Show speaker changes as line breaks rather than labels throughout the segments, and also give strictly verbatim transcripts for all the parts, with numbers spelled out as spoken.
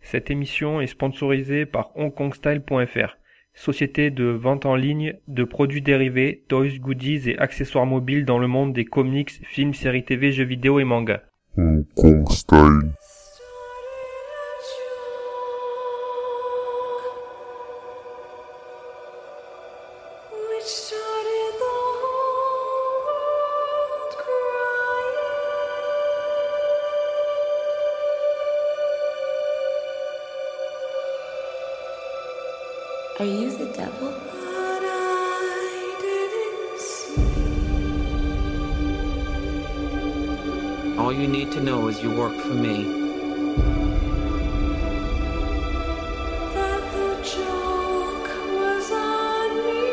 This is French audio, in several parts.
Cette émission est sponsorisée par hongkongstyle point f r, société de vente en ligne de produits dérivés, toys, goodies et accessoires mobiles dans le monde des comics, films, séries T V, jeux vidéo et mangas.
Hongkongstyle.
Are you the devil? But I didn't see.
All you need to know is you work for me.
That the joke was on me.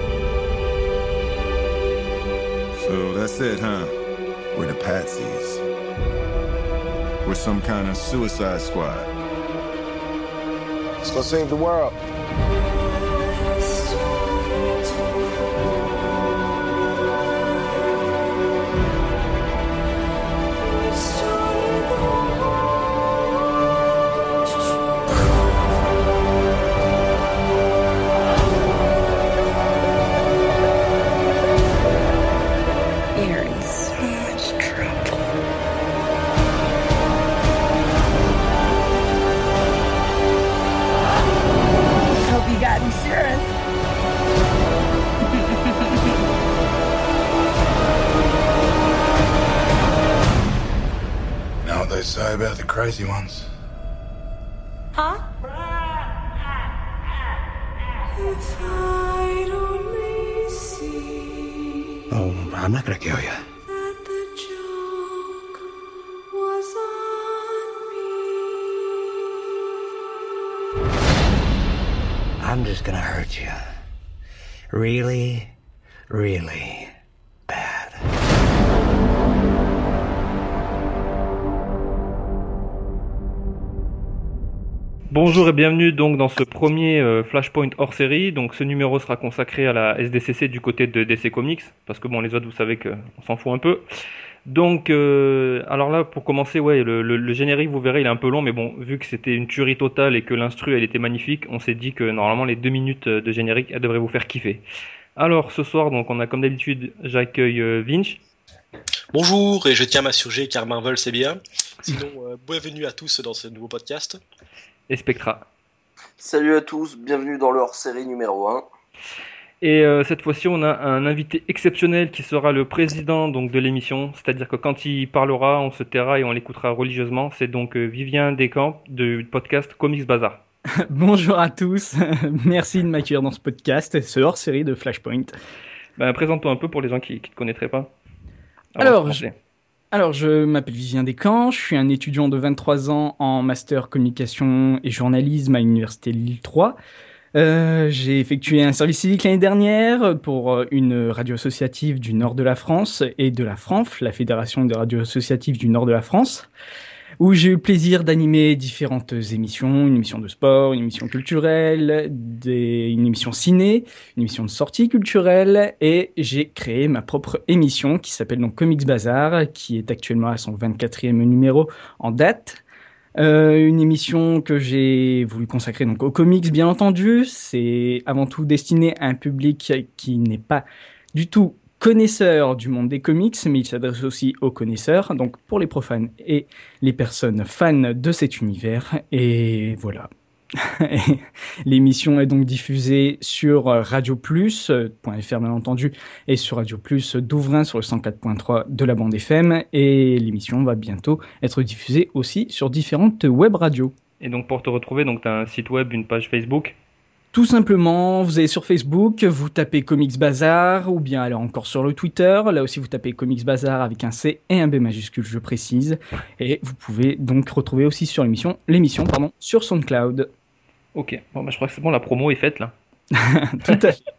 So that's it, huh? We're the patsies. We're some kind of suicide squad.
Let's go save the world.
You're in so much trouble. Hope you got insurance.
Know what they say about the crazy ones?
Huh? If I'd only see
Oh, I'm not gonna kill you.
that the joke was on me.
I'm just gonna hurt you. Really, really bad.
Bonjour et bienvenue donc dans ce premier euh, Flashpoint hors série. Donc ce numéro sera consacré à la S D C C du côté de D C Comics, parce que bon, les autres, vous savez qu'on s'en fout un peu. Donc euh, alors là, pour commencer, ouais, le, le, le générique, vous verrez, il est un peu long, mais bon, vu que c'était une tuerie totale et que l'instru elle était magnifique, on s'est dit que normalement les deux minutes de générique elles devraient vous faire kiffer. Alors ce soir, donc on a comme d'habitude, j'accueille euh, Vinch.
Bonjour, et je tiens à m'assurer car Marvel c'est bien. Sinon, euh, bienvenue à tous dans ce nouveau podcast.
Et Spectra.
Salut à tous, bienvenue dans leur série numéro un.
Et euh, cette fois-ci, on a un invité exceptionnel qui sera le président donc de l'émission, c'est-à-dire que quand il parlera, on se taira et on l'écoutera religieusement. C'est donc euh, Vivien Descamps du podcast Comics Bazar.
Bonjour à tous, merci de m'accueillir dans ce podcast, ce hors-série de Flashpoint.
Ben, présente-toi un peu pour les gens qui ne te connaîtraient pas.
Alors, je, alors, je m'appelle Vivien Descamps, je suis un étudiant de vingt-trois ans en master communication et journalisme à l'université Lille trois. Euh, j'ai effectué un service civique l'année dernière pour une radio associative du nord de la France et de la F R A N F, la Fédération des radios associatives du nord de la France, où j'ai eu le plaisir d'animer différentes émissions, une émission de sport, une émission culturelle, des, une émission ciné, une émission de sortie culturelle, et j'ai créé ma propre émission qui s'appelle donc Comics Bazar, qui est actuellement à son vingt-quatrième numéro en date. Euh, une émission que j'ai voulu consacrer donc aux comics, bien entendu. C'est avant tout destiné à un public qui n'est pas du tout connaisseur du monde des comics, mais il s'adresse aussi aux connaisseurs, donc pour les profanes et les personnes fans de cet univers. Et voilà. L'émission est donc diffusée sur radio plus point f r bien entendu, et sur Radio Plus d'Ouvrin sur le cent quatre point trois de la bande F M, et l'émission va bientôt être diffusée aussi sur différentes web radios.
Et donc pour te retrouver, donc tu as un site web, une page Facebook.
Tout simplement, vous allez sur Facebook, vous tapez Comics Bazar, ou bien alors encore sur le Twitter, là aussi vous tapez Comics Bazar avec un C et un B majuscule, je précise, et vous pouvez donc retrouver aussi sur l'émission, l'émission pardon, sur SoundCloud.
Ok, bon bah je crois que c'est bon, la promo est faite là.
Tout à fait.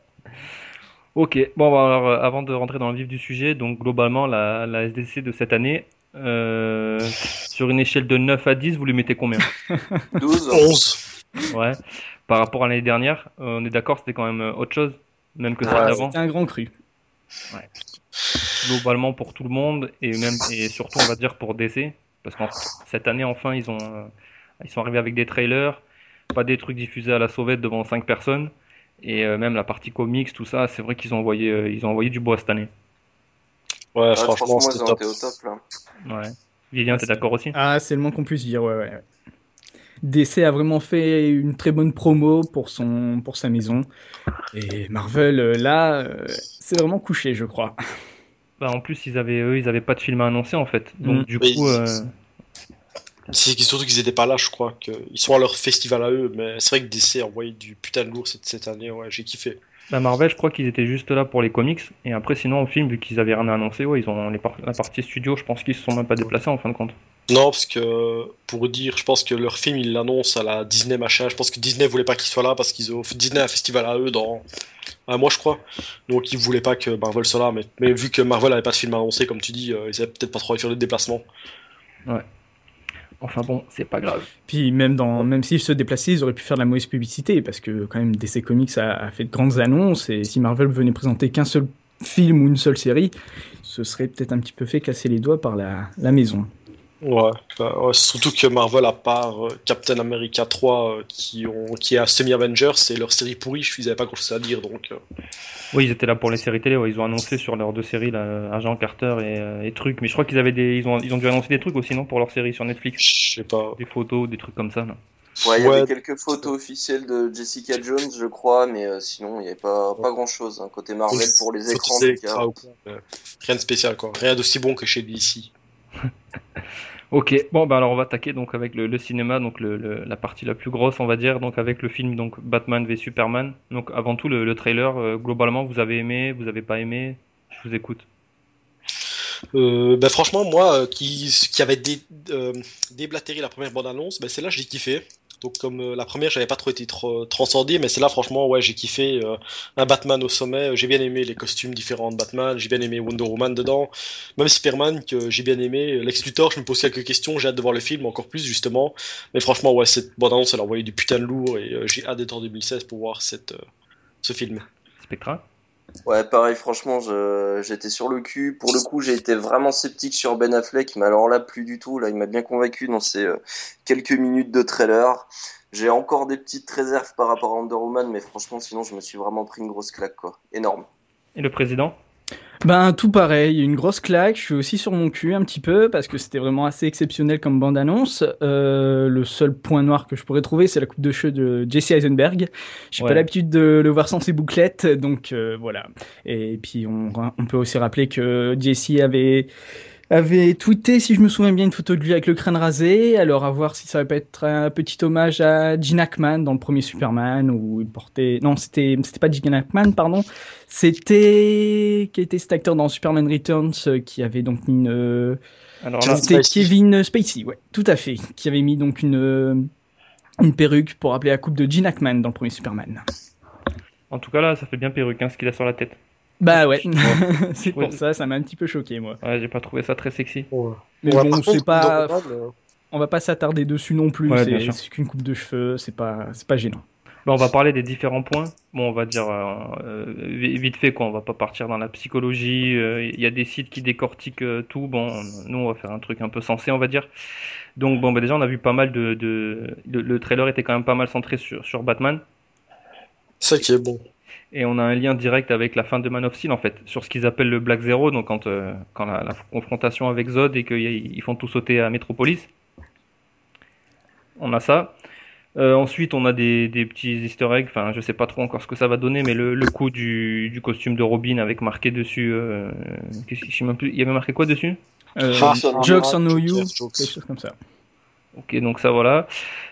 Ok, bon alors euh, avant de rentrer dans le vif du sujet, donc globalement la, la S D C de cette année, euh, sur une échelle de neuf à dix, vous lui mettez combien?
douze.
onze.
Ouais. Par rapport à l'année dernière, euh, on est d'accord, c'était quand même euh, autre chose, même que celle
Ah,
d'avant.
c'était un grand cru.
Ouais. Globalement pour tout le monde et même et surtout on va dire pour D C, parce que cette année enfin ils ont euh, Ils sont arrivés avec des trailers, pas des trucs diffusés à la sauvette devant cinq personnes. Et euh, même la partie comics, tout ça, c'est vrai qu'ils ont envoyé, euh, ils ont envoyé du bois cette année.
Ouais,
Ouais,
franchement,
franchement,
c'était
ils ont
top.
été au top là.
Ouais. Vivien, t'es d'accord aussi?
Ah, c'est le moins qu'on puisse dire, ouais, ouais. ouais. D C a vraiment fait une très bonne promo pour son, pour sa maison. Et Marvel, euh, là, euh, c'est vraiment couché, je crois.
Bah, en plus, ils avaient, eux, ils avaient pas de film à annoncer en fait. Donc
Mm.
du
Mais
coup,
ils-
euh,
C'est surtout qu'ils étaient pas là, je crois. Que... Ils sont à leur festival à eux, mais c'est vrai que D C a envoyé du putain de lourd cette, cette année, ouais, j'ai kiffé.
bah, Marvel, je crois qu'ils étaient juste là pour les comics. Et après, sinon, au film, vu qu'ils avaient rien à annoncer, ouais, ils ont les par- la partie studio. Je pense qu'ils se sont même pas déplacés en fin de compte.
Non, parce que pour dire, je pense que leur film ils l'annoncent à la Disney machin. Je pense que Disney voulait pas qu'il soit là parce qu'ils ont Disney a un festival à eux dans un mois, je crois. Donc ils voulaient pas que Marvel soit là. Mais, mais vu que Marvel avait pas de film annoncé, comme tu dis, euh, ils avaient peut-être pas trop envie de faire de déplacement.
Enfin bon, c'est pas grave.
Puis même, dans, même s'ils se déplaçaient, ils auraient pu faire de la mauvaise publicité, parce que quand même D C Comics a, a fait de grandes annonces, et si Marvel venait présenter qu'un seul film ou une seule série, ce serait peut-être un petit peu fait casser les doigts par la, la maison.
Ouais, bah, ouais, surtout que Marvel, à part euh, Captain America trois, euh, qui, ont, qui est un semi-Avenger, c'est leur série pourrie, ils avaient pas grand chose à dire. Donc, euh,
Oui, ils étaient là pour les séries télé. Ouais. Ils ont annoncé sur leurs deux séries, là, Agent Carter et, euh, et trucs. Mais je crois qu'ils avaient des, ils ont, ils ont dû annoncer des trucs aussi, non, pour leur série sur Netflix.
je sais pas.
Des photos, des trucs comme ça. Là.
Ouais, il y
Ouais.
avait quelques photos officielles de Jessica Jones, je crois, mais euh, sinon, il n'y avait pas, pas grand chose. Hein, côté Marvel, pour les écrans, en
Photos
tout cas.
extra ou quoi, euh, rien de spécial, quoi. Rien d'aussi bon que chez D C.
Ok, bon bah alors on va attaquer donc avec le, le cinéma, donc le, le- la partie la plus grosse on va dire, donc avec le film donc Batman v Superman. Donc avant tout le, le trailer, euh, globalement vous avez aimé, vous avez pas aimé, je vous écoute.
Euh, bah franchement, moi euh, qui, qui avait dé, euh, déblatéré la première bande-annonce, bah celle-là j'ai kiffé. Donc comme euh, la première j'avais pas trop été trop transcendé, mais celle-là franchement ouais j'ai kiffé. Euh, un Batman au sommet, j'ai bien aimé les costumes différents de Batman, j'ai bien aimé Wonder Woman dedans, même Superman que j'ai bien aimé. Lex Luthor, je me pose quelques questions, j'ai hâte de voir le film encore plus justement. Mais franchement ouais cette bande-annonce elle a envoyé du putain de lourd et euh, j'ai hâte d'être en deux mille seize pour voir cette, euh, ce film.
Spectra?
Ouais, pareil, franchement, je, j'étais sur le cul. Pour le coup, j'ai été vraiment sceptique sur Ben Affleck, mais alors là, plus du tout. Là, il m'a bien convaincu dans ces euh, quelques minutes de trailer. J'ai encore des petites réserves par rapport à Wonder Woman, mais franchement, sinon, je me suis vraiment pris une grosse claque, quoi. Énorme.
Et le président?
Ben, tout pareil, une grosse claque, je suis aussi sur mon cul un petit peu, parce que c'était vraiment assez exceptionnel comme bande-annonce. Euh, le seul point noir que je pourrais trouver, c'est la coupe de cheveux de Jesse Eisenberg. J'ai
Ouais.
pas l'habitude de le voir sans ses bouclettes, donc euh, voilà. Et puis on, on peut aussi rappeler que Jesse avait avait tweeté, si je me souviens bien, une photo de lui avec le crâne rasé. Alors à voir si ça va pas être un petit hommage à Gene Hackman dans le premier Superman, où il portait... Non, c'était c'était pas Gene Hackman, pardon. C'était... Qui était cet acteur dans Superman Returns, euh, qui avait donc mis une... euh,
Alors là,
C'était
Spacey.
Kevin Spacey, ouais, tout à fait. Qui avait mis donc une... euh, une perruque pour rappeler la coupe de Gene Hackman dans le premier Superman.
en tout cas là, ça fait bien perruque hein, ce qu'il a sur la tête.
Bah ouais, c'est
Ouais.
pour ça, ça m'a un petit peu choqué, moi.
Ouais, j'ai pas trouvé ça très sexy.
Mais
Ouais,
bon,
par
c'est
contre,
pas...
Wonder Woman, euh,
On va pas s'attarder dessus non plus,
Ouais, bien
c'est
sûr.
c'est qu'une coupe de cheveux, c'est pas, c'est pas gênant.
Bah, on va parler des différents points. Bon, on va dire euh, euh, vi- vite fait quoi. On va pas partir dans la psychologie. euh, Il y a des sites qui décortiquent euh, tout. Bon, nous on va faire un truc un peu sensé, on va dire. Donc bon, bah, déjà on a vu pas mal de, de... Le, le trailer était quand même pas mal centré sur sur Batman.
c'est ça qui est bon.
Et on a un lien direct avec la fin de Man of Steel en fait, sur ce qu'ils appellent le Black Zero, donc quand, euh, quand la, la confrontation avec Zod et qu'ils font tout sauter à Metropolis. On a ça. Euh, ensuite, on a des, des petits easter eggs, enfin je sais pas trop encore ce que ça va donner, mais le, le coup du, du costume de Robin avec marqué dessus... Euh, qu'est-ce que- je sais même plus, il y avait marqué quoi dessus?
Euh,
Ah,
Jokes on No You,
Jokes, jokes.
quelque chose comme ça.
Ok, donc ça voilà.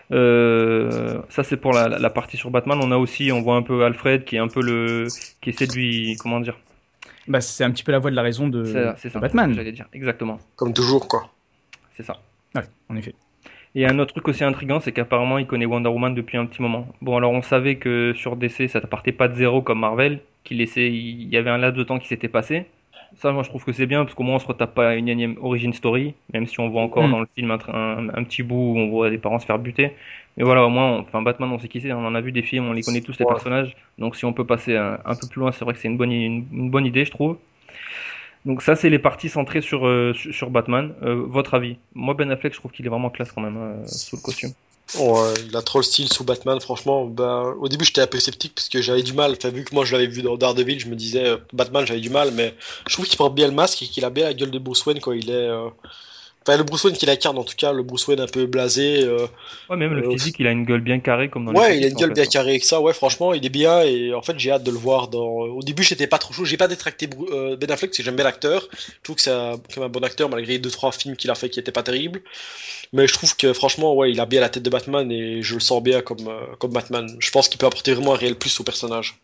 Euh, ça c'est pour la, la- la partie sur Batman. On a aussi, on voit un peu Alfred qui est un peu le... qui essaie de lui... comment dire?
Bah, c'est un petit peu la voix de la raison de,
C'est c'est
de
ça,
Batman.
j'allais dire, exactement.
Comme toujours, quoi.
C'est ça.
Ouais, en effet.
Et un autre truc aussi intriguant, c'est qu'apparemment il connaît Wonder Woman depuis un petit moment. Bon, alors on savait que sur D C ça partait pas de zéro comme Marvel, qu'il laissait, il y avait un laps de temps qui s'était passé. Ça, moi je trouve que c'est bien parce qu'au moins on se retape pas une énième origin story, même si on voit encore
Mm.
dans le film un, un- un petit bout où on voit les parents se faire buter. Mais voilà, au moins, on- enfin Batman, on sait qui c'est, on en a vu des films, on les connaît tous les
Ouais.
personnages. Donc si on peut passer un, un peu plus loin, c'est vrai que c'est une bonne, une, une bonne idée, je trouve. Donc ça, c'est les parties centrées sur, euh, sur sur Batman. Euh, votre avis? Moi, Ben Affleck, je trouve qu'il est vraiment classe quand même euh, sous le costume.
Ouais, il a trop le style sous Batman, franchement. Bah, au début, j'étais un peu sceptique parce que j'avais du mal. Enfin, vu que moi, je l'avais vu dans Daredevil, je me disais, euh, Batman, j'avais du mal, mais je trouve qu'il porte bien le masque et qu'il a bien la gueule de Bruce Wayne quand il est. euh, Enfin, le Bruce Wayne qu'il incarne, en tout cas, le Bruce Wayne un peu blasé. euh,
Ouais, même le
euh,
physique, il a une gueule bien carrée comme dans les
Ouais, il a
comics,
une
en
gueule
fait,
bien
hein.
carrée que ça. Ouais, franchement, il est bien et en fait, j'ai hâte de le voir dans. Au début, j'étais pas trop chaud. J'ai pas détracté Bru- euh, Ben Affleck parce que j'aime bien l'acteur. Je trouve que c'est un, comme un bon acteur malgré les deux trois films qu'il a fait qui étaient pas terribles. Mais je trouve que franchement, ouais, il a bien la tête de Batman et je le sens bien comme euh, comme Batman. Je pense qu'il peut apporter vraiment un réel plus au personnage.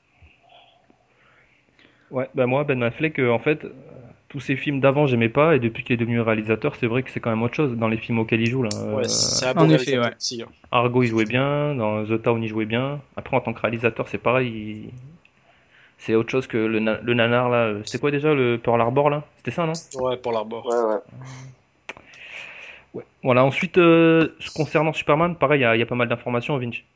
Ouais, bah moi, Ben Affleck, euh, en fait, euh, tous ses films d'avant, j'aimais pas, et depuis qu'il est devenu réalisateur, c'est vrai que c'est quand même autre chose dans les films auxquels il joue, là. Euh,
Ouais, c'est un bon
En effet,
réalisateur
ouais.
aussi, hein.
Argo, il jouait bien, dans The Town, il jouait bien. Après, en tant que réalisateur, c'est pareil, il- c'est autre chose que le, na- le nanar, là. Euh, C'était quoi déjà, le Pearl Harbor, là? C'était ça, non?
Ouais, pour l'arbor.
Ouais, ouais.
Ouais. Voilà, ensuite, euh, concernant Superman, pareil, il y, a il y a pas mal d'informations, Vinci.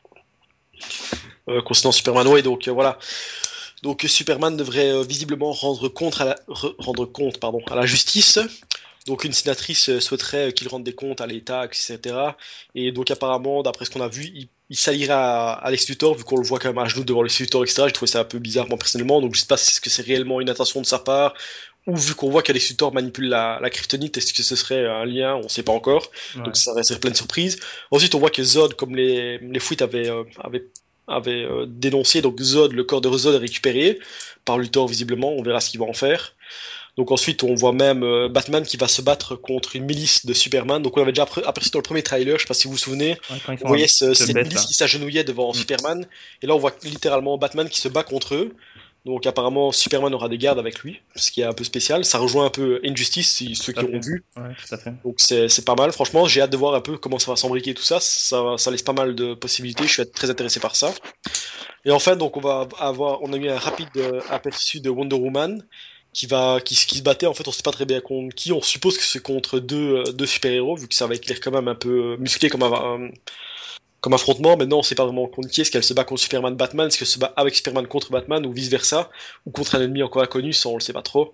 Euh, concernant Superman, ouais, donc euh, voilà. Donc euh, Superman devrait euh, visiblement rendre compte à la re- rendre compte, pardon, à la justice. Donc une sénatrice euh, souhaiterait euh, qu'il rende des comptes à l'État, et cetera. Et donc apparemment, d'après ce qu'on a vu, il, il s'alliera à, à Lex Luthor, vu qu'on le voit quand même à genoux devant Lex Luthor, et cetera. J'ai trouvé ça un peu bizarre, moi, personnellement. Donc je sais pas si est-ce que c'est réellement une intention de sa part, ou vu qu'on voit qu'Alex Luthor manipule la, la kryptonite, est-ce que ce serait un lien? On sait pas encore.
Ouais.
Donc ça reste plein de surprises. Ensuite, on voit que Zod, comme les, les Fouites avaient, euh, avaient, avaient euh, dénoncé, donc Zod, le corps de Zod est récupéré par Luthor, visiblement. On verra ce qu'il va en faire. Donc ensuite, on voit même euh, Batman qui va se battre contre une milice de Superman. Donc on l'avait déjà apr- aperçu dans le premier trailer, je sais pas si vous vous souvenez.
Ouais, quand ils sont
On voyait
en
ce-
cette
cette
bête,
milice
là.
qui s'agenouillait devant
Mm.
Superman. Et là, on voit littéralement Batman qui se bat contre eux. Donc apparemment, Superman aura des gardes avec lui, ce qui est un peu spécial. Ça rejoint un peu Injustice, si ceux
Tout
qui
à fait.
ont vu.
Ouais, tout à fait.
Donc c'est c'est pas mal. Franchement, j'ai hâte de voir un peu comment ça va s'embriquer tout ça. Ça, ça laisse pas mal de possibilités. Je suis très intéressé par ça. Et enfin, donc on va avoir, on a eu un rapide euh, aperçu de Wonder Woman qui va, qui, se- qui se battait. En fait, on sait pas très bien contre qui. On suppose que c'est contre deux, euh, deux super-héros, vu que ça va éclairer quand même un peu musclé comme un, un- comme affrontement. Maintenant, on sait pas vraiment contre qui. Est-ce qu'elle se bat contre Superman, Batman? Est-ce qu'elle se bat avec Superman contre Batman ou vice versa? Ou contre un ennemi encore inconnu? Ça, on le sait pas trop.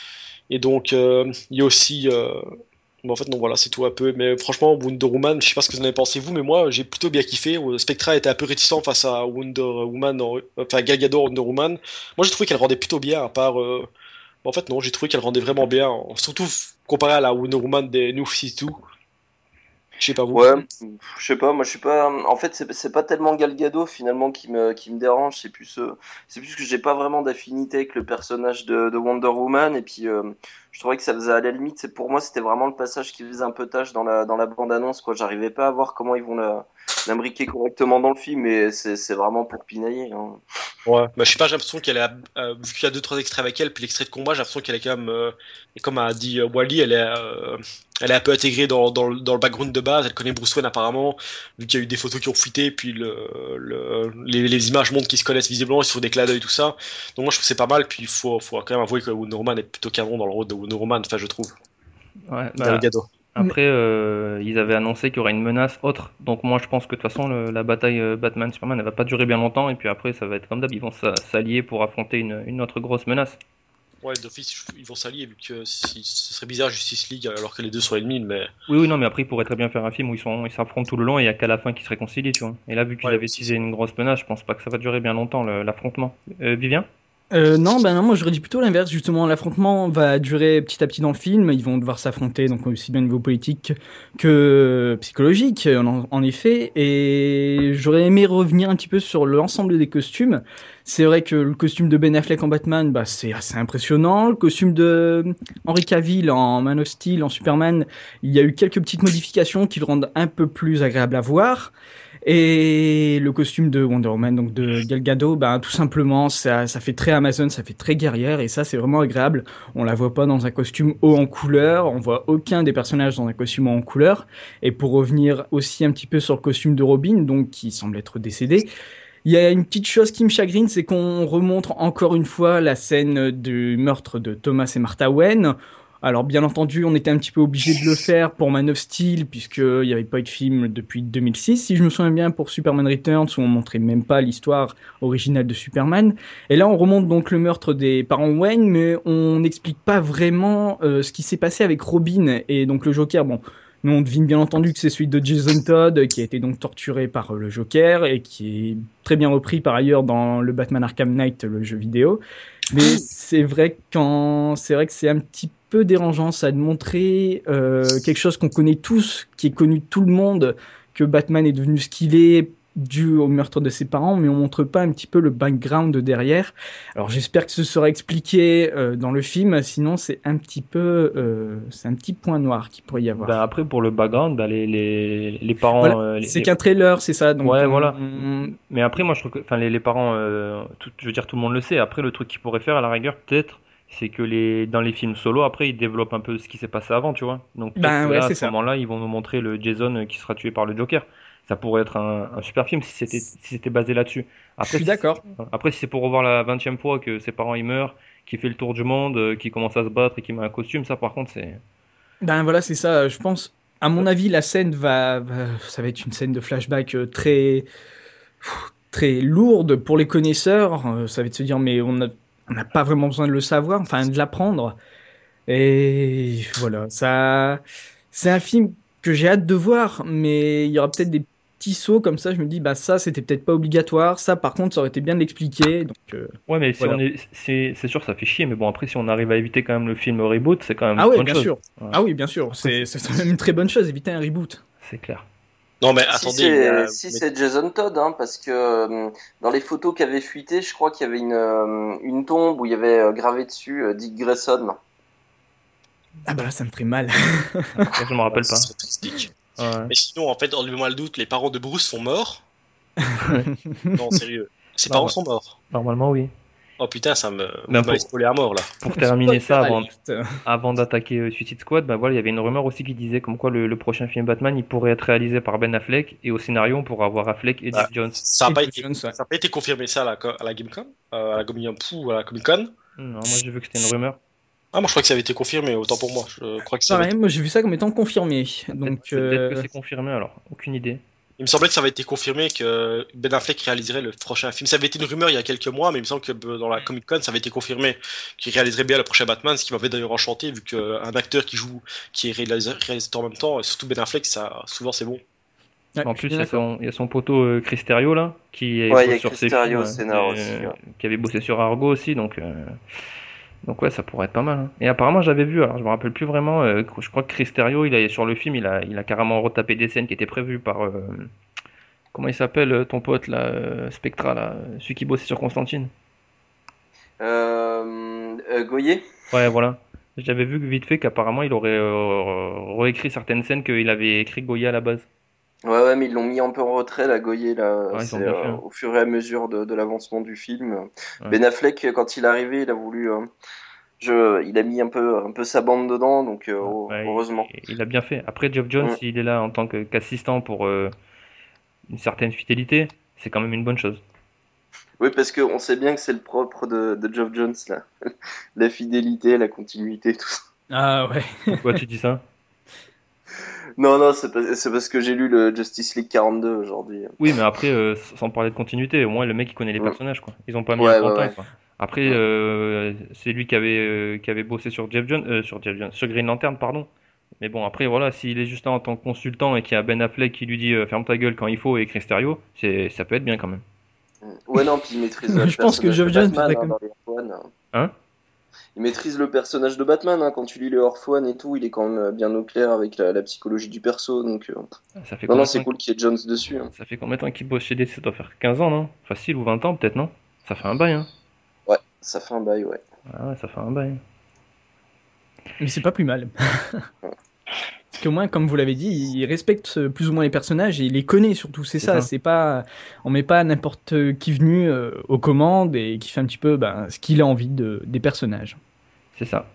Et donc, euh, il y a aussi. Euh... mais en fait, non, voilà, c'est tout un peu. Mais franchement, Wonder Woman, je sais pas ce que vous en avez pensé vous, mais moi, j'ai plutôt bien kiffé. Spectra était un peu réticent face à Wonder Woman, en- enfin Gal Gadot, Wonder Woman. Moi, j'ai trouvé qu'elle rendait plutôt bien, à part. euh, En fait, non, j'ai trouvé qu'elle rendait vraiment bien, en- surtout comparé à la Wonder Woman des New cinquante-deux. Je sais pas vous.
Ouais, je sais pas, moi je suis pas. En fait, c'est c'est pas tellement Gal Gadot finalement qui me qui me dérange. C'est plus euh, c'est plus que j'ai pas vraiment d'affinité avec le personnage de, de Wonder Woman et puis euh, je trouvais que ça faisait à la limite. C'est pour moi c'était vraiment le passage qui faisait un peu tâche dans la dans la bande annonce quoi. J'arrivais pas à voir comment ils vont la l'imbriquer correctement dans le film, mais c'est c'est vraiment pour pinailler. Hein.
Ouais, bah, je sais pas, j'ai l'impression qu'elle a, euh, vu qu'il y a deux trois extraits avec elle, puis l'extrait de combat, j'ai l'impression qu'elle est quand même, euh, et comme a dit euh, Wally, elle est, euh, elle est un peu intégrée dans, dans, le- dans le background de base, elle connaît Bruce Wayne apparemment, vu qu'il y a eu des photos qui ont fuité, puis le, le, les, les images montrent qu'ils se connaissent visiblement, ils se font des clins d'œil, tout ça. Donc moi je trouve que c'est pas mal, puis il faut, faut quand même avouer que Wonder Woman est plutôt canon dans le rôle de Wonder Woman, enfin je trouve.
Ouais,
Gal
bah,
Gadot.
après, euh, ils avaient annoncé qu'il y aurait une menace autre. Donc moi, je pense que de toute façon, le- la bataille euh, Batman-Superman, elle va pas durer bien longtemps. Et puis après, ça va être comme d'hab. Ils vont s'a- s'allier pour affronter une, une autre grosse menace.
Ouais, d'office, ils vont s'allier, vu que si, ce serait bizarre Justice League, alors que les deux sont ennemis, mais...
Oui, oui, non, mais après, ils pourraient très bien faire un film où ils sont, ils s'affrontent tout le long et il y a qu'à la fin qu'ils se réconcilient, tu vois. Et là, vu qu'ils
Ouais,
avaient
c'est
teasé une grosse menace, je pense pas que ça va durer bien longtemps, le- l'affrontement. Euh, Vivien?
Euh, non, ben non, moi j'aurais dit plutôt l'inverse. Justement, l'affrontement va durer petit à petit dans le film. Ils vont devoir s'affronter, donc aussi bien au niveau politique que psychologique, en, en effet. Et j'aurais aimé revenir un petit peu sur l'ensemble des costumes. C'est vrai que le costume de Ben Affleck en Batman, bah, c'est assez impressionnant. Le costume de Henry Cavill en Man of Steel, en Superman, il y a eu quelques petites modifications qui le rendent un peu plus agréable à voir. Et le costume de Wonder Woman, donc de Gal Gadot, ben tout simplement, ça, ça fait très Amazon, ça fait très guerrière, et ça c'est vraiment agréable. On la voit pas dans un costume haut en couleur, on voit aucun des personnages dans un costume haut en couleur. Et pour revenir aussi un petit peu sur le costume de Robin, donc qui semble être décédé, il y a une petite chose qui me chagrine, c'est qu'on remontre encore une fois la scène du meurtre de Thomas et Martha Wayne. Alors bien entendu, on était un petit peu obligé de le faire pour Man of Steel, puisqu'il n'y avait pas eu de film depuis deux mille six, si je me souviens bien, pour Superman Returns, où on montrait même pas l'histoire originale de Superman. Et là, on remonte donc le meurtre des parents Wayne, mais on n'explique pas vraiment euh, ce qui s'est passé avec Robin et donc le Joker. Bon, Nous, on devine bien entendu que c'est celui de Jason Todd, qui a été donc torturé par le Joker et qui est très bien repris par ailleurs dans le Batman Arkham Knight, le jeu vidéo. Mais c'est vrai, quand... c'est vrai que c'est un petit peu dérangeant, ça, de montrer euh, quelque chose qu'on connaît tous, qui est connu de tout le monde, que Batman est devenu ce qu'il est dû au meurtre de ses parents, mais on montre pas un petit peu le background derrière. Alors j'espère que ce sera expliqué euh, dans le film, sinon c'est un petit peu, euh, c'est un petit point noir qu'il pourrait y avoir.
Ben après, pour le background, ben les, les, les parents...
Voilà,
euh, les-
c'est
les-
qu'un trailer, c'est ça. Donc
Ouais,
on-
voilà.
on-
Mais après, moi, je trouve que, enfin, les, les parents, euh, tout- je veux dire, tout le monde le sait. Après, le truc qu'ils pourraient faire, à la rigueur, peut-être, c'est que les, dans les films solo, après, ils développent un peu ce qui s'est passé avant, tu vois. Donc, peut-être
Ben
que
ouais,
là, à
c'est
ce
ça.
moment-là, ils vont nous montrer le Jason qui sera tué par le Joker. Ça pourrait être un, un super film si c'était, si c'était basé là-dessus.
Je
Après,
suis
si-
d'accord.
Après, si c'est pour revoir la vingtième fois que ses parents ils meurent, qu'il fait le tour du monde, euh, qu'il commence à se battre et qu'il met un costume, ça, par contre, c'est.
Ben voilà, c'est ça. Je pense, à mon avis, la scène va, va- ça va être une scène de flashback euh, très, très lourde pour les connaisseurs. Euh, Ça va être de se dire, mais on a, on n'a pas vraiment besoin de le savoir, enfin de l'apprendre. Et voilà, ça, c'est un film que j'ai hâte de voir, mais il y aura peut-être des petits sauts comme ça. Je me dis, bah ça, c'était peut-être pas obligatoire. Ça, par contre, ça aurait été bien de l'expliquer. Donc euh,
Ouais, mais si
voilà.
on est, c'est, c'est sûr, ça fait chier. Mais bon, après, si on arrive à éviter quand même le film reboot, c'est quand même
Ah
une
ouais,
bonne
bien
chose.
sûr.
Ouais,
Ah oui, bien sûr. C'est, c'est même une très bonne chose, éviter un reboot.
c'est clair.
Non, mais
Si
attendez, il y
c'est
a-
si
mais-
c'est Jason Todd, hein, parce que euh, dans les photos qui avaient fuité, je crois qu'il y avait une euh, une tombe où il y avait euh, gravé dessus euh, Dick Grayson.
Ah bah là, ça me ferait mal.
Ça, je me rappelle
ça
pas.
serait triste.
Ouais.
Mais sinon, en fait, enlevez-moi le doute, les parents de Bruce sont morts. Non, sérieux. Ses
Non,
parents
ouais.
sont morts.
Normalement, oui.
Oh putain, ça me.
Ben,
Vous m'avez
pour-
spoilé à mort là.
Pour terminer ça, avant,
Spoiler
avant d'attaquer euh, Suicide Squad, bah voilà, il y avait une rumeur aussi qui disait comme quoi le, le prochain film Batman, il pourrait être réalisé par Ben Affleck et au scénario, on pourrait avoir Affleck et Jeff
Ah.
Jones.
Ça n'a pas,
Et
été...
Jones, ouais.
ça a pas été confirmé ça à la, co- à la Gamecom, euh, à la Comic Con, à la Comic Con.
Non, moi j'ai vu que c'était une rumeur.
Ah, moi je crois que ça avait été confirmé, autant pour moi. Je crois que ça avait
Pareil, moi j'ai vu ça comme étant confirmé. Donc,
Peut-être peut-être que
euh,
c'est confirmé alors, aucune idée.
Il me semblait que ça avait été confirmé que Ben Affleck réaliserait le prochain film. Ça avait été une rumeur il y a quelques mois, mais il me semble que dans la Comic Con, ça avait été confirmé qu'il réaliserait bien le prochain Batman, ce qui m'avait d'ailleurs enchanté, vu qu'un acteur qui joue, qui est réalisateur réalisateur en même temps, et surtout Ben Affleck, ça, souvent c'est bon.
ouais,
En
je
plus,
suis
il y a
d'accord.
son, il y a son poteau euh, Chris Terrio là, qui est
Ouais, il y a
sur
Chris
ses
Terrio
films,
au scénar
euh,
aussi, ouais.
qui avait bossé sur Argo aussi, donc euh, donc ouais, ça pourrait être pas mal. Hein. Et apparemment, j'avais vu, alors je me rappelle plus vraiment, euh, je crois que Chris Terrio, il a sur le film, il a il a carrément retapé des scènes qui étaient prévues par euh, comment il s'appelle euh, ton pote là, euh, Spectra là, euh, celui qui bossait sur Constantine.
Euh, euh, Goyer.
Ouais, voilà. J'avais vu vite fait qu'apparemment il aurait euh, réécrit certaines scènes qu'il avait écrit Goya à la base.
Ouais, ouais, mais ils l'ont mis un peu en retrait, la Goyer, là.
Ouais, ils
C'est
ont bien fait,
euh,
hein.
au fur et à mesure de, de l'avancement du film.
Ouais.
Ben Affleck, quand il est arrivé, il a voulu. euh, je, il a mis un peu, un peu sa bande dedans, donc euh, oh,
Ouais,
heureusement.
il, il a bien fait. Après, Geoff Jones,
Mm.
il est là en tant que- qu'assistant pour euh, une certaine fidélité. C'est quand même une bonne chose.
Oui, parce qu'on sait bien que c'est le propre de, de Geoff Jones, là. La fidélité, la continuité, tout ça.
Ah ouais.
Pourquoi tu dis ça?
Non, non, c'est pas- c'est parce que j'ai lu le Justice League quarante-deux aujourd'hui.
Oui, mais après, euh, sans parler de continuité, au moins le mec il connaît les
Ouais.
personnages, quoi. Ils ont pas mis
Ouais,
un
ouais,
pantin,
ouais.
quoi. Après,
Ouais.
euh, c'est lui qui avait euh, qui avait bossé sur Jeff Jones, euh, sur Jeff Jones, sur Green Lantern, pardon. Mais bon, après, voilà, s'il est juste là en tant que consultant et qu'il y a Ben Affleck qui lui dit euh, ferme ta gueule quand il faut et Chris Terrio, c'est ça peut être bien quand même.
Ouais, non, puis il maîtrise le
Je pense que
personnage
Geoff
de
Jones
Batman,
ferait
hein,
comme-
dans les Orphan.
Hein?
Il maîtrise le personnage de Batman, hein. Quand tu lis les Orphan et tout, il est quand même bien au clair avec la, la psychologie du perso, donc... euh,
Ça fait
Non,
combien
non,
de
c'est
temps
cool qu'il y ait Jones dessus, hein.
Ça fait combien de temps qu'il bosse chez D C? Ça doit faire quinze ans, non? Facile, ou vingt ans peut-être, non? Ça fait un bail, hein?
Ouais, ça fait un bail, ouais.
Ah ouais, ça fait un bail.
Mais c'est pas plus mal. Parce qu'au moins, comme vous l'avez dit, il respecte euh, plus ou moins les personnages et il les connaît surtout. C'est
C'est
ça.
ça.
C'est pas, on met pas n'importe qui venu euh, aux commandes et qui fait un petit peu ben, ce qu'il a envie de, des personnages.
C'est ça.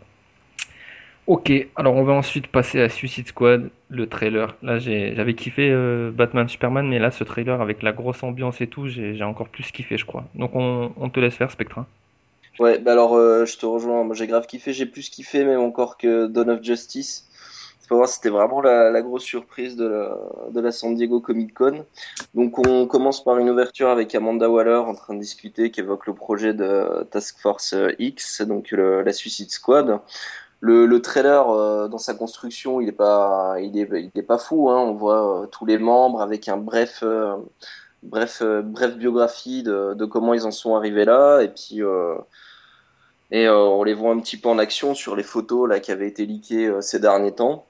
Ok, alors on va ensuite passer à Suicide Squad, le trailer. Là, j'ai- j'avais kiffé euh, Batman Superman, mais là, ce trailer avec la grosse ambiance et tout, j'ai j'ai encore plus kiffé, je crois. Donc on, on te laisse faire, Spectra.
Ouais, bah alors, euh, je te rejoins. Moi, j'ai grave kiffé. J'ai plus kiffé, même encore que Dawn of Justice. C'est pas vrai, c'était vraiment la, la grosse surprise de la, de la San Diego Comic Con. Donc, on commence par une ouverture avec Amanda Waller en train de discuter, qui évoque le projet de Task Force X, donc le- la Suicide Squad. le, le trailer euh, dans sa construction, il est pas, il est, il est pas fou. Hein. On voit euh, tous les membres avec un bref, euh, bref, euh, bref biographie de, de comment ils en sont arrivés là, et puis euh, et euh, on les voit un petit peu en action sur les photos là qui avaient été leakées euh, ces derniers temps.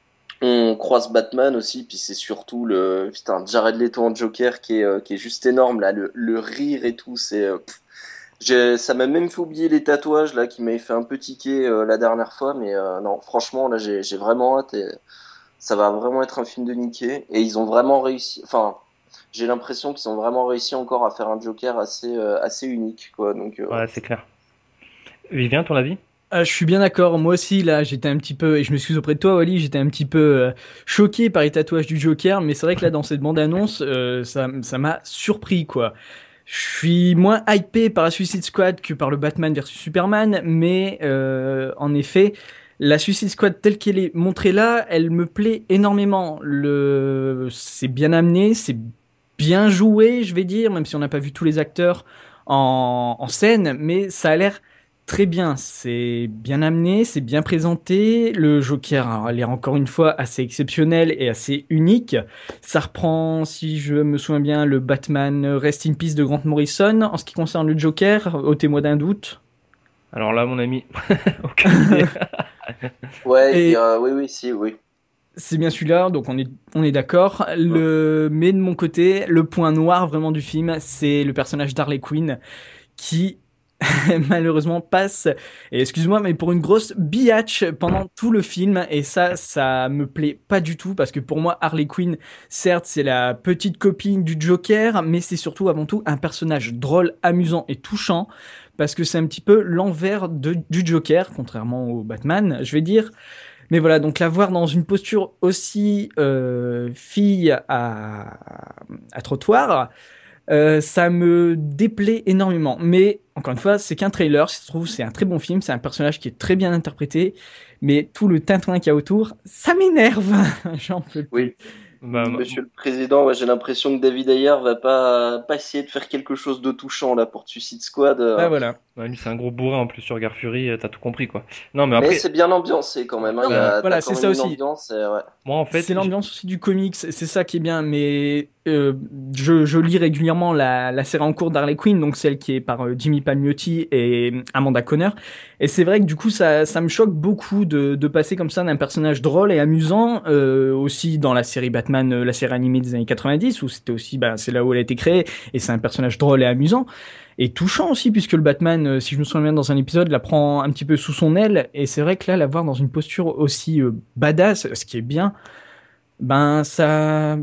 On croise Batman aussi, puis c'est surtout le putain Jared Leto en Joker qui est euh, qui est juste énorme là, le, le rire et tout, c'est euh, j'ai, ça m'a même fait oublier les tatouages là qui m'avaient fait un peu tiquer euh, la dernière fois, mais euh, non, franchement là j'ai j'ai vraiment hâte et ça va vraiment être un film de niqué et ils ont vraiment réussi. Enfin, j'ai l'impression qu'ils ont vraiment réussi encore à faire un Joker assez euh, assez unique quoi. Donc euh,
Ouais, c'est clair. Vivien, ton avis?
Euh, je suis bien d'accord. Moi aussi, là, j'étais un petit peu, et je m'excuse auprès de toi, Wally, j'étais un petit peu euh, choqué par les tatouages du Joker, mais c'est vrai que là, dans cette bande-annonce, euh, ça, ça m'a surpris, quoi. Je suis moins hypé par la Suicide Squad que par le Batman versus Superman, mais euh, en effet, la Suicide Squad telle qu'elle est montrée là, elle me plaît énormément. Le, c'est bien amené, c'est bien joué, je vais dire, même si on n'a pas vu tous les acteurs en, en scène, mais ça a l'air très bien, c'est bien amené, c'est bien présenté. Le Joker, alors, elle est encore une fois assez exceptionnel et assez unique. Ça reprend, si je me souviens bien, le Batman Rest in Peace de Grant Morrison. En ce qui concerne le Joker, ôtez-moi d'un doute.
Alors là, mon ami, aucune idée.
ouais,
Et-
et, euh, oui oui si oui.
C'est bien celui-là, donc on est, on est d'accord. Le, mais de mon côté, le point noir vraiment du film, c'est le personnage d'Harley Quinn qui malheureusement passe, et excuse-moi, mais pour une grosse biatch pendant tout le film, et ça, ça me plaît pas du tout, parce que pour moi, Harley Quinn, certes, c'est la petite copine du Joker, mais c'est surtout, avant tout, un personnage drôle, amusant et touchant, parce que c'est un petit peu l'envers de, du Joker, contrairement au Batman, je vais dire. Mais voilà, donc la voir dans une posture aussi euh, fille à, à trottoir, euh, ça me déplaît énormément. Mais encore une fois, c'est qu'un trailer. Si ça se trouve, c'est un très bon film. C'est un personnage qui est très bien interprété. Mais tout le tintouin qu'il y a autour, ça m'énerve. J'en peux plus.
Oui.
Bah,
Monsieur le Président, ouais, j'ai l'impression que David Ayer va pas, pas essayer de faire quelque chose de touchant là pour Suicide Squad. euh.
Ah voilà.
ouais, lui, c'est un gros bourrin en plus sur Guerre Fury, euh, t'as tout compris quoi. Non, mais
Mais
après,
c'est bien ambiancé quand même. Hein.
Non,
Il y a,
voilà,
t'as
c'est
quand
ça
même une
aussi.
ambiance, et, ouais.
moi en fait,
C'est l'ambiance aussi du comics, c'est ça qui est bien, mais euh, je, je lis régulièrement la, la série en cours d'Harley Quinn, donc celle qui est par euh, Jimmy Palmiotti et euh, Amanda Conner, et c'est vrai que du coup ça, ça me choque beaucoup de, de passer comme ça d'un personnage drôle et amusant, euh, aussi dans la série Batman, euh, la série animée des années quatre-vingt-dix, où c'était aussi, bah, c'est là où elle a été créée, et c'est un personnage drôle et amusant, et touchant aussi, puisque le Batman, euh, si je me souviens bien dans un épisode, la prend un petit peu sous son aile, et c'est vrai que là, la voir dans une posture aussi euh, badass, ce qui est bien, ben ça,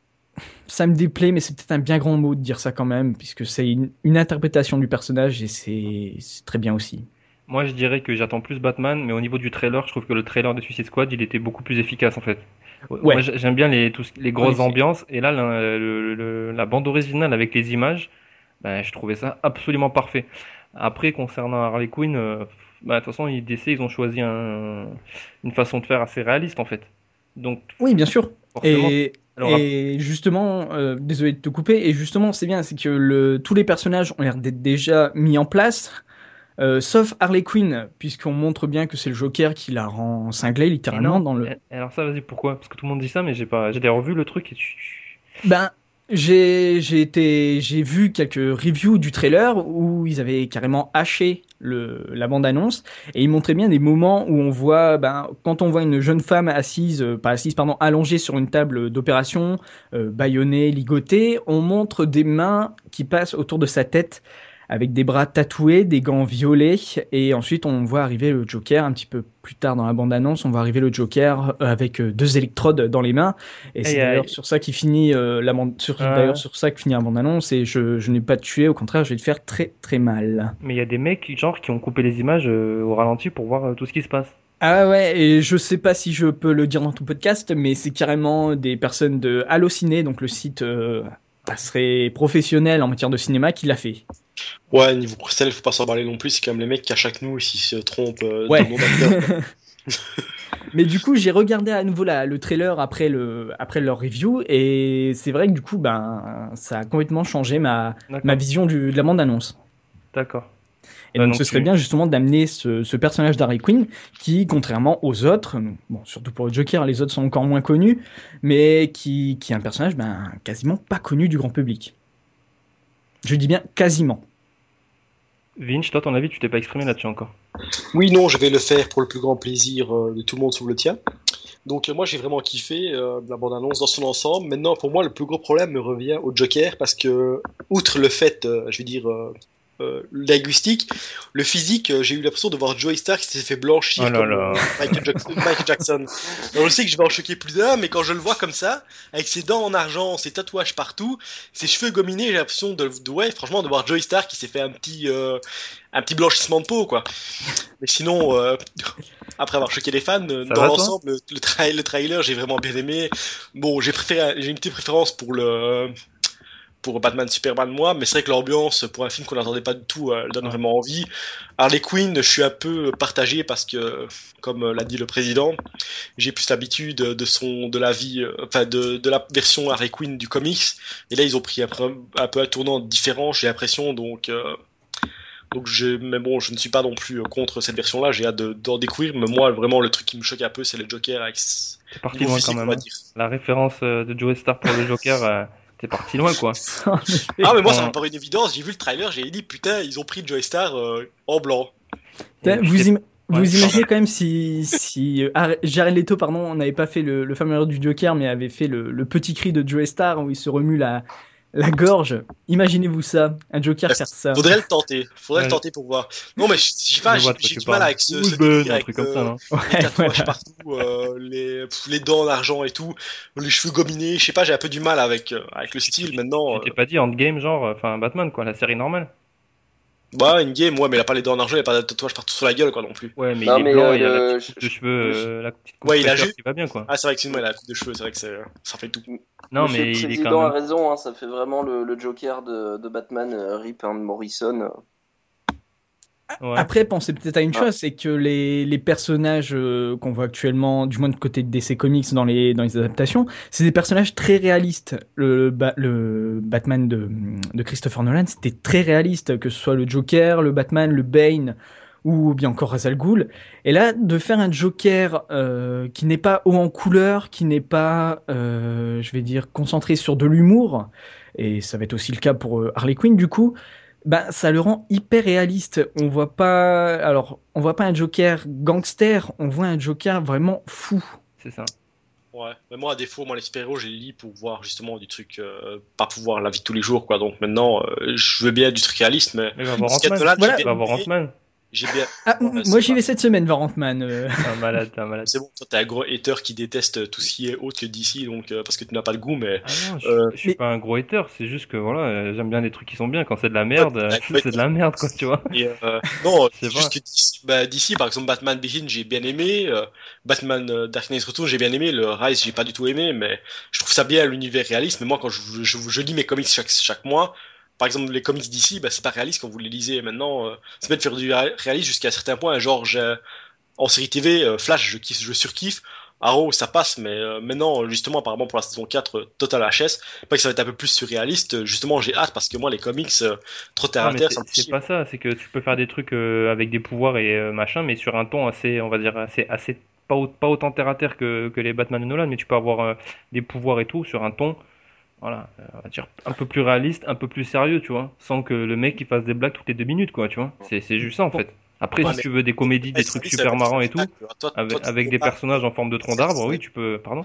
ça me déplaît, mais c'est peut-être un bien grand mot de dire ça quand même, puisque c'est une, une interprétation du personnage et c'est, c'est très bien aussi.
moi je dirais que j'attends plus Batman, mais au niveau du trailer, je trouve que le trailer de Suicide Squad, il était beaucoup plus efficace en fait.
Ouais.
Moi j'ai- j'aime bien les, tous, les grosses
effet.
ambiances, et là la, le- le- la bande originale avec les images, ben, je trouvais ça absolument parfait. Après, concernant Harley Quinn, euh, bah, de toute façon, ils- D C, ils ont choisi un- une façon de faire assez réaliste en fait. Donc
Oui, bien sûr.
forcément,
Et,
elle aura-
et justement, euh, désolé de te couper, et justement, c'est bien, c'est que le, tous les personnages ont l'air d'être déjà mis en place, euh, sauf Harley Quinn, puisqu'on montre bien que c'est le Joker qui la rend cinglée,
Et
littéralement,
non,
dans le...
et- alors ça, vas-y, pourquoi? Parce que tout le monde dit ça, mais j'ai pas, j'ai revu le truc et tu...
Ben, j'ai j'ai été j'ai vu quelques reviews du trailer où ils avaient carrément haché le la bande annonce et ils montraient bien des moments où on voit ben quand on voit une jeune femme assise euh, pas assise pardon allongée sur une table d'opération euh, bâillonnée ligotée, on montre des mains qui passent autour de sa tête avec des bras tatoués, des gants violets, et ensuite on voit arriver le Joker un petit peu plus tard dans la bande-annonce, on voit arriver le Joker euh, avec euh, deux électrodes dans les mains, et c'est
Aïe,
d'ailleurs
aïe.
sur ça qui finit euh, la bande, sur,
Ah.
d'ailleurs sur ça que finit la bande-annonce, et je, je n'ai pas tué, au contraire, je vais le faire très très mal.
Mais il y a des mecs genre qui ont coupé les images euh, au ralenti pour voir euh, tout ce qui se passe.
Ah ouais, et je sais pas si je peux le dire dans ton podcast, mais c'est carrément des personnes de Allociné, donc le site euh, serait professionnel en matière de cinéma, qui l'a fait.
Ouais, niveau professionnel, faut pas s'en parler non plus, c'est quand même les mecs qui à chaque nous s'ils se trompent euh,
Ouais.
de nom d'acteur.
Mais du coup, j'ai regardé à nouveau la, le trailer après, le, après leur review, et c'est vrai que du coup, ben, ça a complètement changé ma,
D'accord.
ma vision du, de la bande-annonce.
D'accord.
Et
Ouais,
donc,
donc
ce serait
tu-
bien justement d'amener ce, ce personnage d'Harley Quinn qui, contrairement aux autres, bon, surtout pour le Joker, les autres sont encore moins connus, mais qui, qui est un personnage ben, quasiment pas connu du grand public. Je dis bien quasiment.
Vince, toi, ton avis, tu t'es pas exprimé là-dessus encore.
Oui, non, je vais le faire pour le plus grand plaisir euh, de tout le monde sauf le tien. Donc euh, moi j'ai vraiment kiffé euh, la bande-annonce dans son ensemble. Maintenant pour moi le plus gros problème me revient au Joker parce que outre le fait, euh, je veux dire euh, euh, linguistique, le physique, euh, j'ai eu l'impression de voir Joey Stark qui s'est fait blanchir
Oh là
comme
là.
euh, Michael Jackson. Michael Jackson. Donc, je sais que je vais en choquer plus d'un, mais quand je le vois comme ça, avec ses dents en argent, ses tatouages partout, ses cheveux gominés, j'ai l'impression de, de ouais franchement de voir Joey Stark qui s'est fait un petit euh, un petit blanchissement de peau quoi. Mais sinon, euh, après avoir choqué les fans, euh,
Ça
dans
va, toi
l'ensemble, le, le, tra- le trailer, j'ai vraiment bien aimé. Bon, j'ai préféré, j'ai une petite préférence pour le pour Batman Superman moi, mais c'est vrai que l'ambiance pour un film qu'on n'attendait pas du tout, euh, elle donne vraiment envie. Harley Quinn, je suis un peu partagé parce que, comme euh, l'a dit le président, j'ai plus l'habitude de son de la vie, euh, enfin de de la version Harley Quinn du comics, et là ils ont pris un peu un, peu un tournant différent, j'ai l'impression, donc. Euh, Donc j'ai, mais bon, je ne suis pas non plus contre cette version-là. J'ai hâte de- d'en découvrir. Mais moi, vraiment, le truc qui me choque un peu, c'est le Joker avec s-
T'es parti
niveau
loin
physique,
quand
on
même.
va
hein.
dire.
La référence euh, de Joey Star pour le Joker, euh, t'es parti loin quoi.
Ah, mais moi, ça
On-
m'a paru une évidence. J'ai vu le trailer, j'ai dit putain, ils ont pris Joey Star euh, en blanc.
Putain,
Et
Vous,
j'étais-
im- vous
Ouais,
imaginez
pardon.
quand même si, si euh, Ar- Jared Leto, pardon, on n'avait pas fait le, le fameux héros du Joker, mais avait fait le, le petit cri de Joey Star où il se remue la, la gorge. Imaginez-vous ça, un Joker faire ça.
Faudrait le tenter. Faudrait
Ouais.
le tenter pour voir. Non, mais je je sais pas,
Je vois
j'ai
de quoi
j'ai
tu
du mal
parles.
avec ce, ce
Goosebumps,
délire
un
avec
truc comme
euh,
ça. hein.
les
Ouais,
tatouages
voilà.
partout, euh, les, pff, les dents en argent et tout, les cheveux gominés. Je sais pas, j'ai un peu du mal avec, euh, avec le style maintenant.
Tu t'es pas dit Endgame, genre, euh, enfin Batman quoi, la série normale.
Bah, une game, ouais, mais il a pas les dents en argent, il a pas de tatouage partout sur la gueule, quoi, non plus.
Ouais, mais
Non,
il est
mais,
blanc,
euh,
il a la
le-
petite coupe de
je-
cheveux,
je-
euh, la petite coupe
Ouais, il a
fraîcheur
juste-
qui va bien quoi.
Ah, c'est vrai que sinon, il a la coupe de cheveux, c'est vrai que c'est- ça fait tout.
Non,
Monsieur
mais
le
il est
président
quand
a
même.
raison, hein, ça fait vraiment le, le Joker de, de Batman, euh, Rip hein, de Morrison.
Ouais.
Après, pensez peut-être à une
Ah.
chose, c'est que les, les personnages euh, qu'on voit actuellement, du moins de côté de D C Comics dans les, dans les adaptations, c'est des personnages très réalistes. Le, Ba- le Batman de, de Christopher Nolan, c'était très réaliste, que ce soit le Joker, le Batman, le Bane, ou bien encore Ra's al Ghul. Et là, de faire un Joker euh, qui n'est pas haut en couleur, qui n'est pas, euh, je vais dire, concentré sur de l'humour, et ça va être aussi le cas pour euh, Harley Quinn du coup, bah, ça le rend hyper réaliste. On voit pas, alors, on voit pas un Joker gangster, on voit un Joker vraiment fou.
C'est ça.
Ouais, mais moi, à défaut, moi, les super-héros, j'ai lis pour voir justement du truc, euh, pas pour voir la vie de tous les jours, quoi. Donc maintenant, euh, je veux bien du truc réaliste, mais.
Mais va voir
Parce qu'il y a
Ant-Man.
Nolan, j'ai
Voilà.
bien
Va voir
aimé,
Ant-Man.
J'ai bien.
Ah,
Ouais,
moi
c'est
j'y
pas-
vais cette semaine vers Ant-Man. euh.
T'es un malade, t'es un malade.
C'est bon, toi, t'es un gros hater qui déteste tout ce qui est autre que D C, donc, euh, parce que tu n'as pas le goût, mais.
Ah non, je,
Euh,
je suis
mais-
pas un gros hater, c'est juste que voilà, euh, j'aime bien les trucs qui sont bien. Quand c'est de la merde,
Ouais,
euh,
ouais,
c'est de la merde quoi, tu vois.
Et euh, non,
C'est
c'est juste que D C, bah, D C, par exemple, Batman Begins, j'ai bien aimé. euh, Batman euh, Dark Knight Returns, j'ai bien aimé. Le Rise, j'ai pas du tout aimé, mais je trouve ça bien l'univers réaliste. Mais moi, quand je, je, je lis mes comics chaque, chaque mois, par exemple, les comics D C, bah, c'est pas réaliste quand vous les lisez. Maintenant, euh, c'est bien de faire du ré- réaliste jusqu'à un certain point. Genre, j'ai- en série T V, euh, Flash, je kiffe, je surkiffe. Arrow, ça passe, mais euh, maintenant, justement, apparemment pour la saison quatre, euh, Total H S, pas que ça va être un peu plus surréaliste. euh, Justement, j'ai hâte parce que moi, les comics, euh, trop terre
Non,
à
mais
terre,
c'est
ça me fait
c'est
chier.
pas ça, c'est que tu peux faire des trucs euh, avec des pouvoirs et euh, machin, mais sur un ton assez, on va dire, assez, assez pas, au- pas autant terre à terre que, que les Batman de Nolan, mais tu peux avoir euh, des pouvoirs et tout sur un ton, voilà, euh, on va dire un peu plus réaliste, un peu plus sérieux, tu vois, sans que le mec il fasse des blagues toutes les deux minutes, quoi, tu vois. C'est c'est juste ça en fait. Après,
Ouais,
si
mais-
tu veux des comédies, des
Ouais,
trucs
c'est- c'est
super
un peu
marrants et tout,
spectacle, toi. Toi,
avec,
toi, tu
avec des
compares-
personnages en forme de tronc d'arbre, oui, tu peux, pardon.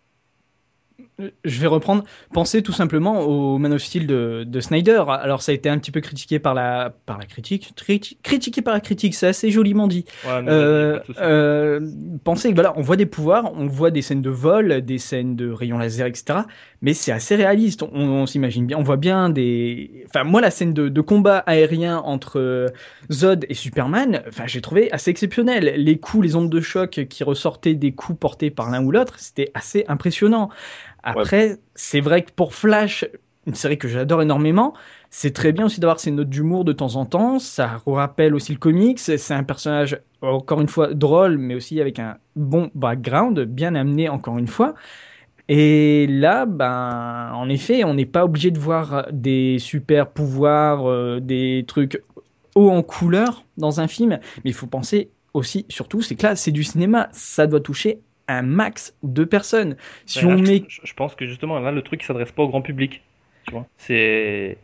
Je vais reprendre. Pensez tout simplement au Man of Steel de, de Snyder. Alors ça a été un petit peu critiqué par la, par la critique. Criti- critiqué par la critique, c'est assez joliment dit.
Ouais, mais
Euh,
vas-y, pas de soucis.
euh, pensez que voilà, on voit des pouvoirs, on voit des scènes de vol, des scènes de rayons laser, et cetera. Mais c'est assez réaliste. On, on s'imagine bien, on voit bien des. Enfin, moi, la scène de, de combat aérien entre euh, Zod et Superman, enfin, j'ai trouvé assez exceptionnel. Les coups, les ondes de choc qui ressortaient des coups portés par l'un ou l'autre, c'était assez impressionnant. Après, c'est vrai que pour Flash, une série que j'adore énormément, c'est très bien aussi d'avoir ces notes d'humour de temps en temps. Ça rappelle aussi le comics. C'est un personnage, encore une fois, drôle, mais aussi avec un bon background, bien amené, encore une fois. Et là, ben, en effet, on n'est pas obligé de voir des super pouvoirs, euh, des trucs haut en couleur dans un film, mais il faut penser aussi, surtout, c'est que là, c'est du cinéma, ça doit toucher un max de personnes. Si
Ouais,
on
là,
met...
je, je pense que justement, là, le truc, il s'adresse pas au grand public. Tu vois, c'est.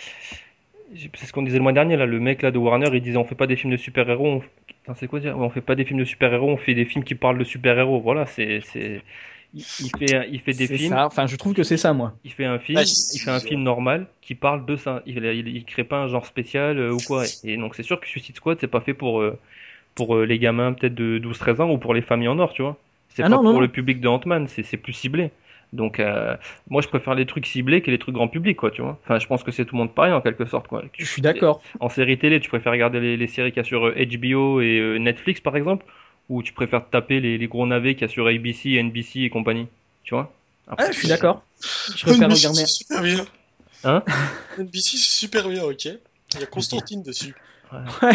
C'est ce qu'on disait le mois dernier, là, le mec là de Warner, il disait on fait pas des films de super-héros, on... Putain, c'est quoi dire? Ouais, on fait pas des films de super-héros, on fait des films qui parlent de super-héros. Voilà, c'est, c'est... Il, il fait, il fait des
C'est
films,
ça, enfin, je trouve que c'est ça, moi.
il fait un film,
Ouais,
il fait un
c'est-
film normal qui parle de ça. Il, il, il crée pas un genre spécial euh, ou quoi. Et donc c'est sûr que Suicide Squad, c'est pas fait pour, euh, pour euh, les gamins peut-être de douze treize ans ou pour les familles en or, tu vois. C'est
Ah
pas
non, non,
pour
non.
le public de Ant-Man, c'est, c'est plus ciblé. Donc euh, moi je préfère les trucs ciblés que les trucs grand public, quoi, tu vois. Enfin, je pense que c'est tout le monde pareil en quelque sorte, quoi.
Je suis d'accord.
En série télé, tu préfères regarder les, les séries qu'il y a sur euh, H B O et euh, Netflix, par exemple, ou tu préfères te taper les, les gros navets qu'il y a sur A B C, N B C et compagnie, tu vois? Après,
Ah, je suis d'accord. Je préfère
N B C,
regarder.
c'est super bien.
Hein?
N B C, c'est super bien, ok. Il y a Constantine dessus.
Ouais.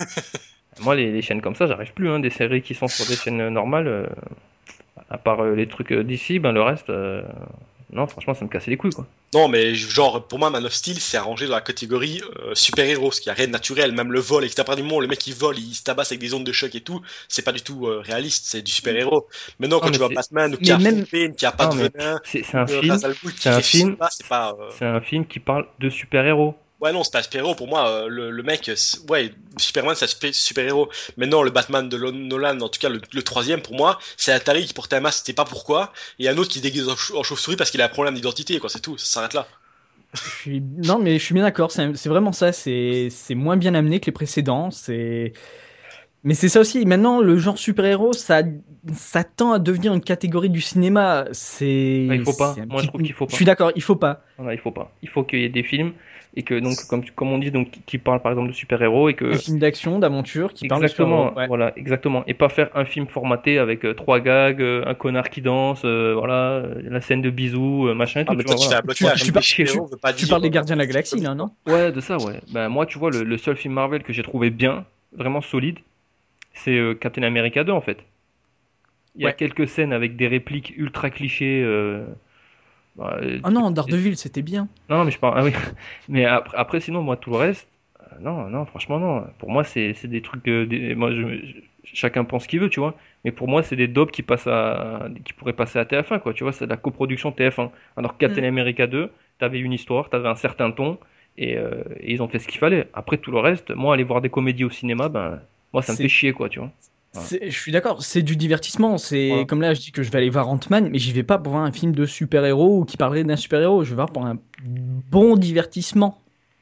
Moi, les, les chaînes comme ça, j'arrive plus, hein, des séries qui sont sur des chaînes euh, normales, euh, à part euh, les trucs euh, d'ici, ben le reste, euh, non, franchement, ça me cassait les couilles, quoi.
Non, mais genre, pour moi, Man of Steel, c'est arrangé dans la catégorie euh, super-héros, ce qui a rien de naturel. Même le vol, et que à partir du moment où le mec il vole, il se tabasse avec des ondes de choc et tout, c'est pas du tout euh, réaliste, c'est du super-héros. Maintenant, quand
Non, mais
tu vois
c'est-
Batman, ou
mais
qui a
même-
Bane, qui a pas
Non,
de
mais
venin,
c'est c'est un
euh,
film,
Ra's al Ghul qui
c'est un
réfléchit
film,
pas, c'est pas. euh,
c'est un film qui parle de super-héros.
Ouais, non, c'est pas un super-héros. Pour moi, euh, le, le mec, c'est- ouais, Superman, c'est un super- super-héros. Maintenant, le Batman de Lo- Nolan, en tout cas le, le troisième, pour moi, c'est un taré qui portait un masque, c'était pas pourquoi, et un autre qui se déguise en, chau- en chauve-souris parce qu'il a un problème d'identité, quoi, c'est tout, ça s'arrête là.
Je suis... Non, mais je suis bien d'accord. C'est c'est vraiment ça. C'est c'est moins bien amené que les précédents. C'est. Mais c'est ça aussi. Maintenant, le genre super-héros, ça, ça tend à devenir une catégorie du cinéma. C'est.
Bah, il faut pas.
c'est un
Moi, je
petit-
trouve qu'il faut pas.
Je suis d'accord. Il faut pas.
Voilà, il faut pas. Il faut qu'il y ait des films et que donc comme tu- comme on dit donc qui- qui parlent par exemple de super-héros et que
Un film d'action, d'aventure, qui parle de
exactement,
super-héros. Ouais.
voilà, exactement, et pas faire un film formaté avec euh, trois gags, euh, un connard qui danse, euh, voilà, euh, la scène de bisous, euh, machin et tout.
Ah, mais
tu
toi,
vois,
tu fais
voilà.
un blocage.
Tu- tu
mais
parles-
super-héros veut pas
Tu
dire,
parles des
euh,
Gardiens de la Galaxie, là, non?
Ouais, de ça, ouais. Ben moi, tu vois, le, le seul film Marvel que j'ai trouvé bien, vraiment solide, c'est euh, Captain America deux en fait. Il y a
Ouais.
quelques scènes avec des répliques ultra clichés. Euh... bah, euh,
Ah non, Daredevil, c'était bien.
Non, mais je parle. Ah oui. Mais après, après, sinon, moi, tout le reste, euh, non, non, franchement, non. Pour moi, c'est c'est des trucs. euh, des- Moi, je... je- chacun pense ce qu'il veut, tu vois. Mais pour moi, c'est des daubes qui passent à, qui pourraient passer à T F un, quoi. Tu vois, c'est de la coproduction T F un. Alors que Captain
Mm.
America deux, t'avais une histoire, t'avais un certain ton, et, euh, et ils ont fait ce qu'il fallait. Après, tout le reste, moi, aller voir des comédies au cinéma, ben, moi, ça me
C'est-
fait chier, quoi, tu vois. Ouais.
C'est- Je suis d'accord, c'est du divertissement. C'est
Voilà.
comme là, je dis que je vais aller voir Ant-Man, mais j'y vais pas pour voir un film de super-héros ou qui parlerait d'un super-héros. Je vais voir pour un bon divertissement.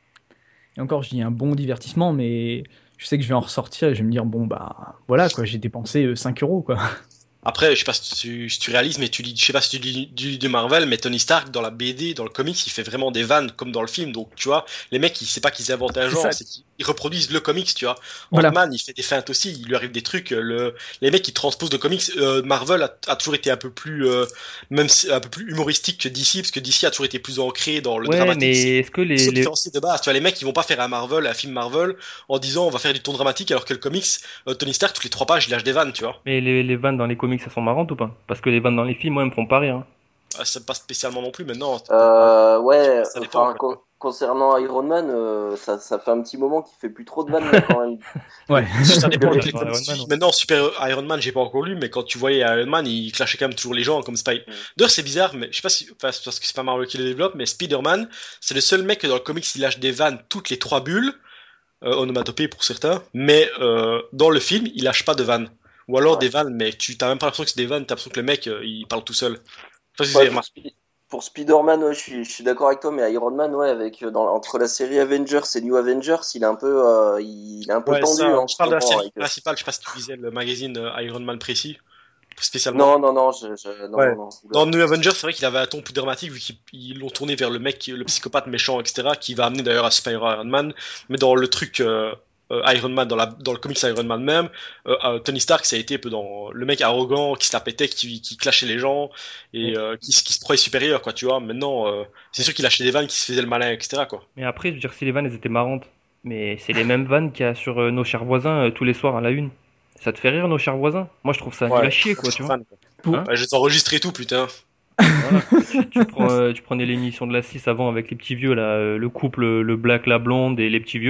Et encore, je dis un bon divertissement, mais je sais que je vais en ressortir et je vais me dire, bon, bah voilà, quoi, j'ai dépensé euh, cinq euros, quoi.
Après, je sais pas si tu, si tu réalises, mais tu lis, je sais pas si tu lis du, de Marvel, mais Tony Stark, dans la B D, dans le comics, il fait vraiment des vannes comme dans le film. Donc, tu vois, les mecs, ils, c'est pas qu'ils inventent un
C'est
genre,
ça.
c'est qu'ils reproduisent le comics, tu vois.
Voilà.
Ant-Man, il fait des feintes aussi, il lui arrive des trucs. euh, Le, les mecs, qui transposent de comics. Euh, Marvel a, a toujours été un peu plus, euh, même si- un peu plus humoristique que D C, parce que D C a toujours été plus ancré dans le
Ouais,
dramatique.
mais est-ce que
Ils
les,
sont
les...
différenciés de base. Tu vois, les mecs, ils vont pas faire un Marvel, un film Marvel, en disant on va faire du ton dramatique, alors que le comics, euh, Tony Stark, toutes les trois pages, il lâche des vannes, tu vois.
mais les, les vannes dans les comics, elles sont marrantes ou pas? Parce que les vannes dans les films, moi, elles me font pas rire, hein.
Ah, c'est pas spécialement non plus, maintenant.
Euh, ouais,
Ça dépend,
enfin,
quoi.
con- concernant Iron Man, euh, ça, ça fait un petit moment qu'il fait plus trop de vannes là, quand même.
Ouais.
Ça dépend
Ouais,
de quel
Iron
comics
Man,
tu lis.
ouais.
Maintenant, Super Iron Man, j'ai pas encore lu, mais quand tu voyais Iron Man, il clashait quand même toujours les gens comme Spy.
Mm.
D'ailleurs, c'est bizarre, mais je sais pas si, enfin, c'est parce que c'est pas Marvel qui le développe, mais Spider-Man, c'est le seul mec que dans le comics, il lâche des vannes toutes les trois bulles, euh, onomatopée pour certains, mais euh, dans le film, il lâche pas de vannes. Ou alors
Ouais.
des vannes, mais tu t'as même pas l'impression que c'est des vannes, t'as l'impression que le mec, euh, il parle tout seul. Je sais pas si vous
Ouais,
avez
pour,
remarqué.
Spi- pour Spider-Man, ouais, je suis, je suis d'accord avec toi, mais Iron Man, ouais, avec euh, dans, entre la série Avengers et New Avengers, il est un peu, euh, il est un peu
Ouais,
tendu.
ça,
hein,
je parle de la
en ce moment,
série
avec, euh,
principale, je sais pas si tu lisais le magazine euh, Iron Man précis, spécialement.
Non, non, non, je, je, non,
Ouais.
non, non.
Dans New Avengers, c'est vrai qu'il avait un ton plus dramatique vu qu'ils ils l'ont tourné vers le mec, qui- le psychopathe méchant, et cetera, qui va amener d'ailleurs à Super Iron Man. Mais dans le truc euh, euh, Iron Man, dans, la, dans le comics Iron Man même, euh, euh, Tony Stark, ça a été un peu dans le mec arrogant qui se la pétait, qui, qui clashait les gens et euh, qui, se- qui se croyait supérieur, quoi, tu vois. Maintenant, euh, c'est sûr qu'il lâchait des vannes, qui se faisait le malin, et cetera, quoi.
Mais après, je veux dire, si les vannes, elles étaient marrantes, mais c'est les mêmes vannes qu'il y a sur euh, Nos chers voisins euh, tous les soirs à la une. Ça te fait rire, Nos chers voisins? Moi, je trouve ça nul à chier, quoi, tu vois.
Fan, quoi.
Pour-
Hein
Ouais, je vais t'enregistrer tout, putain.
Voilà. tu, tu prends, euh, tu prenais l'émission de la six avant avec les petits vieux, là, euh, le couple, le black, la blonde et les petits vieux.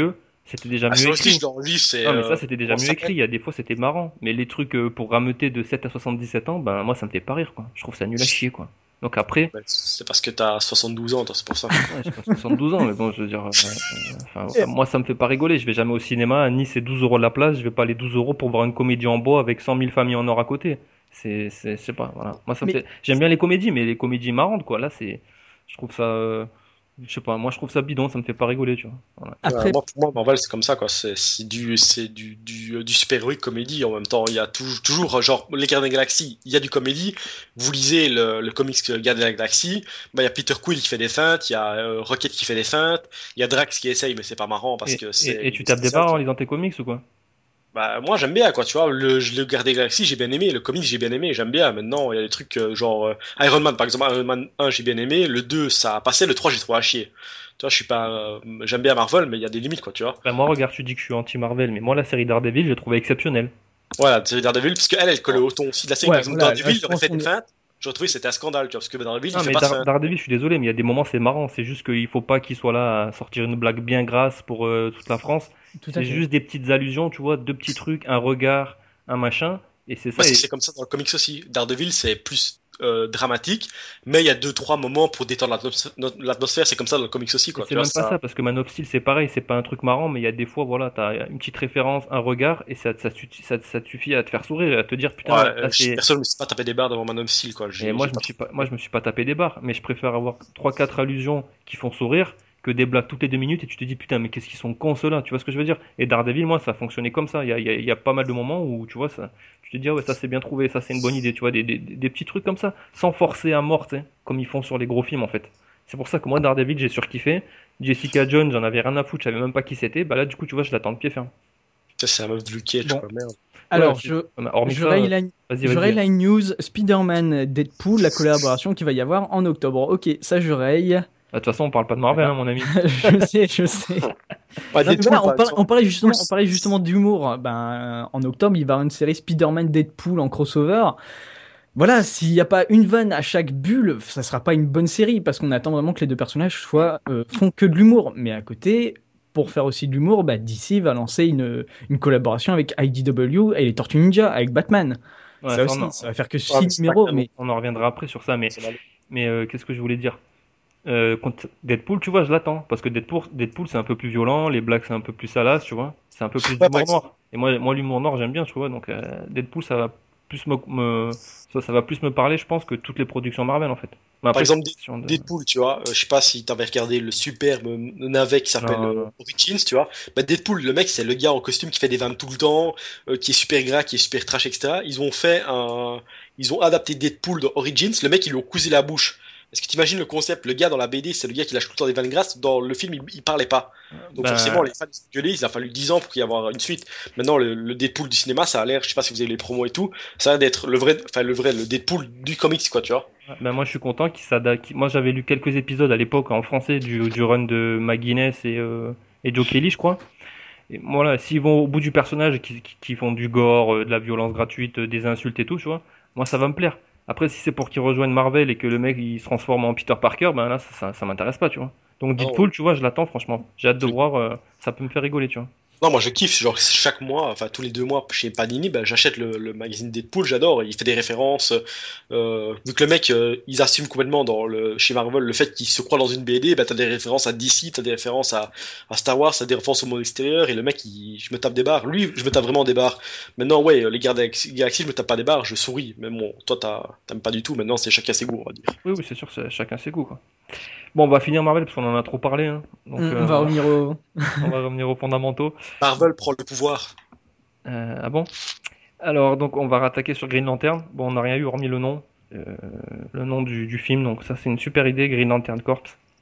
C'était déjà
Ah,
mieux
sur le
écrit.
Switch, dans le livre, c'est.
Non, mais
euh,
ça, c'était déjà
comment
mieux
ça
écrit.
s'appelle
Il y a des fois, c'était marrant. Mais les trucs euh, pour rameuter de sept à soixante-dix-sept ans, ben, moi, ça me fait pas rire, quoi. Je trouve ça nul à chier, quoi. Donc après,
Ouais, c'est parce que t'as soixante-douze ans, toi, c'est pour ça.
ouais, j'ai pas soixante-douze ans, mais bon, je veux dire, euh, euh, enfin, ouais, moi, ça me fait pas rigoler. Je vais jamais au cinéma. À Nice, c'est douze euros de la place. Je vais pas aller douze euros pour voir une comédie en bois avec cent mille familles en or à côté. C'est, c'est, je sais pas, voilà. Moi, ça me
Mais-
fait, j'aime bien les comédies, mais les comédies marrantes, quoi. Là, c'est, je trouve ça, euh, je sais pas, moi, je trouve ça bidon. Ça me fait pas rigoler, tu vois. Voilà.
Après,
Ouais, moi, pour moi, Marvel, c'est comme ça, quoi. C'est c'est du, c'est du, du, du super-héroïque comédie. En même temps, il y a tou- toujours, genre, les Gardiens de la Galaxie, il y a du comédie. Vous lisez le, le comics Gardiens de la Galaxie, bah, il y a Peter Quill qui fait des feintes, il y a euh, Rocket qui fait des feintes, il y a Drax qui essaye, mais c'est pas marrant parce
Et,
que
et,
c'est.
et tu tapes des
c'est-
barres en lisant tes comics ou quoi?
Bah, moi, j'aime bien, quoi, tu vois. Le, le Gardien de la Galaxie, j'ai bien aimé. Le comics, j'ai bien aimé. J'aime bien. Maintenant, il y a des trucs, euh, genre, euh, Iron Man, par exemple. Iron Man un, j'ai bien aimé. Le deux, ça a passé. Le trois, j'ai trouvé à chier. Tu vois, je suis pas, euh, j'aime bien Marvel, mais il y a des limites, quoi, tu vois.
Ben, moi, regarde, tu dis que je suis anti-Marvel, mais moi, la série Daredevil, j'ai trouvé exceptionnelle.
Voilà, la série Daredevil, parce qu'elle, elle colle au ton aussi de la série.
Ouais,
Par exemple,
voilà,
Daredevil,
là,
il
je
aurait
pense
fait
qu'on
des
est-
feintes. J'aurais trouvé que c'était un scandale, tu vois, parce que Daredevil, il
Non,
fait
mais
pas de
Dar-
feintes.
Daredevil, je suis désolé, mais il y a des moments, c'est marrant. C'est juste qu'il faut pas qu'il soit là à sortir une blague bien grasse pour euh, toute la France.
tout à
C'est
fait.
juste des petites allusions, tu vois, deux petits trucs, un regard, un machin, et c'est ça.
Parce
et-
que c'est comme ça dans le comics aussi. Daredevil, c'est plus euh, dramatique, mais il y a deux, trois moments pour détendre l'atmos- notre- l'atmosphère. C'est comme ça dans le comics aussi,
et
quoi.
c'est
Tu vois,
même pas ça, parce que Man of Steel, c'est pareil, c'est pas un truc marrant, mais il y a des fois, voilà, t'as une petite référence, un regard, et ça, ça, suffit- ça, ça te suffit à te faire sourire, et à te dire, putain,
Ouais,
là,
euh, je-
c'est.
personne ne me suis pas tapé des barres devant Man of Steel, quoi. J'ai-
Et moi,
j'ai
je me
pas
suis
trouvé.
pas, moi, je me suis pas tapé des barres, mais je préfère avoir trois quatre allusions qui font sourire que des blagues toutes les deux minutes et tu te dis putain, mais qu'est-ce qu'ils sont cons ceux-là, tu vois ce que je veux dire? Et Daredevil, moi, ça fonctionnait comme ça. Il y a, il y a, il y a pas mal de moments où tu vois ça, tu te dis ah ouais, ça c'est bien trouvé, ça c'est une bonne idée, tu vois, des, des, des petits trucs comme ça, sans forcer à mort, tu sais, comme ils font sur les gros films en fait. C'est pour ça que moi, Daredevil, j'ai surkiffé. Jessica Jones, j'en avais rien à foutre, je savais même pas qui c'était. Bah là, du coup, tu vois, je l'attends de pied ferme.
Ça, c'est la meuf de Luke Cage,
Bon.
quoi, merde.
Alors,
Ouais,
je,
hormis
je
ça,
raye
euh,
la,
vas-y,
je
vas-y.
raye la news Spider-Man Deadpool, la collaboration qu'il va y avoir en octobre. Ok, ça je raye.
De toute façon, on parle pas de Marvel, hein, mon ami.
je sais, je sais.
Ouais,
Non, mais
Deadpool,
voilà, on,
par
par-
exemple.
on parlait justement, on parlait justement d'humour. Ben, euh, en octobre, il va y avoir une série Spider-Man Deadpool en crossover. Voilà, s'il n'y a pas une vanne à chaque bulle, ça sera pas une bonne série parce qu'on attend vraiment que les deux personnages soient, euh, font que de l'humour. Mais à côté, pour faire aussi de l'humour, bah, D C va lancer une, une collaboration avec I D W et les Tortues Ninja avec Batman.
Ouais,
ça
ça,
aussi,
on en-
ça va faire que
Ouais,
six
mais c'est pas
numéros.
canon.
Mais
on en reviendra après sur ça, mais
C'est mal.
Mais euh, qu'est-ce que je voulais dire? Euh, contre Deadpool, tu vois, je l'attends. Parce que Deadpool, Deadpool c'est un peu plus violent, les blagues, c'est un peu plus salace, tu vois. C'est un peu plus
Ouais, par
d'humour
exemple.
noir. Et moi, moi l'humour noir, j'aime bien, tu vois. Donc, euh, Deadpool, ça va plus me, me- ça, ça va plus me parler, je pense, que toutes les productions Marvel, en fait. Mais
Par
après,
exemple,
c'est une question de-
Deadpool, tu vois, euh, je sais pas si t'avais regardé le superbe navet qui s'appelle
Non,
euh,
non.
Origins, tu vois. Bah, Deadpool, le mec, c'est le gars en costume qui fait des vannes tout le temps, euh, qui est super gras, qui est super trash, et cetera. Ils ont fait un, ils ont adapté Deadpool dans Origins. Le mec, ils lui ont cousé la bouche. Est-ce que tu imagines le concept? Le gars dans la B D, c'est le gars qui lâche tout le temps des vannes grasses. Dans le film, il, il parlait pas. Donc
Ben,
forcément, les fans se gueulaient. Il a fallu dix ans pour qu'il y ait avoir une suite. Maintenant, le, le Deadpool du cinéma, ça a l'air, je sais pas si vous avez les promos et tout, ça a l'air d'être le vrai, enfin le vrai, le Deadpool du comics, quoi, tu vois.
ben, moi, je suis content qu'il s'adapte. Moi, j'avais lu quelques épisodes à l'époque en français du, du run de McGuinness et, euh, et Joe Kelly, je crois. Et voilà, s'ils vont au bout du personnage, qui, qui, qui font du gore, euh, de la violence gratuite, euh, des insultes et tout, tu vois, moi ça va me plaire. Après, si c'est pour qu'ils rejoignent Marvel et que le mec il se transforme en Peter Parker, ben là ça, ça, ça m'intéresse pas, tu vois. Donc
Ah ouais.
Deadpool, tu vois, je l'attends franchement. J'ai hâte de
Oui.
voir, euh, ça peut me faire rigoler, tu vois.
Non, moi je kiffe, genre chaque mois, enfin tous les deux mois chez Panini, bah, j'achète le, le magazine Deadpool, j'adore, il fait des références, euh, vu que le mec, euh, ils assument complètement dans le, chez Marvel le fait qu'il se croit dans une B D, bah t'as des références à D C, t'as des références à, à Star Wars, t'as des références au monde extérieur, et le mec, il, je me tape des barres, lui, je me tape vraiment des barres. Maintenant, ouais, les Gardiens de la Galaxie, je me tape pas des barres, je souris, mais bon, toi t'as- t'aimes pas du tout, maintenant c'est chacun ses goûts, on va dire.
Oui, oui, c'est sûr, c'est chacun ses goûts, quoi. Bon, on va finir Marvel parce qu'on en a trop parlé, hein. Donc,
on, on
euh,
va revenir au.
on va revenir aux fondamentaux.
Marvel prend le pouvoir.
Euh, ah bon? Alors, donc, on va rattaquer sur Green Lantern. Bon, on n'a rien eu hormis le nom, euh, le nom du, du film. Donc, ça, c'est une super idée, Green Lantern Corps.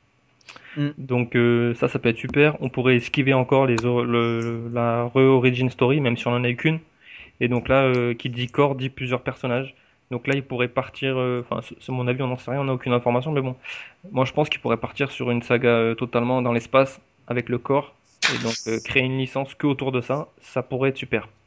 Mm.
Donc, euh, ça, ça peut être super. On pourrait esquiver encore les, or- le, la re-origin story, même si on en a eu qu'une. Et donc là, euh, qui dit corps dit plusieurs personnages. Donc là, il pourrait partir. euh, Enfin, c'est c'est mon avis, on n'en sait rien, on n'a aucune information, mais bon. Moi, je pense qu'il pourrait partir sur une saga euh, totalement dans l'espace avec le corps et donc euh, créer une licence que autour de ça. Ça pourrait être super.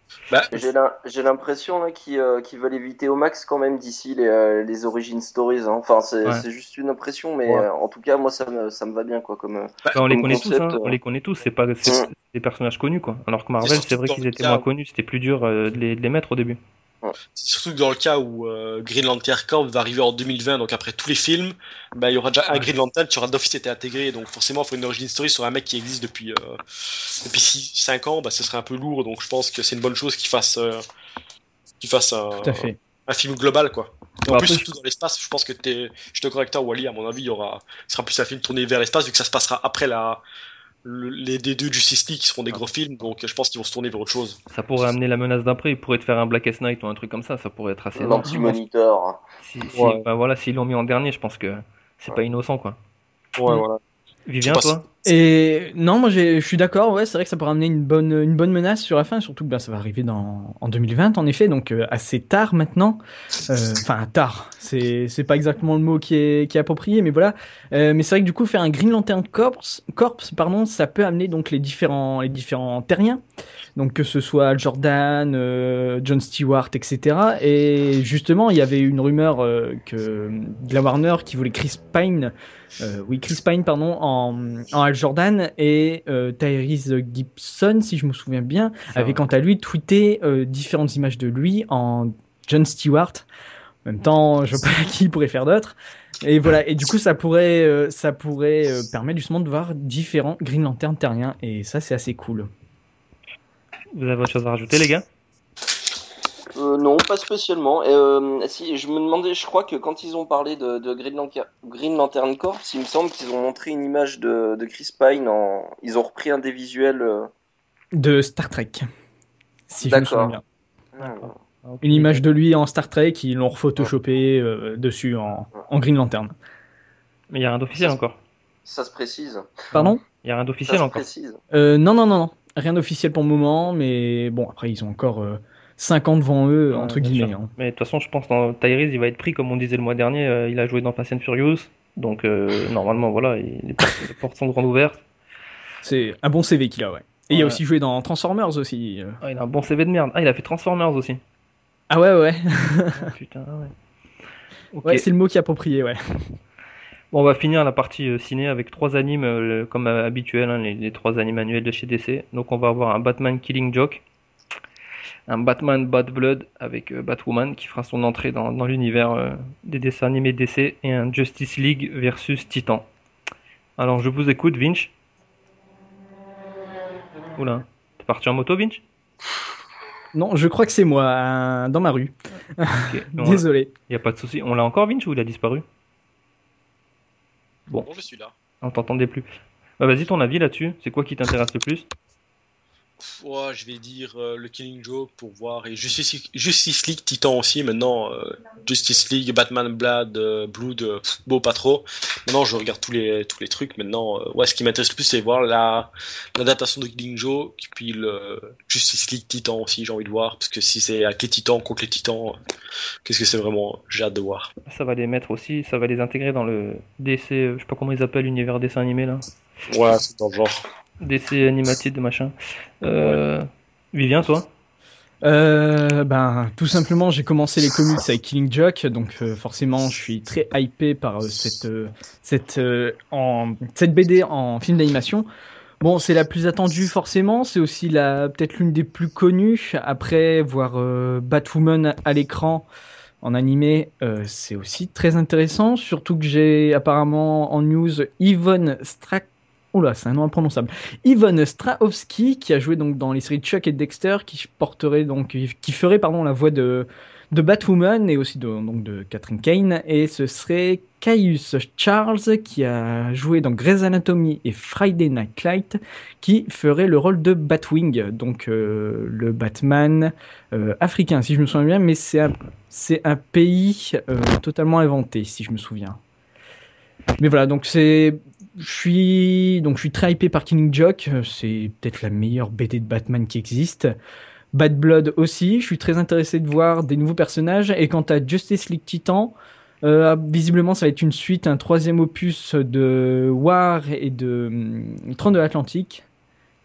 Bah,
J'ai la- j'ai l'impression là qu'ils euh, qu'ils veulent éviter au max quand même d'ici les, euh, les origin stories. Hein. Enfin, c'est
Ouais.
c'est juste une impression, mais
Ouais.
euh, en tout cas, moi, ça me, ça me va bien, quoi, comme, euh,
bah,
Bah, on les
comme
connaît tous,
concept.
hein. On
euh.
les connaît tous. C'est pas, c'est
Mm.
c'est des personnages connus, quoi. Alors que
c'est
Marvel,
surtout
c'est vrai
dans
qu'ils
le
étaient
cas
moins
où-
connus. C'était plus dur euh, de les, de les mettre au début.
c'est surtout que dans le cas où euh, Green Lantern Corps va arriver en deux mille vingt, donc après tous les films, bah, il y aura déjà un
Ouais.
Green Lantern qui aura d'office été intégré, donc forcément, il faut une origin story sur un mec qui existe depuis, euh, depuis six cinq ans, bah, ce serait un peu lourd, donc je pense que c'est une bonne chose qu'il fasse, euh, qu'il fasse un,
Tout à fait.
un film global, quoi. Et en
Bah,
plus,
après,
surtout dans l'espace, je pense que t'es, je te correcteur, Wally, à mon avis, il y aura, ce sera plus un film tourné vers l'espace, vu que ça se passera après la, le- les D deux Justice League qui seront des gros films, donc je pense qu'ils vont se tourner vers autre chose.
Ça pourrait amener la menace d'après. Ils pourraient te faire un Blackest Night ou un truc comme ça. Ça pourrait être assez énorme.
L'anti-monitor.
Si, si,
Ouais.
bah voilà, s'ils l'ont mis en dernier, je pense que c'est pas innocent, quoi.
Ouais,
Mm.
voilà.
Vivien,
Je sais pas
toi?
Et non, moi j'ai- je suis d'accord, ouais, c'est vrai que ça pourrait amener une bonne, une bonne menace sur la fin, surtout que ben, ça va arriver dans, en deux mille vingt en effet, donc euh, assez tard maintenant. Euh, Enfin, tard, c'est c'est pas exactement le mot qui est, qui est approprié, mais voilà. Euh, mais c'est vrai que du coup, faire un Green Lantern Corps, Corps pardon, ça peut amener donc les différents, les différents terriens. Donc que ce soit Al Jordan, euh, John Stewart, et cetera. Et justement, il y avait une rumeur euh, que de la Warner qui voulait Chris Pine, euh, oui Chris Pine pardon, en, en Al Jordan et euh, Tyrese Gibson, si je me souviens bien,
Ça
avait
va.
quant à lui tweeté euh, différentes images de lui en John Stewart. En même temps, je vois pas qui pourrait faire d'autre. Et voilà. Et du coup, ça pourrait, euh, ça pourrait euh, permettre justement de voir différents Green Lantern terriens. Et ça, c'est assez cool.
Vous avez autre chose à rajouter, les gars?
Euh, non, pas spécialement. Et, euh, si, je me demandais, je crois que quand ils ont parlé de, de Green, Lanca- Green Lantern Corps, il me semble qu'ils ont montré une image de, de Chris Pine. En... Ils ont repris un des visuels. euh,
De Star Trek, si je me souviens
D'accord.
bien.
hmm.
Ok.
Une image de lui en Star Trek, ils l'ont rephotoshopé euh, dessus en, en Green Lantern.
Mais il y a rien d'officiel
Ça-
encore.
Ça se précise.
Pardon?
Il y a rien
Ça
d'officiel
se
encore.
précise.
euh, Non, non, non, non. Rien d'officiel pour le moment, mais bon, après, ils ont encore euh, cinq ans devant eux,
Ouais,
entre
bien
guillemets.
sûr.
hein.
Mais de toute façon, je pense que Tyrese, il va être pris, comme on disait le mois dernier. euh, il a joué dans Fast and Furious. Donc, euh, normalement, voilà, il- les portes, les portes sont grandes ouvertes.
C'est un bon C V qu'il a, ouais. Et il a
Ouais.
aussi joué dans Transformers aussi. euh.
Ah, il a un bon C V de merde. Ah, il a fait Transformers aussi.
Ah ouais, ouais.
Ah, putain, ah ouais. Ok.
Ouais, c'est le mot qui est approprié, ouais.
Bon, on va finir la partie euh, ciné avec trois animes euh, comme euh, habituel, hein, les, les trois animes annuels de chez D C. Donc on va avoir un Batman Killing Joke, un Batman Bad Blood avec euh, Batwoman qui fera son entrée dans, dans l'univers euh, des dessins animés D C et un Justice League versus Titan. Alors je vous écoute, Vinch. Oula, t'es parti en moto, Vinch?
Non, je crois que c'est moi, euh, dans ma rue.
Ok, bon,
Désolé.
y a pas de souci. On l'a encore, Vinch, ou il a disparu? Bon,
Bon, je suis là.
on t'entendait plus. Bah, vas-y, ton avis là-dessus, c'est quoi qui t'intéresse le plus?
Pff, ouais, je vais dire euh, le Killing Joke pour voir. Et Justice, Justice League Titan aussi. Maintenant, euh, Justice League, Batman Blood, euh, Blood, euh, pff, beau pas trop. Maintenant, je regarde tous les, tous les trucs. Maintenant, euh, ouais, ce qui m'intéresse le plus, c'est voir la, l'adaptation de Killing Joke. Puis le Justice League Titan aussi, j'ai envie de voir. Parce que si c'est avec les Titans contre les Titans, euh, qu'est-ce que c'est vraiment? J'ai hâte de voir.
Ça va les mettre aussi, ça va les intégrer dans le D C, euh, je sais pas comment ils appellent l'univers dessin animé là.
Ouais, c'est dans le genre.
D C Animated machin. Euh... Vivien, toi?
Euh, ben, tout simplement, j'ai commencé les comics avec Killing Joke, donc euh, forcément, je suis très hypé par euh, cette euh, cette euh, en cette B D en film d'animation. Bon, c'est la plus attendue forcément, c'est aussi la peut-être l'une des plus connues. Après, voir euh, Batwoman à l'écran en animé, euh, c'est aussi très intéressant. Surtout que j'ai apparemment en news Yvonne Strack. Oula, c'est un nom imprononçable. Yvonne Strahovski, qui a joué donc dans les séries Chuck et Dexter, qui porterait donc, qui ferait pardon la voix de de Batwoman et aussi de donc de Catherine Kane. Et ce serait Caius Charles, qui a joué dans Grey's Anatomy et Friday Night Light, qui ferait le rôle de Batwing, donc euh, le Batman euh, africain, si je me souviens bien. Mais c'est un c'est un pays euh, totalement inventé, si je me souviens. Mais voilà, donc c'est je suis donc je suis très hypé par Killing Joke, c'est peut-être la meilleure B D de Batman qui existe. Bad Blood aussi, je suis très intéressé de voir des nouveaux personnages. Et quant à Justice League Titan, euh, visiblement ça va être une suite, un troisième opus de War et de hum, Trône de l'Atlantique.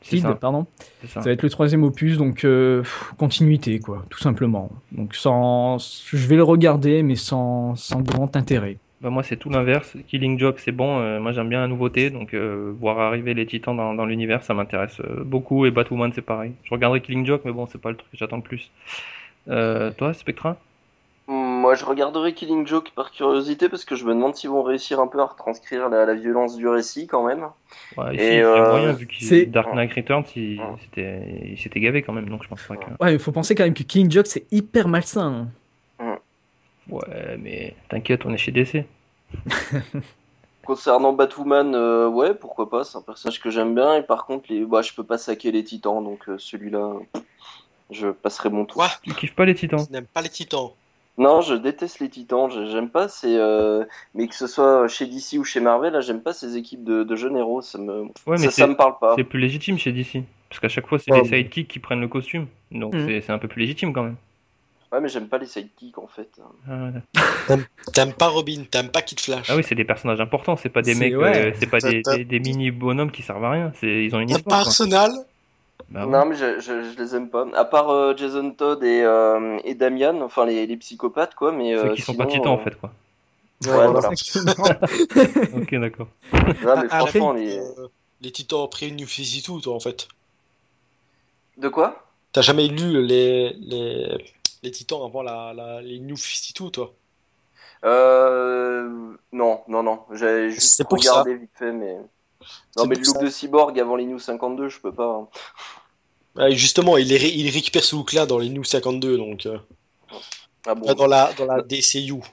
C'est
Sid,
ça.
pardon.
C'est ça.
Ça va être le troisième opus, donc euh, pff, continuité, quoi, tout simplement. Donc sans, je vais le regarder, mais sans, sans grand intérêt.
Bah, moi, c'est tout l'inverse. Killing Joke, c'est bon. euh, moi, j'aime bien la nouveauté. Donc, euh, voir arriver les titans dans, dans l'univers, ça m'intéresse euh, beaucoup. Et Batwoman, c'est pareil. Je regarderai Killing Joke, mais bon, c'est pas le truc que j'attends le plus. Euh, toi, Spectra?
Moi, je regarderai Killing Joke par curiosité parce que je me demande s'ils vont réussir un peu à retranscrire la, la violence du récit quand même.
Ouais, ici,
Et,
il y a
euh,
moyen, vu qu'il
c'est-
Dark Knight Returns, il
Ouais.
s'était il s'était gavé quand même. Donc, je pense pas que.
Ouais, il faut penser quand même que Killing Joke, c'est hyper malsain.
Ouais, mais t'inquiète, on est chez D C.
Concernant Batwoman, euh, ouais, pourquoi pas, c'est un personnage que j'aime bien. Et par contre, les, bah, je peux pas saquer les titans, donc euh, celui-là, je passerai mon tour.
Quoi?
Tu kiffes pas les titans?
Tu n'aimes pas les titans?
Non, je déteste les titans, je- j'aime pas, c'est euh, mais que ce soit chez D C ou chez Marvel, là, j'aime pas ces équipes de, de jeunes héros, ça me,
Ouais, mais
ça, ça
c'est-
me parle pas.
C'est plus légitime chez D C. Parce qu'à chaque fois, c'est
Ouais,
les sidekicks qui prennent le costume. Donc,
Mhm.
c'est c'est un peu plus légitime quand même.
Ouais, mais j'aime pas les sidekicks en fait.
Ah, ouais.
T'aimes pas Robin, t'aimes pas Kid Flash.
Ah oui, c'est des personnages importants, c'est pas des
C'est-
mecs,
ouais.
euh, c'est pas des,
T'as-
des, des mini bonhommes qui servent à rien. C'est ils ont une
T'aimes pas
histoire. Quoi.
Arsenal?
Bah ouais.
Non, mais je, je, je les aime pas. À part euh, Jason Todd et, euh, et Damian, enfin les, les psychopathes quoi, mais
Ceux
euh,
qui sont
sinon,
pas titans en
euh,
fait quoi.
Ouais, voilà.
Exactement.
Ok, d'accord.
Non, mais
Ah,
franchement,
après,
les...
euh, les titans après New fifty-two, toi, en fait.
De quoi?
T'as jamais lu les, les, les titans avant la, la, les New fifty-two, toi?
Euh... Non, non, non. J'ai juste
C'est pour
regardé vite fait, mais... Non,
C'est
mais
pour
le look
ça.
de Cyborg avant les New cinquante-deux, je peux pas. hein.
Ouais, justement, il, les ré- il récupère ce look-là dans les New cinquante-deux, donc. euh,
Ah bon?
euh, dans la, dans la D C U.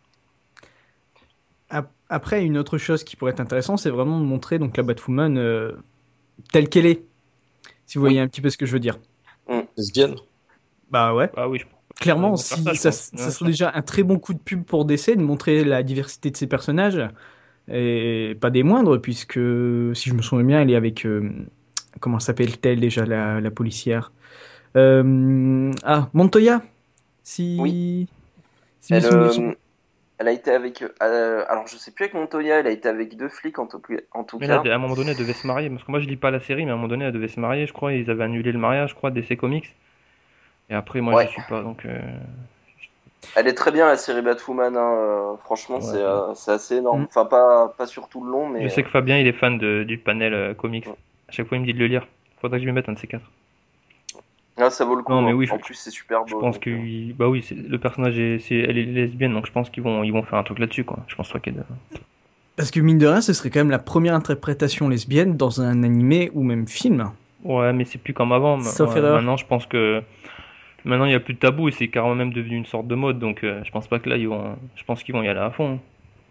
Ap- Après, une autre chose qui pourrait être intéressante, c'est vraiment de montrer donc la Batwoman euh, telle qu'elle est. Si vous voyez un petit peu ce que je veux dire.
Lesbienne.
Bah ouais.
Ah oui, je...
Clairement,
Ouais, ils vont
si
faire ça, je
ça,
pense.
ça
Ouais,
serait déjà un très bon coup de pub pour D C de montrer la diversité de ses personnages, et pas des moindres, puisque si je me souviens bien, elle est avec euh, comment s'appelle-t-elle déjà la, la policière Euh, Ah, Montoya. Si.
Oui.
si mes
Elle,
souvenirs
euh,
sont-
elle a été avec... euh, alors, je sais plus avec Montoya, elle a été avec deux flics en tout, en tout
Mais
cas.
là, à un moment donné, elle devait se marier. Parce que moi, je lis pas la série, mais à un moment donné, elle devait se marier, je crois. Ils avaient annulé le mariage, je crois, D C Comics. Et après, moi,
Ouais.
je suis pas, donc. euh,
Elle est très bien la série Batwoman, hein, euh, franchement
Ouais.
c'est euh, c'est assez énorme.
Mm.
Enfin pas, pas sur tout le long, mais...
Je sais que Fabien, il est fan de, du panel euh, comics.
Ouais.
À chaque fois, il me dit de le lire. Faudrait que je lui mette un de ces quatre.
Ah, ça vaut le coup.
Non, mais
hein.
oui,
en
je-
plus c'est super beau.
Je pense
donc,
que,
euh,
bah oui, c'est, le personnage est, c'est, elle est lesbienne, donc je pense qu'ils vont, ils vont faire un truc là-dessus, quoi. Je pense pas qu'il y ait de...
Parce que mine de rien, ce serait quand même la première interprétation lesbienne dans un animé ou même film.
Ouais, mais c'est plus comme avant.
Sauf
Ouais,
erreur.
Maintenant, je pense que maintenant il y a plus de tabou et c'est carrément même devenu une sorte de mode, donc euh, je pense pas que là ils vont, je pense qu'ils vont y aller à fond.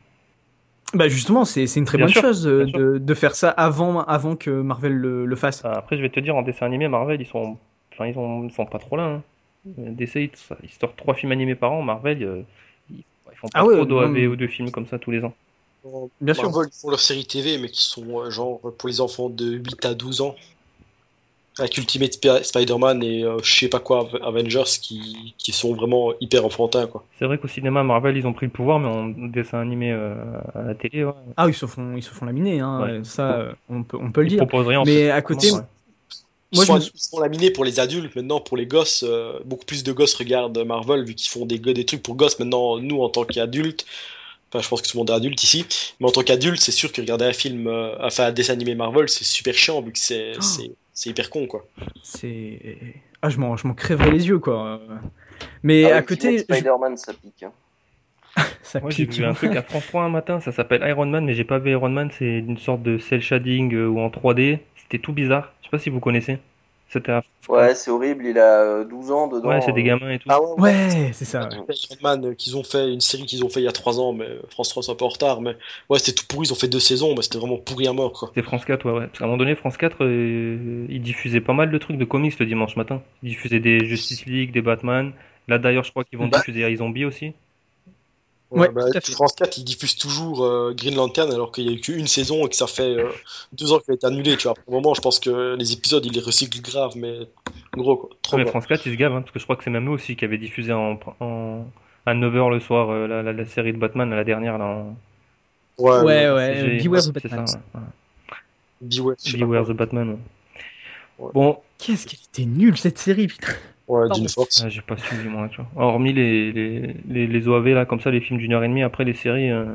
Bah justement, c'est c'est une très
Bien
bonne
sûr,
chose euh,
bien sûr.
de, de faire ça avant, avant que Marvel le, le fasse.
Ah, Après, je vais te dire, en dessin animé, Marvel, ils sont, enfin, ils ont, ils sont pas trop là. Hein. Euh, D C, ils, ils sortent trois films animés par an. Marvel, euh, ils, ils font pas
Ah ouais,
trop d'O A V
non, mais-
ou de films comme ça tous les ans.
Bien sûr.
Marvel, ils font leur série T V, mais qui sont euh, genre pour les enfants de huit à douze ans. Avec Ultimate Sp- Spider-Man et euh, je sais pas quoi, Av- Avengers, qui, qui sont vraiment hyper enfantins, quoi.
C'est vrai qu'au cinéma, Marvel, ils ont pris le pouvoir, mais en dessin animé euh, à la télé, ouais.
Ah, ils se font, ils se font laminer, hein.
Ouais.
Ça, euh, on peut, on peut le
Ils
dire.
proposent rien. en
Mais
fait.
à côté,
Ouais.
Ils
Moi, je
sont,
me-
ils sont laminés pour les adultes, maintenant pour les gosses, euh, beaucoup plus de gosses regardent Marvel, vu qu'ils font des, des trucs pour gosses. Maintenant, nous, en tant qu'adultes, enfin, je pense que tout le monde est adulte ici, mais en tant qu'adulte, c'est sûr que regarder un film, euh, enfin, un dessin animé Marvel, c'est super chiant, vu que c'est
Oh.
c'est- c'est hyper con, quoi.
c'est. Ah, je m'en, je m'en crèverais les yeux, quoi. Mais
ah ouais,
à côté,
Ultimate
je-
Spider-Man ça pique. hein.
ça
Moi, j'ai
pique.
vu un truc à France trois un matin, ça s'appelle Iron Man, mais j'ai pas vu Iron Man, c'est une sorte de cel shading euh, ou en trois D. C'était tout bizarre. Je sais pas si vous connaissez. C'était à...
Ouais, c'est horrible, il a euh, douze ans dedans.
Ouais, c'est des
euh.
gamins et tout.
Ah ouais,
Ouais, c'est ça. ouais.
Iron Man, euh, qu'ils ont fait, une série qu'ils ont fait il y a trois ans, mais France trois c'est un peu en retard, mais ouais, c'était tout pourri, ils ont fait deux saisons, mais c'était vraiment pourri à mort, quoi.
C'est France quatre, ouais, ouais. Parce qu'à un moment donné, France quatre, euh, ils diffusaient pas mal de trucs de comics le dimanche matin. Ils diffusaient des Justice League, des Batman. Là, d'ailleurs, je crois qu'ils vont
Bah.
diffuser iZombie aussi.
Ouais,
bah,
tout à fait.
France quatre, ils diffusent toujours euh, Green Lantern alors qu'il y a eu qu'une saison et que ça fait euh, deux ans qu'il a été annulé, tu vois. Pour le moment, je pense que les épisodes, ils les recyclent grave, mais gros, quoi. Trop
Ouais, mais
bien.
France quatre, ils se gavent, hein, parce que je crois que c'est même eux aussi qui avaient diffusé en, en, à neuf heures le soir euh, la, la, la série de Batman, la dernière, là, en
Ouais,
en
ouais.
C G.
Beware the
C'est
Batman.
ça, ouais.
Beware, je sais pas
Beware
quoi.
the Batman, ouais. Bon,
Qu'est-ce qu'elle était nulle cette série, putain.
Ouais,
Pardon.
d'une force.
ah, j'ai pas suivi moi, tu vois. Hormis les, les, les, les O A V là, comme ça, les films d'une heure et demie, après les séries. euh,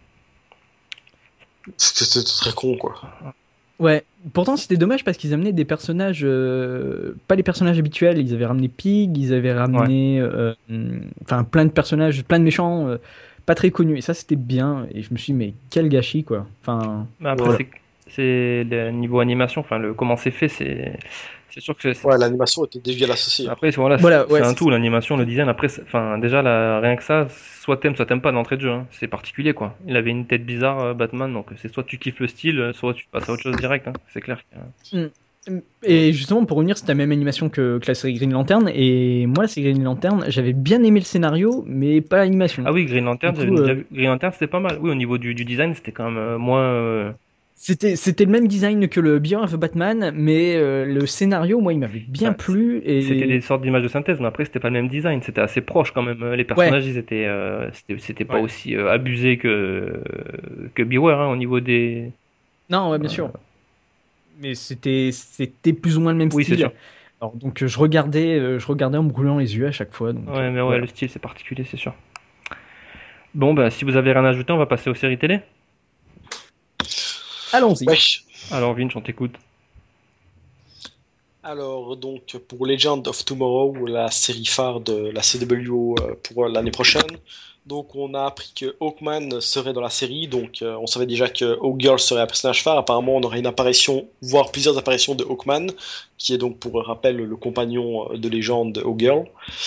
C'était très con, quoi.
Ouais, pourtant c'était dommage parce qu'ils amenaient des personnages, euh, pas les personnages habituels, ils avaient ramené Pig, ils avaient ramené, euh, hum, enfin plein de personnages, plein de méchants, euh, pas très connus, et ça c'était bien, et je me suis dit mais quel gâchis quoi, enfin,
Mais après,
Ouais.
c'est c'est le niveau animation, enfin, le, comment c'est fait, c'est c'est sûr que c'est.
Ouais, l'animation était dégueulasse aussi.
Après, c'est- voilà,
Voilà,
c'est
ouais,
c'est un
c'est
tout, l'animation, le design. Après, c'est- enfin, déjà, là, rien que ça, soit t'aimes, soit t'aimes pas d'entrée de jeu. Hein. C'est particulier, quoi. Il avait une tête bizarre, euh, Batman, donc c'est soit tu kiffes le style, euh, soit tu passes à autre chose direct. Hein. C'est clair. que-
Et justement, pour revenir, c'était la même animation que, que la série Green Lantern. Et moi, la série Green Lantern, j'avais bien aimé le scénario, mais pas l'animation.
Ah oui, Green Lantern,
Du
j'avais
coup,
déjà
euh,
vu. Green Lantern, c'était pas mal. Oui, au niveau du, du design, c'était quand même euh, moins. euh,
C'était, c'était le même design que le Beyond of Batman, mais euh, le scénario, moi, il m'avait bien
Ah,
plu. Et...
C'était des sortes d'images de synthèse, mais après, c'était pas le même design. C'était assez proche quand même. Les personnages, ils étaient. euh, c'était c'était pas
Ouais.
aussi euh, abusé que, que Beware hein, au niveau des.
Non, ouais, bien sûr. Mais c'était, c'était plus ou moins le même
Oui, c'est
style.
sûr.
Alors, donc, euh, je regardais, euh, je regardais en me brûlant les yeux à chaque fois. Donc,
Ouais,
euh,
mais ouais,
voilà.
le style, c'est particulier, c'est sûr. Bon, bah, si vous avez rien à ajouter, on va passer aux séries télé.
Allons-y.
Ouais.
Alors, Vince, on t'écoute.
Alors, donc, pour Legend of Tomorrow, la série phare de la C W euh, pour l'année prochaine, donc on a appris que Hawkman serait dans la série, donc euh, on savait déjà que Hawkgirl serait un personnage phare, apparemment on aurait une apparition, voire plusieurs apparitions de Hawkman, qui est donc pour rappel le compagnon euh, de légende de Hawkgirl.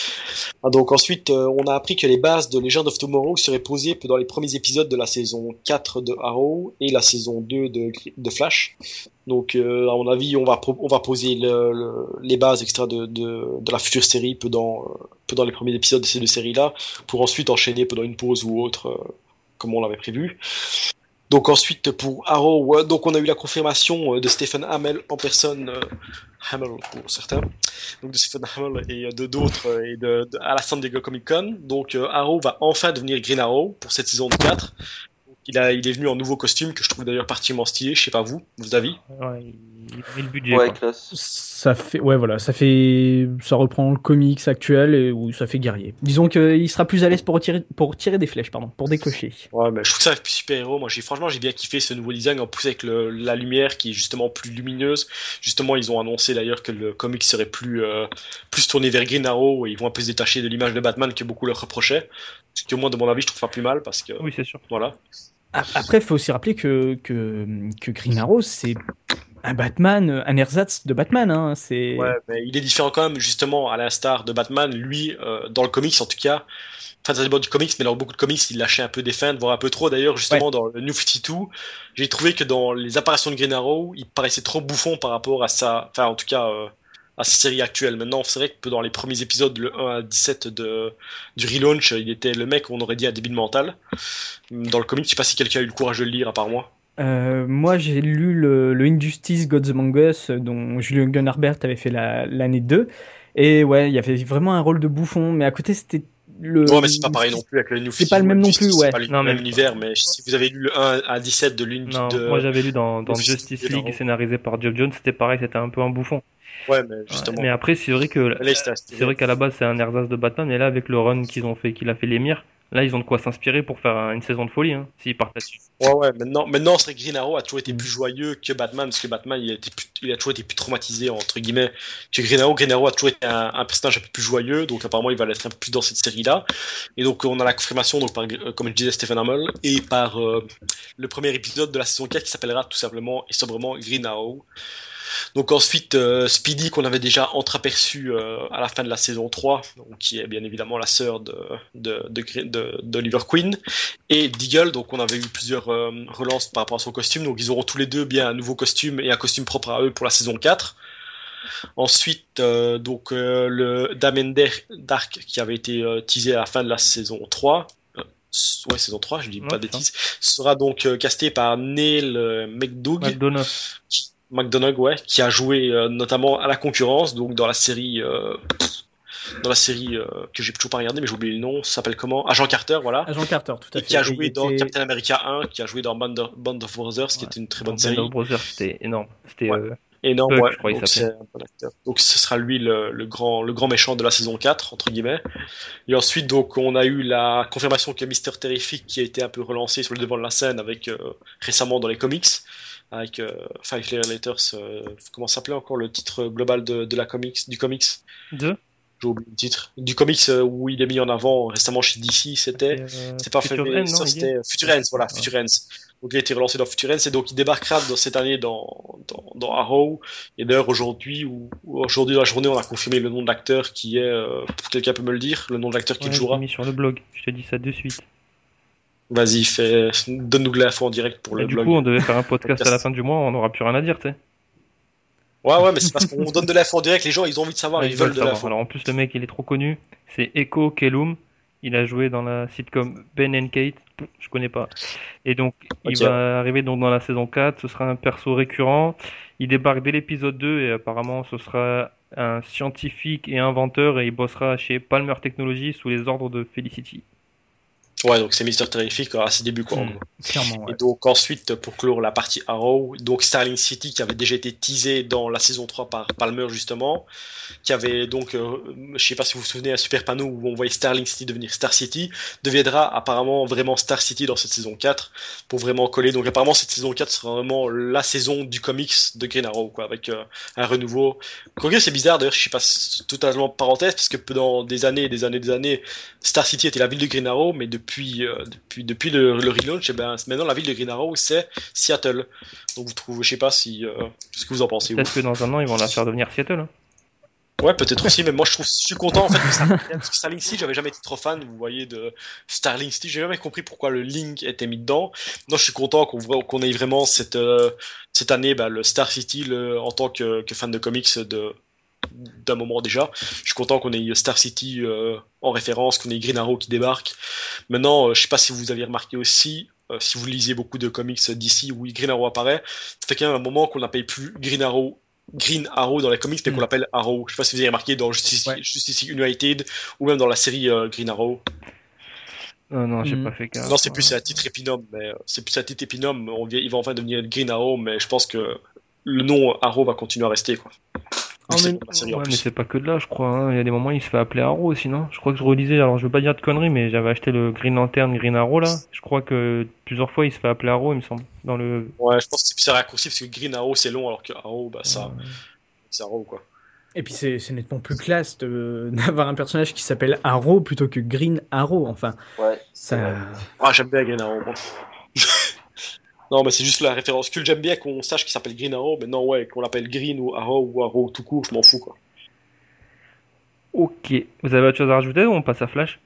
Ah, donc ensuite, euh, on a appris que les bases de Legend of Tomorrow seraient posées dans les premiers épisodes de la saison quatre de Arrow et la saison deux de, de Flash. Donc, euh, à mon avis, on va, pro- on va poser le, le, les bases extra de, de, de la future série pendant, euh, pendant les premiers épisodes de ces deux séries-là, pour ensuite enchaîner pendant une pause ou autre, euh, comme on l'avait prévu. Donc ensuite, pour Arrow, ouais, donc on a eu la confirmation euh, de Stephen Amell en personne, euh, Hamill pour certains, donc de Stephen Amell et euh, de d'autres euh, et de, de- à la San Diego Comic Con. Donc euh, Arrow va enfin devenir Green Arrow pour cette saison de quatre. Il, a, il est venu en nouveau costume que je trouve d'ailleurs particulièrement stylé. Je sais pas vous, vos avis.
Ouais, il il a mis le budget.
Ouais,
quoi.
classe.
Ça fait, ouais, voilà, ça fait, ça reprend le comics actuel et où ça fait guerrier. Disons qu'il sera plus à l'aise pour tirer, pour tirer des flèches, pardon, pour décocher.
Ouais, mais je trouve ça plus super héros. Moi, j'ai franchement, j'ai bien kiffé ce nouveau design en plus avec le, la lumière qui est justement plus lumineuse. Justement, ils ont annoncé d'ailleurs que le comic serait plus euh, plus tourné vers Green Arrow et ils vont un peu se détacher de l'image de Batman que beaucoup leur reprochaient. Ce qui, au moins, de mon avis, je trouve pas plus mal parce que
Oui, c'est sûr.
voilà.
A- Après, il faut aussi rappeler que, que, que Green Arrow, c'est un Batman, un ersatz de Batman, hein. C'est,
Ouais, mais il est différent quand même, justement, à l'instar de Batman. Lui, euh, dans le comics en tout cas, enfin, ça dépend du comics, mais dans beaucoup de comics, il lâchait un peu des feintes, voire un peu trop. D'ailleurs, justement, dans le New cinquante-deux, j'ai trouvé que dans les apparitions de Green Arrow, il paraissait trop bouffon par rapport à sa, enfin, en tout cas, euh, à sa série actuelle. Maintenant, c'est vrai que dans les premiers épisodes, le un à dix-sept de, du relaunch, il était le mec, on aurait dit, à débile mental. Dans le comic, je sais pas si quelqu'un a eu le courage de le lire, à part moi.
Euh, moi, j'ai lu le, le Injustice Gods Among Us, dont Julien Gunn-Herbert avait fait la- l'année deux. Et ouais, il y avait vraiment un rôle de bouffon, mais à côté, c'était le.
Ouais, mais c'est pas pareil non plus avec le New
C'est pas le même non plus, ouais.
C'est pas le
Non, mais-
même univers, mais si vous avez lu le un à dix-sept de l'une
Non,
de.
moi j'avais lu dans, dans
de-
Justice
de-
League scénarisé par Geoff Jones, c'était pareil, c'était un peu un bouffon.
Ouais, mais justement.
Ouais, mais après, c'est vrai que
Là, c'était
c'est vrai qu'à la base c'est un ersatz de Batman, et là avec le run qu'ils ont fait, qu'il a fait l'émir, là ils ont de quoi s'inspirer pour faire un- une saison de folie, hein, s'ils partent là-dessus.
Ouais, ouais, maintenant, maintenant, c'est vrai que Green Arrow a toujours été plus joyeux que Batman, parce que Batman, il a, été plus, il a toujours été plus traumatisé, entre guillemets, que Green Arrow. Green Arrow a toujours été un, un personnage un peu plus joyeux, donc apparemment, il va l'être un peu plus dans cette série-là. Et donc, on a la confirmation, donc, par, euh, comme je disais, Stephen Amell, et par euh, le premier épisode de la saison quatre qui s'appellera tout simplement et sobrement Green Arrow. Donc ensuite, euh, Speedy, qu'on avait déjà entreaperçu euh, à la fin de la saison trois, donc, qui est bien évidemment la sœur de, de, de, de, d'Oliver Queen, et Deagle, donc on avait eu plusieurs euh, relances par rapport à son costume, donc ils auront tous les deux bien un nouveau costume et un costume propre à eux pour la saison quatre. Ensuite, euh, donc euh, le Damien Dark qui avait été euh, teasé à la fin de la saison trois, euh, ouais, saison trois, je dis
Ouais,
pas de
c'est ça.
bêtises, sera donc euh, casté par Neil euh, McDoug.
McDonough.
Qui- McDonagh, ouais, qui a joué euh, notamment à la concurrence, donc dans la série, euh, dans la série euh, que j'ai toujours pas regardé, mais j'ai oublié le nom, ça s'appelle comment? Agent Carter, voilà.
Agent Carter, tout à
Et
fait.
qui a
Et
joué
il
dans
était-
Captain America un, qui a joué dans Band of, Band of Brothers, qui
Ouais.
était une très bonne
Band
série.
of Brothers, c'était énorme. C'était
Ouais.
euh,
Énorme,
Puck,
ouais.
je crois qu'il
Donc, c'est
s'appelle.
un bon acteur. Donc ce sera lui le, le grand, le grand méchant de la saison quatre, entre guillemets. Et ensuite, donc, on a eu la confirmation que Mister Terrific qui a été un peu relancé sur le devant de la scène avec euh, récemment dans les comics, avec euh, Five Years Later, euh, comment s'appelait encore le titre global de, de la comics, du comics?
Deux.
J'ai oublié le titre. Du comics euh, où il est mis en avant récemment chez D C, c'était,
Euh,
c'était pas
Future
fait,
End, non, il
c'était
est
Future Ends, voilà,
Ah.
Future Ends. Donc il a été relancé dans Future Ends et donc il débarquera dans, cette année dans, dans, dans Arrow. Et d'ailleurs aujourd'hui, ou, ou aujourd'hui dans la journée, on a confirmé le nom de l'acteur qui est, euh, quelqu'un peut me le dire, le nom de l'acteur qui
Ouais,
le
je l'ai
jouera.
mis sur le blog. Je te dis ça de suite.
Vas-y, fais, donne-nous de l'info en direct pour
Et
le
du
blog.
coup, on devait faire un podcast à la
Podcast.
fin du mois, on n'aura plus rien à dire, tu sais.
Ouais, ouais, mais c'est parce qu'on donne de l'info en direct, les gens ils ont envie de savoir,
Ouais,
ils
ils
veulent
veulent
de
savoir.
l'info.
Alors en plus, le mec, il est trop connu. C'est Echo Kellum. Il a joué dans la sitcom Ben and Kate. Je connais pas. Et donc, il
Ok.
va arriver donc dans la saison quatre. Ce sera un perso récurrent. Il débarque dès l'épisode deux et apparemment, ce sera un scientifique et inventeur et il bossera chez Palmer Technologies sous les ordres de Felicity.
Ouais, donc c'est Mister Terrific à ses débuts, quoi, en
Hmm.
gros.
Clairement, ouais.
Et donc ensuite, pour clore la partie Arrow, donc Starling City qui avait déjà été teasé dans la saison trois par Palmer justement, qui avait donc, euh, je sais pas si vous vous souvenez, un super panneau où on voyait Starling City devenir Star City, deviendra apparemment vraiment Star City dans cette saison quatre, pour vraiment coller. Donc apparemment cette saison quatre sera vraiment la saison du comics de Green Arrow, quoi, avec euh, un renouveau. Quoique c'est bizarre d'ailleurs, je sais pas, c'est totalement parenthèse, parce que pendant des années et des années et des années, Star City était la ville de Green Arrow, mais depuis, euh, depuis, depuis le, le relaunch, eh ben, maintenant la ville de Green Arrow c'est Seattle. Donc vous trouvez, je sais pas si, euh, ce que vous en pensez.
Peut-être
vous.
que dans un an, ils vont la faire devenir Seattle. Hein.
Ouais, peut-être aussi, mais moi je trouve, je suis content en fait que ça parce que Starling City, j'avais jamais été trop fan, vous voyez, de Starling City, j'ai jamais compris pourquoi le Link était mis dedans. Non, je suis content qu'on voit- qu'on ait vraiment cette, euh, cette année, bah, le Star City, le, en tant que, que fan de comics de, d'un moment déjà. Je suis content qu'on ait Star City euh, en référence, qu'on ait Green Arrow qui débarque. Maintenant, euh, je sais pas si vous avez remarqué aussi, euh, si vous lisez beaucoup de comics d'ici où Green Arrow apparaît, ça fait quand même un moment qu'on n'appelle plus Green Arrow Green Arrow dans les comics, mais qu'on
Mm.
l'appelle Arrow. Je sais pas si vous avez remarqué dans Justice,
Ouais.
Justice United ou même dans la série euh, Green Arrow.
Non, non, j'ai
Hmm.
pas fait gaffe.
Non, c'est plus un titre épinome, mais euh, c'est plus un titre épinome. On, vient- il va enfin devenir Green Arrow, mais je pense que le nom Arrow va continuer à rester, quoi.
Ah,
C'est
mais...
pour la série, en
ouais,
plus.
mais c'est pas que de là, je crois. Hein. Il y a des moments, il se fait appeler Arrow aussi, non? Je crois que je relisais, alors je veux pas dire de conneries, mais j'avais acheté le Green Lantern Green Arrow là. Je crois que plusieurs fois, il se fait appeler Arrow, il me semble. Dans le.
Ouais, je pense que c'est plus un raccourci parce que Green Arrow c'est long, alors que Arrow, bah ça,
Euh,
c'est Arrow, quoi.
Et puis c'est c'est nettement plus classe de- d'avoir un personnage qui s'appelle Arrow plutôt que Green Arrow. Enfin,
Ouais.
ça.
Ah, j'aime bien Green Arrow, moi. Non, mais c'est juste la référence que j'aime bien qu'on sache qu'il s'appelle Green Arrow, mais non, ouais, qu'on l'appelle Green ou Arrow ou Arrow tout court, je m'en fous, quoi.
Ok. Vous avez autre chose à rajouter ou on passe à Flash?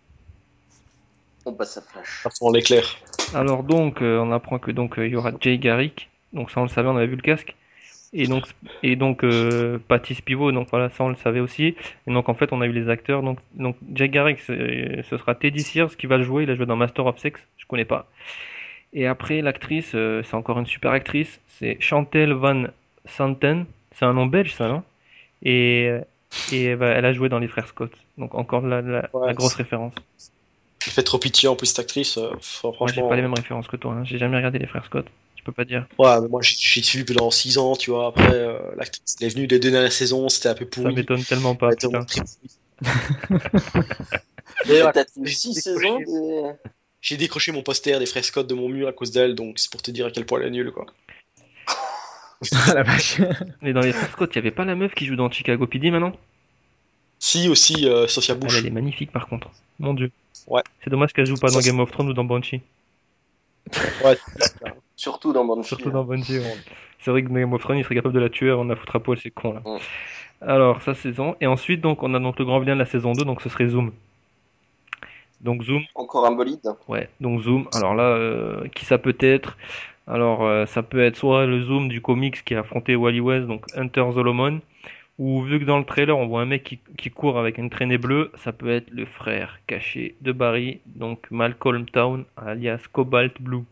On passe à Flash.
Passons l'éclair.
Alors donc, euh, on apprend que donc euh, il y aura Jay Garrick. Donc ça, on le savait, on avait vu le casque. Et donc, et donc euh, Patty Spivot, donc voilà, ça on le savait aussi. Et donc en fait, on a eu les acteurs. Donc, donc Jay Garrick, c'est- ce sera Teddy Sears qui va le jouer. Il a joué dans Master of Sex, je connais pas. Et après, l'actrice, euh, c'est encore une super actrice. C'est Chantel Van Santen. C'est un nom belge, ça, non? Et, euh, et elle, va- elle a joué dans Les Frères Scott. Donc encore la, la,
Ouais,
la grosse
c'est-
référence.
Elle fait trop pitié en plus, cette actrice. euh, faut-
Moi, j'ai
franchement.
pas les mêmes références que toi. Hein. J'ai jamais regardé Les Frères Scott. Je peux pas dire.
Ouais, mais moi j'ai j'ai suivi pendant six ans, tu vois. Après, euh, l'actrice elle est venue les deux dernières saisons, c'était un peu
Ça
pourri.
m'étonne tellement pas.
Elle était
Putain.
vraiment très pourri. D'ailleurs,
T'as
j'ai
six
décroché-
saisons des...
J'ai décroché mon poster des frères Scott de mon mur à cause d'elle, donc c'est pour te dire à quel point elle est nulle, quoi.
Ah la vache.
Mais dans Les Frères Scott, il y avait pas la meuf qui joue dans Chicago P D maintenant?
Si, aussi, euh, Sophia
Elle,
Bush.
elle est magnifique par contre. Mon dieu.
Ouais.
C'est dommage qu'elle joue pas dans
Ça, c'est-
Game of Thrones ou dans Banshee.
Ouais,
Surtout dans Banshee.
Surtout dans Banshee. ouais. C'est vrai que Game of Thrones, il serait capable de la tuer avant de la foutre à poil, c'est con là.
Mm.
Alors, ça saison. Et ensuite, donc, on a donc le grand vilain de la saison deux, donc ce serait Zoom. Donc Zoom,
Encore un bolide.
ouais, donc Zoom. Alors là, euh, qui ça peut être? Alors, euh, ça peut être soit le Zoom du comics qui a affronté Wally West, donc Hunter Zolomon, ou vu que dans le trailer on voit un mec qui, qui court avec une traînée bleue, ça peut être le frère caché de Barry, donc Malcolm Town, alias Cobalt Blue.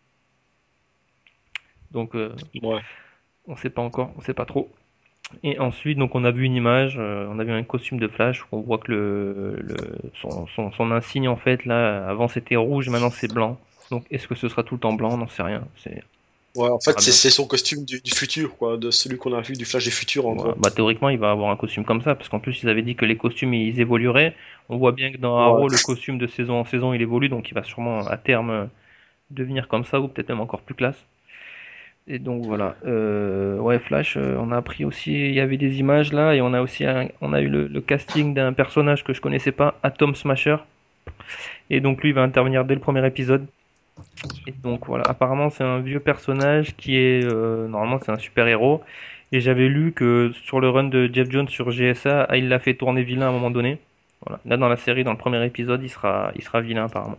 Donc, euh,
ouais.
on sait pas encore, on sait pas trop. Et ensuite, donc on a vu une image, euh, on a vu un costume de Flash, où on voit que le, le son, son, son insigne en fait là, avant c'était rouge, maintenant c'est blanc. Donc est-ce que ce sera tout le temps blanc? On n'en sait rien. C'est
Ouais, en fait,
Ah,
c'est
bien.
c'est son costume du, du futur, quoi, de celui qu'on a vu du Flash du futur, en
Ouais,
gros.
bah, théoriquement, il va avoir un costume comme ça, parce qu'en plus, ils avaient dit que les costumes, ils évolueraient. On voit bien que dans
Ouais.
Arrow, le costume de saison en saison, il évolue, donc il va sûrement à terme euh, devenir comme ça, ou peut-être même encore plus classe. Et donc voilà. Euh, ouais, Flash, euh, on a appris aussi, il y avait des images là, et on a aussi un- on a eu le, le casting d'un personnage que je connaissais pas, Atom Smasher. Et donc lui il va intervenir dès le premier épisode. Et donc voilà, apparemment c'est un vieux personnage qui est euh, normalement c'est un super héros. Et j'avais lu que sur le run de Jeff Jones sur G S A, ah, il l'a fait tourner vilain à un moment donné. Voilà. Là dans la série, dans le premier épisode, il sera, il sera vilain apparemment.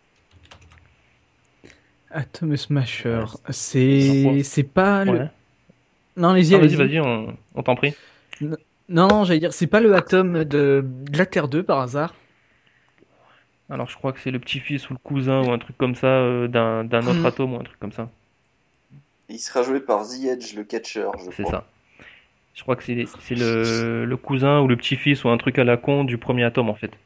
Atom Smasher,
Ouais.
c'est c'est pas le.
Ouais.
Non, allez-y,
Ah vas-y,
allez-y.
vas-y, on, on t'en prie.
N- Non, non, j'allais dire, c'est pas le Atom de, de la Terre deux par hasard.
Alors je crois que c'est le petit-fils ou le cousin ou un truc comme ça euh, d'un d'un autre atome ou un truc comme ça.
Il sera joué par The Edge, le catcher, je
C'est
crois.
ça. Je crois que c'est c'est le, le cousin ou le petit-fils ou un truc à la con du premier atome en fait.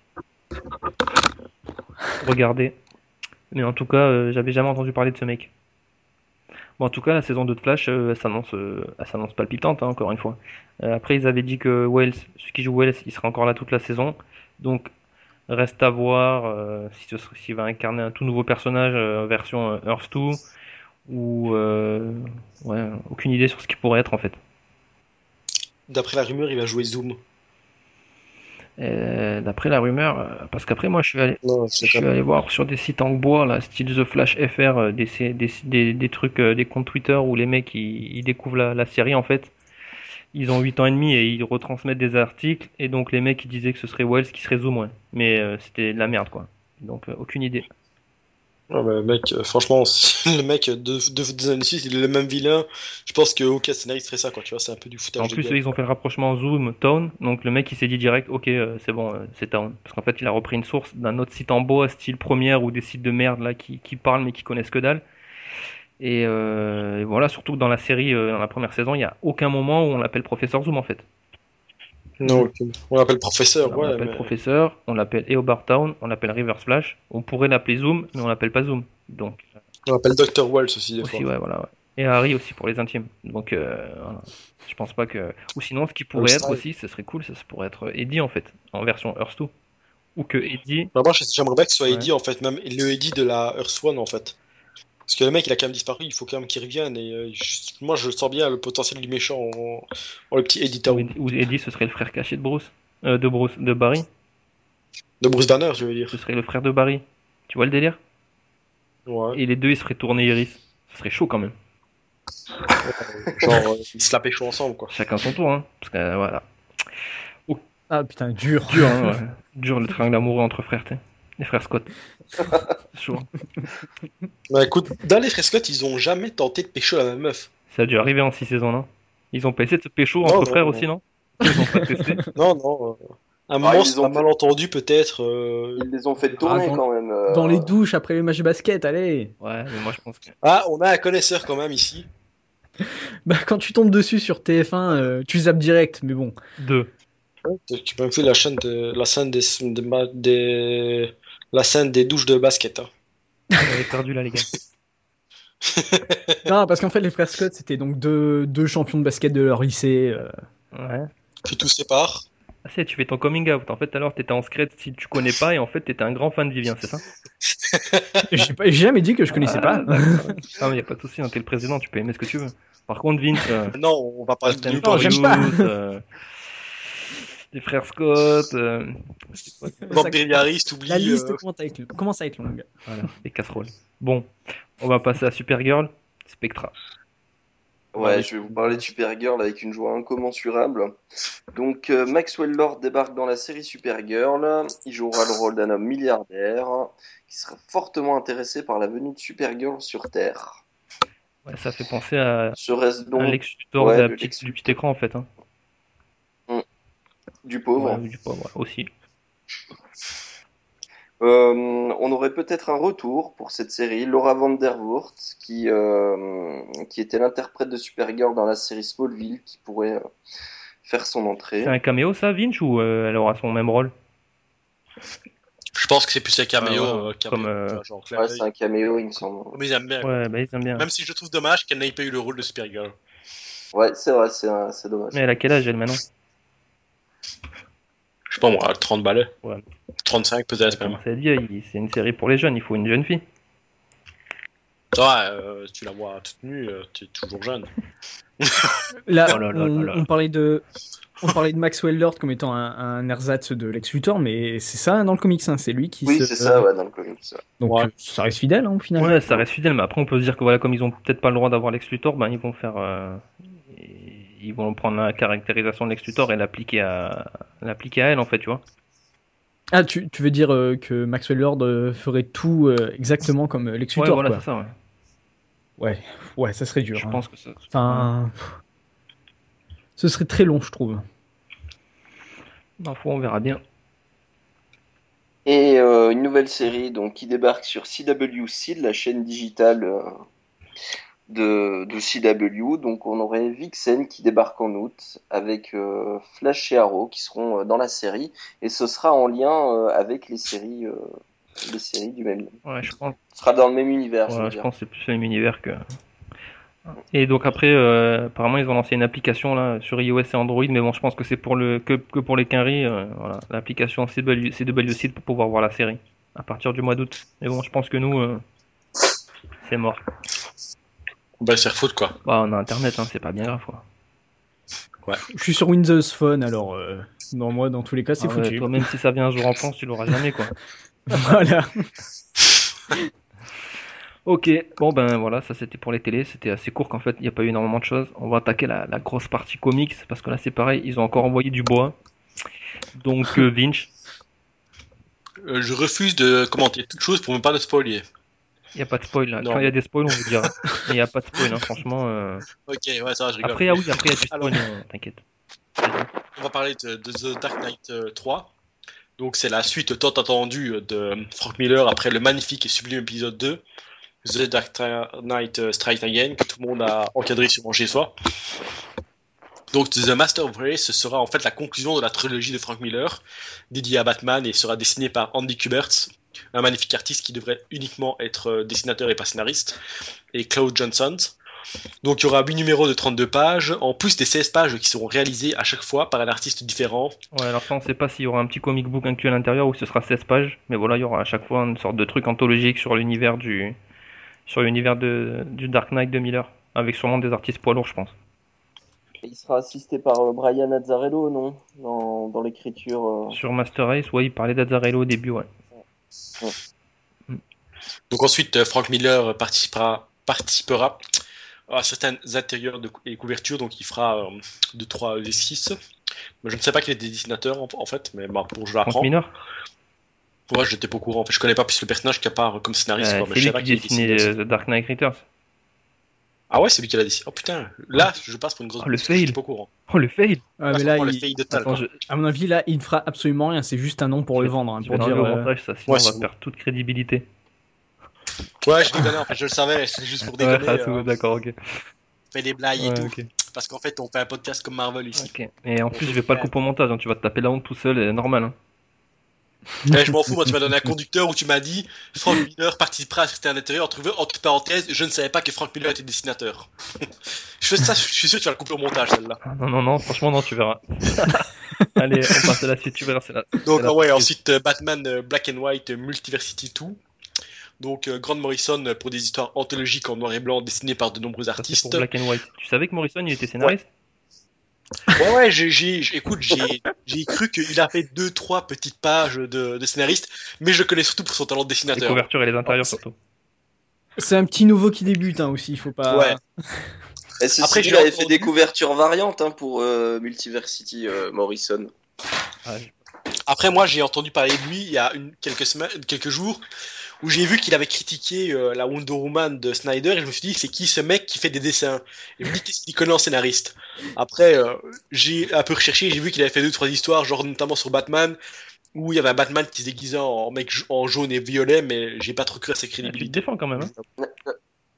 Regardez. Mais en tout cas, euh, j'avais jamais entendu parler de ce mec. Bon, en tout cas, la saison deux de Flash, euh, elle s'annonce, euh, elle s'annonce palpitante, hein, encore une fois. Euh, après, ils avaient dit que Wells, celui qui joue Wells, il sera encore là toute la saison. Donc, reste à voir euh, si ce sera- s'il va incarner un tout nouveau personnage euh, version euh, Earth deux ou euh, ouais, aucune idée sur ce qu'il pourrait être en fait.
D'après la rumeur, il va jouer Zoom.
Euh, d'après la rumeur, euh, parce qu'après moi je suis allé,
Non,
je
c'est
suis
pas.
allé voir sur des sites en bois là, style The Flash F R, euh, des, des, des, des trucs, euh, des comptes Twitter où les mecs ils, ils découvrent la, la série en fait. Ils ont huit ans et demi et ils retransmettent des articles et donc les mecs ils disaient que ce serait Wells qui serait Zoom, ouais. Mais euh, c'était de la merde quoi. Donc euh, aucune idée.
Ouais, mais mec, euh, franchement, si le mec de, de, des années suite, il est le même vilain. Je pense qu'aucun scénariste ferait ça, quoi. Tu vois, c'est un peu du
En
foutage de
plus eux,
gueule.
ils ont fait le rapprochement Zoom Town, donc le mec il s'est dit direct ok euh, c'est bon euh, c'est Town parce qu'en fait il a repris une source d'un autre site en bois style première ou des sites de merde là qui, qui parlent mais qui connaissent que dalle. Et, euh, et voilà, surtout que dans la série, euh, dans la première saison, il n'y a aucun moment où on l'appelle Professeur Zoom en fait.
Non, ok. On l'appelle professeur,
Voilà, on
ouais,
l'appelle
mais.
Professeur, on l'appelle Eobard Town, on l'appelle Reverse Flash, on pourrait l'appeler Zoom, mais on l'appelle pas Zoom. Donc,
On l'appelle docteur Wells aussi, des fois.
aussi, ouais, voilà. Ouais. Et Harry aussi pour les intimes. Donc, euh, voilà. Je pense pas que. Ou sinon, ce qui pourrait
All
être
Star.
aussi, ce serait cool, ça pourrait être Eddie en fait, en version Earth deux. Ou que Eddie.
Bah, moi, j'aimerais bien que ce soit
Ouais.
Eddie, en fait, même le Eddie de la Earth One, en fait. Parce que le mec, il a quand même disparu, il faut quand même qu'il revienne. Et euh, je- moi, je sens bien le potentiel du méchant en, en le petit Eddie
Ou
Town.
Eddie, ou Eddie, ce serait le frère caché de Bruce. Euh, de Bruce, de Barry.
De Bruce Banner, je veux dire.
Ce serait le frère de Barry. Tu vois le délire?
Ouais.
Et les deux, ils se feraient tourner Iris. Ce serait chaud quand même.
Genre, euh, ils se la pécho ensemble, quoi.
Chacun son tour, hein. Parce que euh, voilà.
Ah putain, dur.
Dur, hein, ouais. Dur le triangle amoureux entre frères, t'es. Les frères Scott. C'est chaud. Hein.
Bah écoute, dans les Frescott, ils ont jamais tenté de pécho la même meuf.
Ça a dû arriver en six saisons, non? Ils ont pas essayé de se pécho
Non,
entre
non,
frères
non.
aussi, non? Ils ont pas testé.
Non, non. euh, Un
Ah,
moment,
ils
c'est
ont
un
fait-
malentendu, peut-être. euh,
Ils les ont fait tourner
Ah, dans-
quand même. euh,
Dans les douches après les matchs de basket, allez.
Ouais, mais moi je pense que.
Ah, on a un connaisseur quand même ici.
Bah quand tu tombes dessus sur T F un, euh, tu zappes direct, mais bon.
Deux.
Ouais, tu peux me faire la chaîne de la scène des, des, ma- des- la scène des douches de basket. Hein.
On avait perdu là, les gars.
Non, parce qu'en fait les frères Scott c'était donc deux, deux champions de basket de leur lycée. euh.
Ouais.
Puis tout sépare.
Ah, c'est, tu fais ton coming out. En fait, tout à l'heure, t'étais en secret si tu connais pas, et en fait, t'étais un grand fan de Vivien, c'est ça?
J'ai pas- j'ai jamais dit que je connaissais pas.
Ah, mais y a pas de souci, hein, t'es le président, tu peux aimer ce que tu veux. Par contre, Vince, euh,
Non, on va parler de
Captain
Newport
Non, j'aime pas.
Youth, euh, les frères Scott, euh, c'est quoi, ça
Vampire Yaris, t'oublies.
La liste
euh,
commence à être, commence à être longue.
voilà, les casseroles. Bon, on va passer à Supergirl, Spectra.
Ouais, je vais vous parler de Supergirl avec une joie incommensurable. Donc, euh, Maxwell Lord débarque dans la série Supergirl. Il jouera le rôle d'un homme milliardaire qui sera fortement intéressé par la venue de Supergirl sur Terre.
Ouais, ça fait penser à,
Serait-ce
à
donc
Lex Luthor
ouais,
de la
de
petite-
Lex
du petit écran, en fait. Hein.
du pauvre?
Ouais, du pauvre, ouais, aussi.
Euh, on aurait peut-être un retour pour cette série, Laura Vandervoort, qui, euh, qui était l'interprète de Supergirl dans la série Smallville, qui pourrait euh, faire son entrée.
C'est un caméo, ça, Vince, ou euh, elle aura son même rôle?
Je pense que c'est plus un caméo.
Ah ouais,
euh, caméo
comme, euh,
tu vois, genre, clin
Ouais,
d'œil.
c'est un caméo, il me semble.
Mais ils aiment bien.
Ouais, bah ils aiment bien.
Même si je trouve dommage qu'elle n'ait pas eu le rôle de Supergirl.
Ouais, c'est vrai, c'est, un- c'est dommage.
Mais elle a quel âge elle maintenant?
Je sais pas moi, trente balais.
Ouais.
trente-cinq peut-être
Elle
même.
commence à être vieille, c'est une série pour les jeunes, il faut une jeune fille.
Ouais, euh, tu la vois toute nue, euh, tu es toujours jeune.
Là,
Oh là là
on,
là là.
on parlait de, on parlait de Maxwell Lord comme étant un, un ersatz de Lex Luthor, mais c'est ça dans le comics, hein, c'est lui qui
Oui,
se.
c'est ça, ouais, dans le comics. Ouais.
Donc
Ouais.
euh, ça reste fidèle, hein, au final.
Ouais, ça reste fidèle, mais après on peut se dire que voilà, comme ils ont peut-être pas le droit d'avoir Lex Luthor, ben ils vont faire, euh, ils vont prendre la caractérisation de Lex Luthor et l'appliquer à, l'appliquer à elle en fait, tu vois.
Ah, tu, tu veux dire euh, que Maxwell Lord euh, ferait tout euh, exactement comme euh, Lex
Ouais,
Luthor,
voilà,
quoi.
c'est ça. Ouais.
Ouais, ouais, ça serait dur.
Je
hein.
pense que ça.
Enfin, pff, ce serait très long, je trouve.
Ma foi, on verra bien.
Et euh, une nouvelle série donc, qui débarque sur C W C, la chaîne digitale euh, de, de C W. Donc on aurait Vixen qui débarque en août avec euh, Flash et Arrow qui seront euh, dans la série. Et ce sera en lien euh, avec les séries, euh, les séries du même nom.
Ouais, je pense.
Ce sera dans le même univers, je veux
Ouais, je
dire.
pense que c'est plus le même univers que. Et donc après, euh, apparemment ils ont lancé une application là sur iOS et Android, mais bon, je pense que c'est pour le que, que pour les quinries, euh, voilà, l'application C W C pour pouvoir voir la série à partir du mois d'août. Mais bon, je pense que nous, euh, c'est mort.
Bah, c'est refoot quoi.
Bah, on a internet, hein, c'est pas bien grave quoi.
Je suis sur Windows Phone, alors euh, non, moi, dans tous les cas, c'est
Ah ouais,
foutu.
toi, même si ça vient un jour en France, tu l'auras jamais quoi.
Voilà.
Ok, bon ben voilà, ça c'était pour les télés, c'était assez court qu'en fait il n'y a pas eu énormément de choses. On va attaquer la, la grosse partie comics, parce que là c'est pareil, ils ont encore envoyé du bois. Donc euh, Vinch,
Euh, je refuse de commenter toute chose pour ne pas le spoiler.
il n'y a pas de spoil là.
Non.
Quand il y a des spoils, on vous dira. Mais il n'y a pas de spoil, hein, franchement. euh.
Ok, ouais, ça va, je rigole.
Après, ah oui, après il y a du
Alors,
spoil, hein, t'inquiète.
on va parler de, de The Dark Knight euh, trois. Donc, c'est la suite tant attendue de Frank Miller après le magnifique et sublime épisode deux, The Dark Knight euh, Strikes Again, que tout le monde a encadré sur chez soi. Donc, The Master of Race, ce sera en fait la conclusion de la trilogie de Frank Miller, dédiée à Batman et sera dessinée par Andy Kubert, un magnifique artiste qui devrait uniquement être dessinateur et pas scénariste, et Claude Johnson. Donc il y aura huit numéros de trente-deux pages, en plus des seize pages qui seront réalisées à chaque fois par un artiste différent.
Ouais, alors ça on sait pas s'il y aura un petit comic book inclus à l'intérieur ou ce sera seize pages, mais voilà, il y aura à chaque fois une sorte de truc anthologique sur l'univers du sur l'univers de du Dark Knight de Miller, avec sûrement des artistes poids lourds, je pense.
Et il sera assisté par euh, Brian Azzarello, non, dans, dans l'écriture. Euh...
Sur Master Race, ouais, il parlait d'Azzarello au début, ouais.
Ouais.
Donc ensuite, euh, Frank Miller participera, participera à certains intérieurs de, et couvertures, donc il fera euh, deux trois esquisses. Mais je ne sais pas qu'il est des dessinateurs en, en fait, mais bah, bon, je l'apprends.
Frank Miller.
Ouais, je n'étais pas au courant. En fait, je connais pas plus le personnage qu'à part comme scénariste.
Euh,
quoi, mais
c'est
je
lui
sais pas
qui
qu'il est
dessinait
dessinateur.
euh, The Dark Knight Returns.
Ah ouais, c'est lui qui l'a dessiné. Oh putain, là, je passe pour une grosse.
Oh, le
parce que je
fail.
suis pas au courant.
Oh le fail.
Ah,
Là,
mais là,
franchement, le
il-
fail de Tal,
Attends,
quoi.
je...
à mon avis, là, il ne fera absolument rien. C'est juste un nom pour le vendre, hein,
je
pour
vais
dire.
l'enlever au
euh,
montage, ça, sinon
ouais,
on va
c'est
perdre toute crédibilité.
Ouais, je déconne, en fait, je le savais, c'est juste pour
Ouais,
déconner.
ah, tout-
euh,
d'accord, ok.
on fait des blagues et
Ouais,
tout.
ok.
Parce qu'en fait, on fait un podcast comme Marvel ici.
Ok. Et en plus, je vais pas le couper au montage, hein, tu vas te taper la honte tout seul, et normal. Hein.
Eh, je m'en fous, moi tu m'as donné un conducteur où tu m'as dit Frank Miller participera à certains intérieurs, entre, entre parenthèses, je ne savais pas que Frank Miller était dessinateur. Je fais ça, je suis sûr que tu vas le couper au montage celle-là.
Ah, Non, non, non, franchement, non, tu verras. Allez, on passe à la suite, tu verras, c'est la.
Donc
c'est la
ah ouais,
surprise.
ensuite euh, Batman euh, Black and White euh, Multiversity deux. Donc euh, Grant Morrison euh, pour des histoires anthologiques en noir et blanc dessinées par de nombreux
Ça, c'est
artistes.
pour Black and White. Tu savais que Morrison, il était scénariste?
Ouais ouais, j'ai, j'ai, j'ai- écoute, j'ai, j'ai cru qu'il a fait deux trois petites pages de, de scénariste, mais je le connais surtout pour son talent de
Les
dessinateur.
couvertures et les intérieurs,
Oh,
surtout.
C'est un petit nouveau qui débute hein, aussi. Il faut pas.
Ouais.
Et ceci
Après,
dit,
j'ai
il avait
entendu-
fait des couvertures variantes hein, pour euh, Multiversity euh, Morrison.
Ah, je-
Après, moi, j'ai entendu parler de lui il y a une, quelques semaines, quelques jours, où j'ai vu qu'il avait critiqué euh, la Wonder Woman de Snyder, et je me suis dit, c'est qui ce mec qui fait des dessins? Et je me dis, qu'est-ce qu'il connaît en scénariste? Après, euh, j'ai un peu recherché, j'ai vu qu'il avait fait deux, trois histoires, genre notamment sur Batman, où il y avait un Batman qui se déguisait en mec j- en jaune et violet, mais j'ai pas trop cru à ses
Tu te
crédibilités.
défends quand même, hein.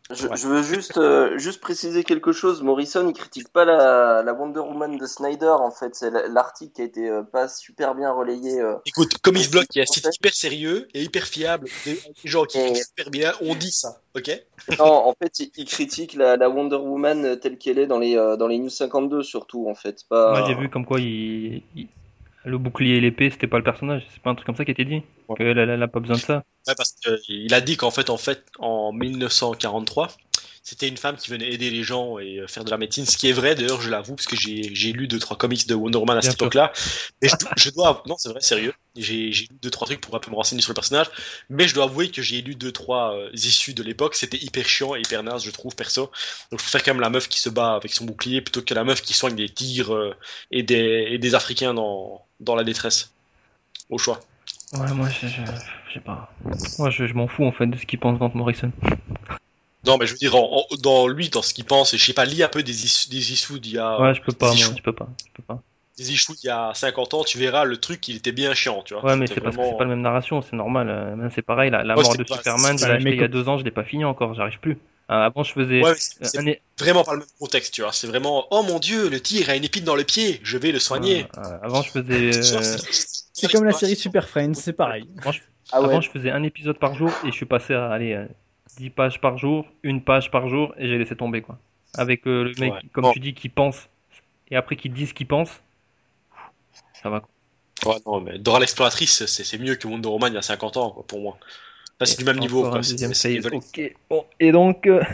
Je,
Ouais.
je veux juste, euh, juste préciser quelque chose. Morrison, il critique pas la, la Wonder Woman de Snyder, en fait. C'est l- l'article qui a été euh, pas super bien relayé. Euh,
Écoute, Comics Blog, qui est un
en
site
fait.
hyper sérieux et hyper fiable, des des gens qui
Et
écrivent super bien, on dit ça, ok?
non, en fait, il, il critique la, la Wonder Woman euh, telle qu'elle est dans les, euh, dans les News cinquante-deux, surtout, en fait.
Moi j'ai
Pas...
vu comme quoi il, il- le bouclier et l'épée c'était pas le personnage, c'est pas un truc comme ça qui a été dit.
Ouais.
Qu'elle elle, elle a pas besoin de ça.
Ouais, parce qu'il a dit qu'en fait, en fait, en mille neuf cent quarante-trois, c'était une femme qui venait aider les gens et euh, faire de la médecine, ce qui est vrai, d'ailleurs, je l'avoue, parce que j'ai j'ai lu deux, trois comics de Wonder Woman à
Bien
cette
sûr.
époque-là. Mais je, je dois, non, c'est vrai, sérieux. J'ai j'ai lu deux, trois trucs pour un peu me renseigner sur le personnage. Mais je dois avouer que j'ai lu deux, trois euh, issues de l'époque. C'était hyper chiant et hyper naze, je trouve, perso. Donc, je préfère quand même la meuf qui se bat avec son bouclier plutôt que la meuf qui soigne des tigres euh, et, des, et des Africains dans, dans la détresse. Au choix.
Ouais, moi je, je, je sais pas. Moi je, je m'en fous en fait de ce qu'il pense Grant Morrison.
Non, mais je veux dire, en- en- dans lui, dans ce qu'il pense, et je sais pas, lis un peu des issues, des issues d'il y a,
Ouais, je peux pas,
des
moi,
issues,
je peux pas. Je peux pas.
des issues d'il y a cinquante ans, tu verras, le truc, il était bien chiant, tu vois.
Ouais, mais
C'était
c'est parce que
vraiment-
c'est pas la même narration, c'est normal. euh, même c'est pareil, la, la
Ouais,
mort
c'est
de
pas-
Superman,
c'est
je
pas-
l'ai
mais
acheté il y a
comme-
deux ans, je l'ai pas fini encore, j'arrive plus. Euh, avant je faisais
Ouais, mais c'est
euh,
c'est
un é-
vraiment pas le même contexte, tu vois. C'est vraiment, oh mon dieu, le tir a une épine dans le pied, je vais le soigner.
euh, euh, avant je faisais
Tu vois,
euh,
c'est-
C'est comme la série Super Friends, c'est pareil.
moi, je-
Ah ouais.
avant je faisais un épisode par jour et je suis passé à aller euh, dix pages par jour, une page par jour et j'ai laissé tomber quoi. Avec euh, le mec,
Ouais.
comme
Bon.
tu dis, qui pense et après qui dit ce qu'il pense, ça va quoi.
Ouais, non, mais Dora l'exploratrice, c'est c'est mieux que Wonder Woman il y a cinquante ans, quoi, pour moi. Enfin, c'est
Et
du même niveau,
encore
quoi.
un
c'est-
deuxième
c'est-
fail.
c'est-
Ok, bon, et donc, euh,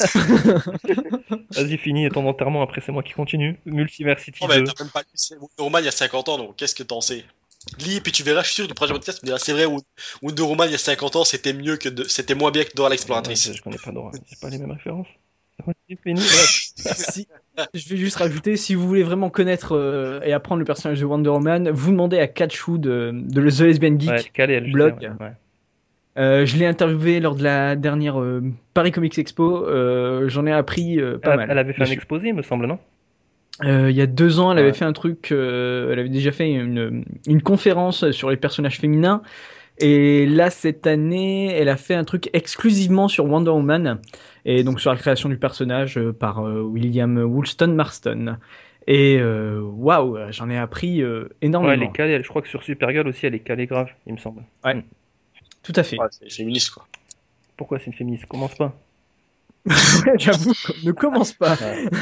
vas-y, fini ton enterrement, après c'est moi qui continue. Multiversity
Oh, mais
deux.
t'as même pas lu c'est Wonder Woman il y a cinquante ans, donc qu'est-ce que t'en sais? Lis, puis tu verras, je suis sûr, du prochain podcast, tu me diras, c'est vrai, Wonder Woman il y a cinquante ans, c'était mieux que de... c'était moins bien que Dora
Ouais,
l'exploratrice.
je, je connais pas Dora, c'est pas les mêmes références. C'est fini, ouais.
Si- je vais juste rajouter, si vous voulez vraiment connaître euh, et apprendre le personnage de Wonder Woman, vous demandez à Katchou de, de The Lesbian Geek
Ouais, calé, elle, je
blog.
sais, ouais, ouais.
Euh, je l'ai interviewé lors de la dernière euh, Paris Comics Expo. Euh, J'en ai appris euh, pas
Elle,
mal.
elle avait fait un
dessus.
exposé, il me semble, non?
Euh, il y a deux ans, elle
Ouais.
avait fait un truc. Euh, elle avait déjà fait une, une conférence sur les personnages féminins. Et là, cette année, elle a fait un truc exclusivement sur Wonder Woman. Et donc sur la création du personnage euh, par euh, William Woolston Marston. Et euh, waouh, j'en ai appris euh,
Ouais, elle
énormément.
est calée, elle- je crois que sur Supergirl aussi, elle est calée grave, il me semble.
Ouais.
Mm.
Tout à fait.
Ouais, c'est féministe, quoi.
Pourquoi c'est une féministe? Commence pas.
J'avoue, ne commence pas.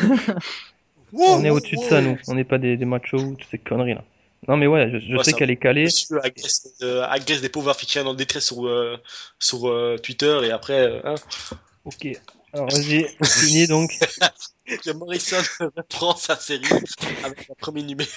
On est au-dessus de ça, nous. On n'est pas des, des machos ou toutes ces conneries là. Non, mais ouais, je, je
Ouais,
sais
ça
qu'elle est calée.
Monsieur agresse, euh, agresse des pauvres Africains dans le détresse sur, euh, sur euh, Twitter et après, euh, hein,
Ok. Alors vas-y, fini donc.
que Morrison reprend sa série avec un premier numéro.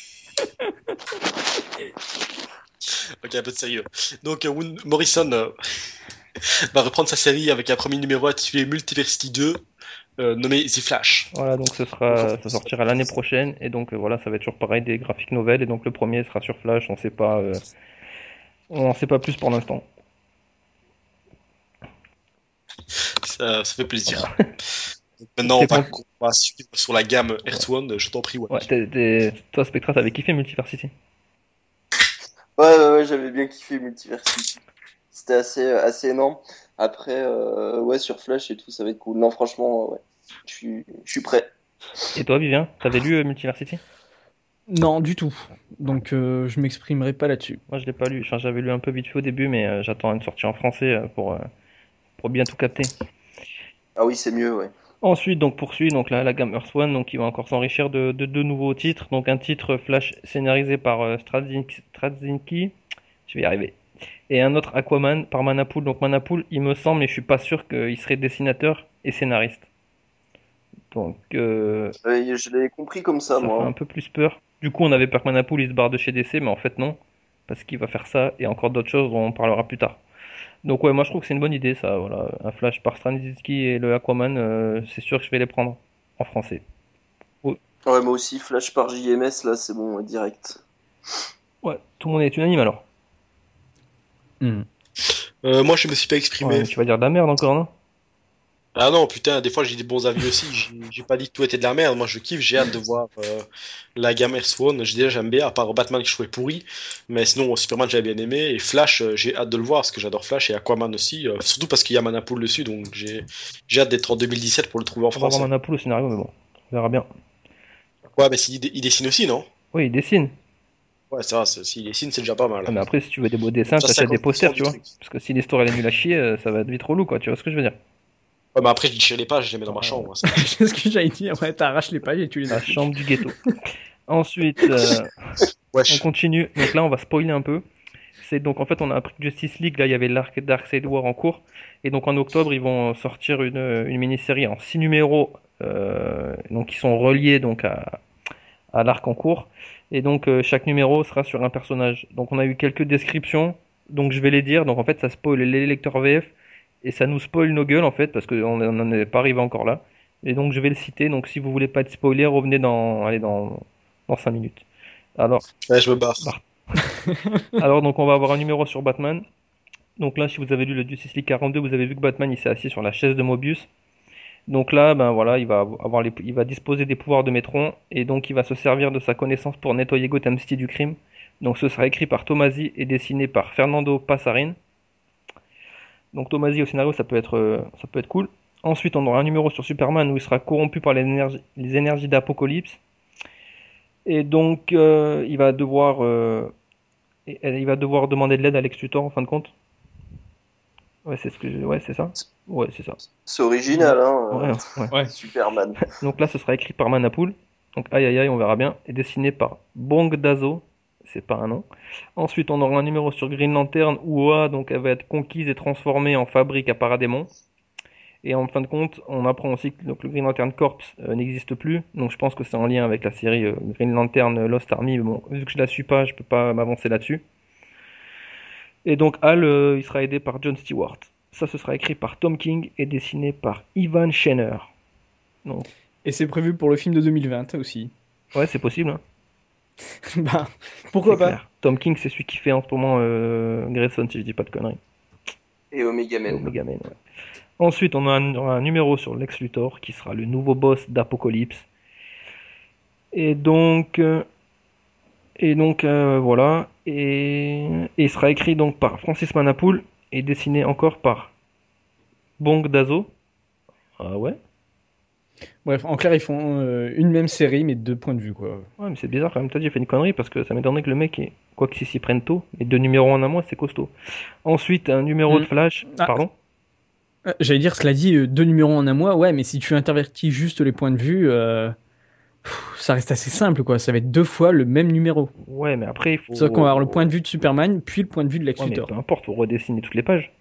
Ok, un peu de sérieux. Donc, euh, Woon- Morrison euh, va reprendre sa série avec un premier numéro intitulé Multiversity deux, euh, nommé The Flash.
Voilà, donc ce sera, ça sortira l'année prochaine et donc euh, voilà, ça va être toujours pareil des graphiques novels et donc le premier sera sur Flash. On sait pas, euh, on en sait pas plus pour l'instant.
Ça, ça fait plaisir. Donc, maintenant, on
C'est
va,
bon.
on va suivre sur la gamme Earth One, je t'en prie. Ouais.
Ouais, t'es- t'es- toi Spectra, t'avais kiffé Multiversity?
Ouais, ouais, ouais, j'avais bien kiffé Multiversity. C'était assez, assez énorme. Après, euh, ouais, sur Flash et tout, ça va être cool. Non, franchement, ouais, je suis, je suis prêt.
Et toi, Vivien, t'avais lu euh, Multiversity?
Non, du tout. Donc euh, je m'exprimerai pas là-dessus.
Moi, je l'ai pas lu. Enfin, j'avais lu un peu vite fait au début, mais euh, j'attends une sortie en français euh, pour, euh, pour bien tout capter.
Ah oui, c'est mieux, ouais.
Ensuite, donc poursuit donc là, la gamme Earth One, donc il va encore s'enrichir de, de deux nouveaux titres. Donc un titre Flash scénarisé par euh, Straczynski, Straczynski, je vais y arriver, et un autre Aquaman par Manapool. Donc Manapool, il me semble, mais je suis pas sûr qu'il serait dessinateur et scénariste. Donc euh,
Euh, je l'ai compris comme ça,
ça
moi.
fait un peu plus peur. Du coup, on avait peur que Manapool il se barre de chez D C, mais en fait non, parce qu'il va faire ça et encore d'autres choses dont on parlera plus tard. Donc ouais, moi je trouve que c'est une bonne idée ça, voilà, un Flash par Straczynski et le Aquaman, euh, c'est sûr que je vais les prendre en français.
Ouais, moi aussi, Flash par J M S, là, c'est bon, ouais, direct.
Ouais, tout le monde est unanime alors.
Hmm.
Euh, moi, je me suis pas exprimé.
Ouais, tu vas dire de la merde encore, non?
Ah non, putain, des fois j'ai des bons avis aussi. J'ai j'ai pas dit que tout était de la merde. Moi je kiffe, j'ai hâte de voir euh, la gamme Earthbound. J'ai déjà j'aime bien, à part Batman que je trouvais pourri. Mais sinon, Superman j'avais bien aimé. Et Flash, euh, j'ai hâte de le voir parce que j'adore Flash et Aquaman aussi. euh, surtout parce qu'il y a Manapool dessus. Donc j'ai j'ai hâte d'être en deux mille dix-sept pour le trouver en
On va
France.
voir
hein.
Manapool au scénario, mais bon, on verra bien.
Ouais, mais s'il dé- il dessine aussi, non?
Oui, il dessine.
Ouais, ça, c'est- s'il dessine, c'est déjà pas mal.
Ah, mais après, si tu veux des beaux dessins,
Ça,
t'achètes des
cinquante pour cent
posters,
du
tu vois.
truc.
Parce que si l'histoire elle est nulle à chier, euh, ça va être vite relou, quoi. Tu vois ce que je veux dire?
Ouais, mais après, je déchire les pages, je les mets dans ma
Ouais.
chambre. ça.
C'est ce que j'allais dire. Ouais, t'arraches les pages et tu les
La
affiches.
chambre du ghetto. Ensuite, euh, on
Wesh.
continue. Donc là, on va spoiler un peu. C'est donc en fait, on a appris que Justice League, là, il y avait l'arc Darkseid War en cours. Et donc en octobre, ils vont sortir une, une mini-série en six numéros, euh, donc qui sont reliés donc à, à l'arc en cours. Et donc euh, chaque numéro sera sur un personnage. Donc on a eu quelques descriptions. Donc je vais les dire. Donc en fait, ça spoil les lecteurs V F et ça nous spoil nos gueules en fait parce qu'on n'en est pas arrivé encore là. Et donc je vais le citer. Donc si vous voulez pas être spoilé, revenez dans, allez, dans, dans cinq minutes. Alors,
Ouais, je me barre.
Barre. alors donc on va avoir un numéro sur Batman. Donc là, si vous avez lu le Justice League quarante-deux, vous avez vu que Batman il s'est assis sur la chaise de Mobius. Donc là, ben voilà, il va avoir les, il va disposer des pouvoirs de Métron et donc il va se servir de sa connaissance pour nettoyer Gotham City du crime. Donc ce sera écrit par Tomasi et dessiné par Fernando Passarin. Donc Tomasi au scénario, ça peut être, euh, ça peut être cool. Ensuite, on aura un numéro sur Superman où il sera corrompu par les énergies, les énergies d'Apocalypse. Et donc, euh, il va devoir, euh, et- et il va devoir demander de l'aide à Lex Luthor en fin de compte. Ouais, c'est ce que, je- ouais, c'est ça. Ouais, c'est ça.
C'est original, hein.
Ouais,
euh,
ouais.
Ouais.
Superman.
Donc là, ce sera écrit par Manapool. Donc aïe aïe aïe, on verra bien. Et dessiné par Bong Dazo. C'est pas un nom. Ensuite, on aura un numéro sur Green Lantern où Oa, donc, elle va être conquise et transformée en fabrique à Paradémon. Et en fin de compte, on apprend aussi que donc, le Green Lantern Corps euh, n'existe plus. Donc je pense que c'est en lien avec la série euh, Green Lantern Lost Army. Mais bon, vu que je la suis pas, je peux pas m'avancer là-dessus. Et donc Hal, euh, il sera aidé par John Stewart. Ça, ce sera écrit par Tom King et dessiné par Ivan Shenner. Donc,
Et c'est prévu pour le film de deux mille vingt aussi.
ouais, c'est possible. Hein.
Bah, pourquoi
C'est
pas?
clair. Tom King, c'est celui qui fait en ce moment euh, Grayson, si je dis pas de conneries.
Et Omega
Et
Man.
Omega Man, ouais. Ensuite, on a un, un numéro sur Lex Luthor qui sera le nouveau boss d'Apocalypse. Et donc, euh, et donc euh, voilà. Et, et il sera écrit donc par Francis Manapool et dessiné encore par Bong Dazo. Ah ouais.
Bref, en clair, ils font euh, une même série, mais deux points de vue, quoi.
Ouais, mais c'est bizarre quand même. T'as dit, j'ai fait une connerie parce que ça m'étonnerait que le mec, ait... quoi qu'ils s'y prennent tôt, mais deux numéros en un mois, c'est costaud. Ensuite, un numéro
Mm.
de Flash.
Ah.
Pardon.
Euh, J'allais dire, cela dit, euh, deux numéros en un mois, ouais, mais si tu intervertis juste les points de vue, euh, pff, ça reste assez simple, quoi. Ça va être deux fois le même numéro.
Ouais, mais après, il faut.
C'est-à-dire qu'on va avoir le point de vue de Superman, puis le point de vue de Lex
Ouais, mais
Luthor.
peu importe, faut redessiner toutes les pages.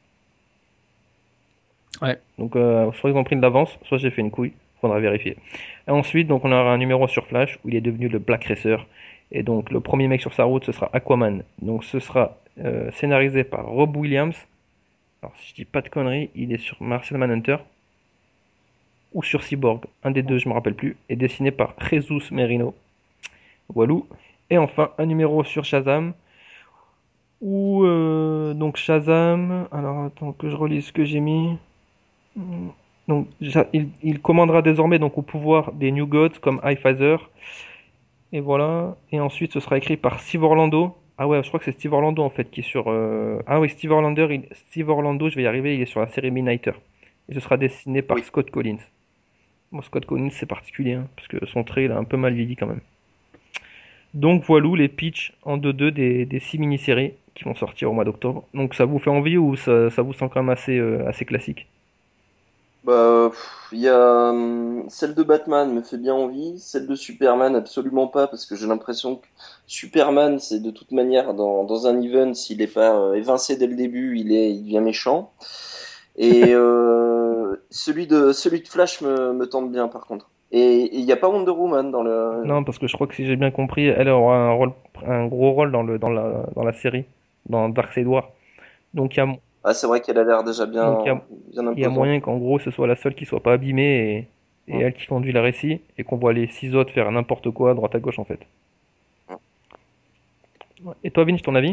Ouais.
Donc, euh, soit ils ont pris de l'avance, soit j'ai fait une couille. Faudra vérifier. Et ensuite, donc, on aura un numéro sur Flash où il est devenu le Black Racer. Et donc, le premier mec sur sa route, ce sera Aquaman. Donc, ce sera euh, scénarisé par Rob Williams. Alors, si je dis pas de conneries, il est sur Martian Manhunter ou sur Cyborg. Un des deux, je me rappelle plus. Et dessiné par Jesus Merino. Walou. Et enfin, un numéro sur Shazam. Où, euh, donc, Shazam. Alors, attends que je relise ce que j'ai mis. Donc, il, il commandera désormais donc au pouvoir des New Gods comme Highfather. Et voilà. Et ensuite, ce sera écrit par Steve Orlando. Ah ouais, je crois que c'est Steve Orlando en fait qui est sur. Euh... Ah oui, Steve Orlando, il... Steve Orlando, je vais y arriver, il est sur la série Midnighter. Et ce sera dessiné par
Oui.
Scott Collins. Bon, Scott Collins, c'est particulier, hein, parce que son trait, il a un peu mal vieilli quand même. Donc voilà les pitchs en deux deux des, des six mini-séries qui vont sortir au mois d'octobre. Donc ça vous fait envie ou ça, ça vous semble quand même assez, euh, assez classique?
Bah, il y a hum, celle de Batman me fait bien envie, celle de Superman absolument pas parce que j'ai l'impression que Superman c'est de toute manière dans dans un event s'il est pas euh, évincé dès le début il est il devient méchant et euh, celui de celui de Flash me me tente bien par contre et il y a pas Wonder Woman dans le
Non, parce que je crois que si j'ai bien compris, elle aura un rôle, un gros rôle dans le, dans la, dans la série, dans Darkseid War. Donc il y a,
ah c'est vrai qu'elle a l'air déjà bien
Donc, il y a-
bien
il y a
imposante.
moyen qu'en gros ce soit la seule qui soit pas abîmée et, et
Ouais.
elle qui conduit le récit et qu'on voit les six autres faire n'importe quoi à droite à gauche en fait.
Ouais.
Ouais. Et toi Vince, ton avis?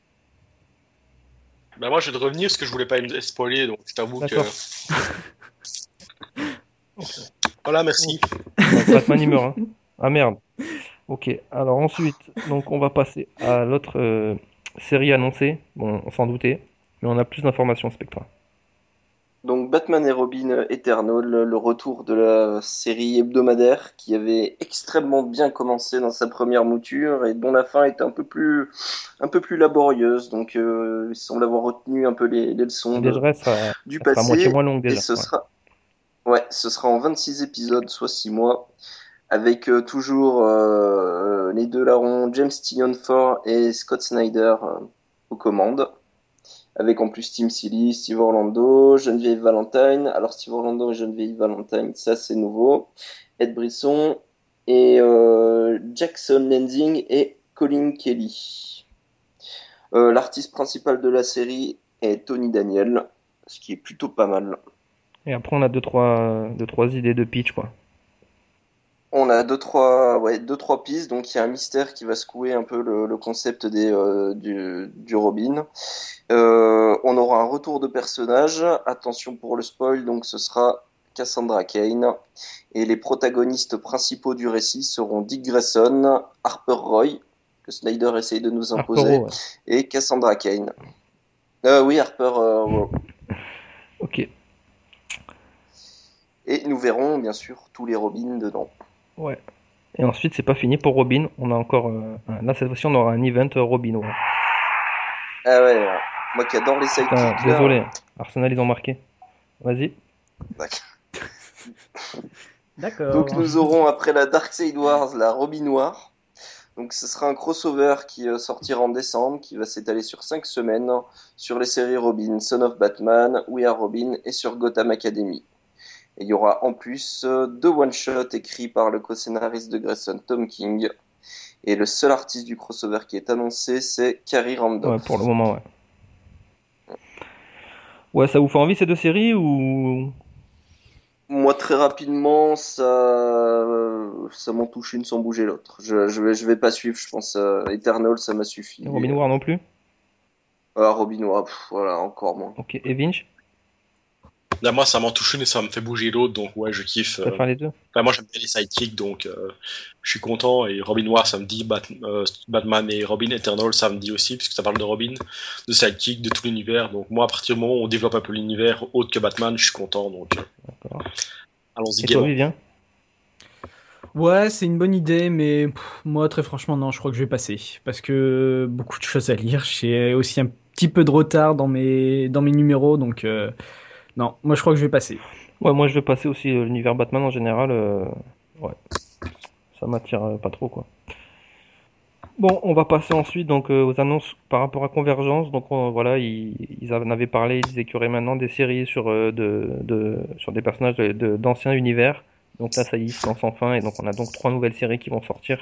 Bah moi je vais te revenir parce que je voulais pas me spoiler, donc je t'avoue que
D'accord.
Voilà, merci.
Donc, Batman il meurt. Hein. Ah merde. Ok, alors ensuite, donc on va passer à l'autre euh, série annoncée. Bon, on s'en doutait, mais on a plus d'informations, Spectra.
Donc Batman et Robin Eternal, le retour de la série hebdomadaire qui avait extrêmement bien commencé dans sa première mouture et dont la fin était un peu plus, un peu plus laborieuse. Donc euh, il semble avoir retenu un peu les, les leçons de,
déjà, ça,
du
ça sera
passé.
moitié moins longue déjà.
Et ce
ouais.
sera, ouais, ce sera en vingt-six épisodes, soit six mois, avec euh, toujours euh, les deux larrons, James Tynion Ford et Scott Snyder euh, aux commandes. Avec en plus Tim Seeley, Steve Orlando, Geneviève Valentine. Alors Steve Orlando et Geneviève Valentine, ça c'est nouveau. Ed Brisson et euh, Jackson Lansing et Colin Kelly. Euh, l'artiste principal de la série est Tony Daniel, ce qui est plutôt pas mal.
Et après on a deux trois, deux, trois idées de pitch quoi.
On a deux trois, ouais, deux, trois pistes, donc il y a un mystère qui va secouer un peu le, le concept des, euh, du, du Robin. Euh, on aura un retour de personnage, attention pour le spoil, donc ce sera Cassandra Cain. Et les protagonistes principaux du récit seront Dick Grayson, Harper Roy, que Snyder essaye de nous imposer,
Harper, ouais.
et Cassandra Cain. Euh, oui, Harper euh, Roy.
Ok.
Et nous verrons bien sûr tous les Robins dedans.
Ouais. Et ensuite, c'est pas fini pour Robin. On a encore. Euh, un- là, cette fois-ci, on aura un event euh, Robin. Ouais.
Ah ouais, ouais. Moi qui adore les sidekicks.
Putain,
là.
désolé. Arsenal, ils ont marqué. Vas-y.
D'accord.
D'accord.
Donc nous aurons après la Darkseid Wars la Robin Noire. Donc ce sera un crossover qui euh, sortira en décembre, qui va s'étaler sur cinq semaines sur les séries Robin, Son of Batman, We Are Robin et sur Gotham Academy. Et il y aura en plus euh, deux one-shots écrits par le co-scénariste de Grayson, Tom King. Et le seul artiste du crossover qui est annoncé, c'est Carrie Randolph.
Ouais, pour le moment, ouais. Ouais, ça vous fait envie ces deux séries ou.
Moi, très rapidement, ça, euh, ça m'en touche une sans bouger l'autre. Je, je vais, je vais pas suivre, je pense. euh, Eternal, ça m'a suffi.
Robin Noir non plus?
Ah, Robin Noir, pff, voilà, encore moins.
Ok. Et Vinch?
Là, moi, ça m'en touche une et ça me fait bouger l'autre, donc ouais, je kiffe.
Tu préfères les deux?
Enfin, moi, j'aime bien les sidekicks, donc euh, je suis content. Et Robin Noir, ça me dit Bat- euh, Batman et Robin Eternal, ça me dit aussi, puisque ça parle de Robin, de sidekick, de tout l'univers. Donc moi, à partir du moment où on développe un peu l'univers autre que Batman, je suis content. Donc euh,
D'accord.
allons-y
Et toi,
gaiement.
Vivien?
Ouais, c'est une bonne idée, mais pff, moi, très franchement, non, je crois que je vais passer. Parce que beaucoup de choses à lire. J'ai aussi un petit peu de retard dans mes, dans mes numéros, donc euh, non, moi, je crois que je vais passer.
Ouais, moi je vais passer aussi euh, l'univers Batman en général. euh, Ouais. Ça m'attire euh, pas trop quoi. Bon, on va passer ensuite donc euh, aux annonces par rapport à Convergence. Donc on- voilà, ils, ils en avaient parlé, ils disaient qu'il y aurait maintenant des séries sur euh, de, de sur des personnages de- de- d'anciens univers. Donc là, ça y est, ils se lancent enfin et donc on a donc trois nouvelles séries qui vont sortir.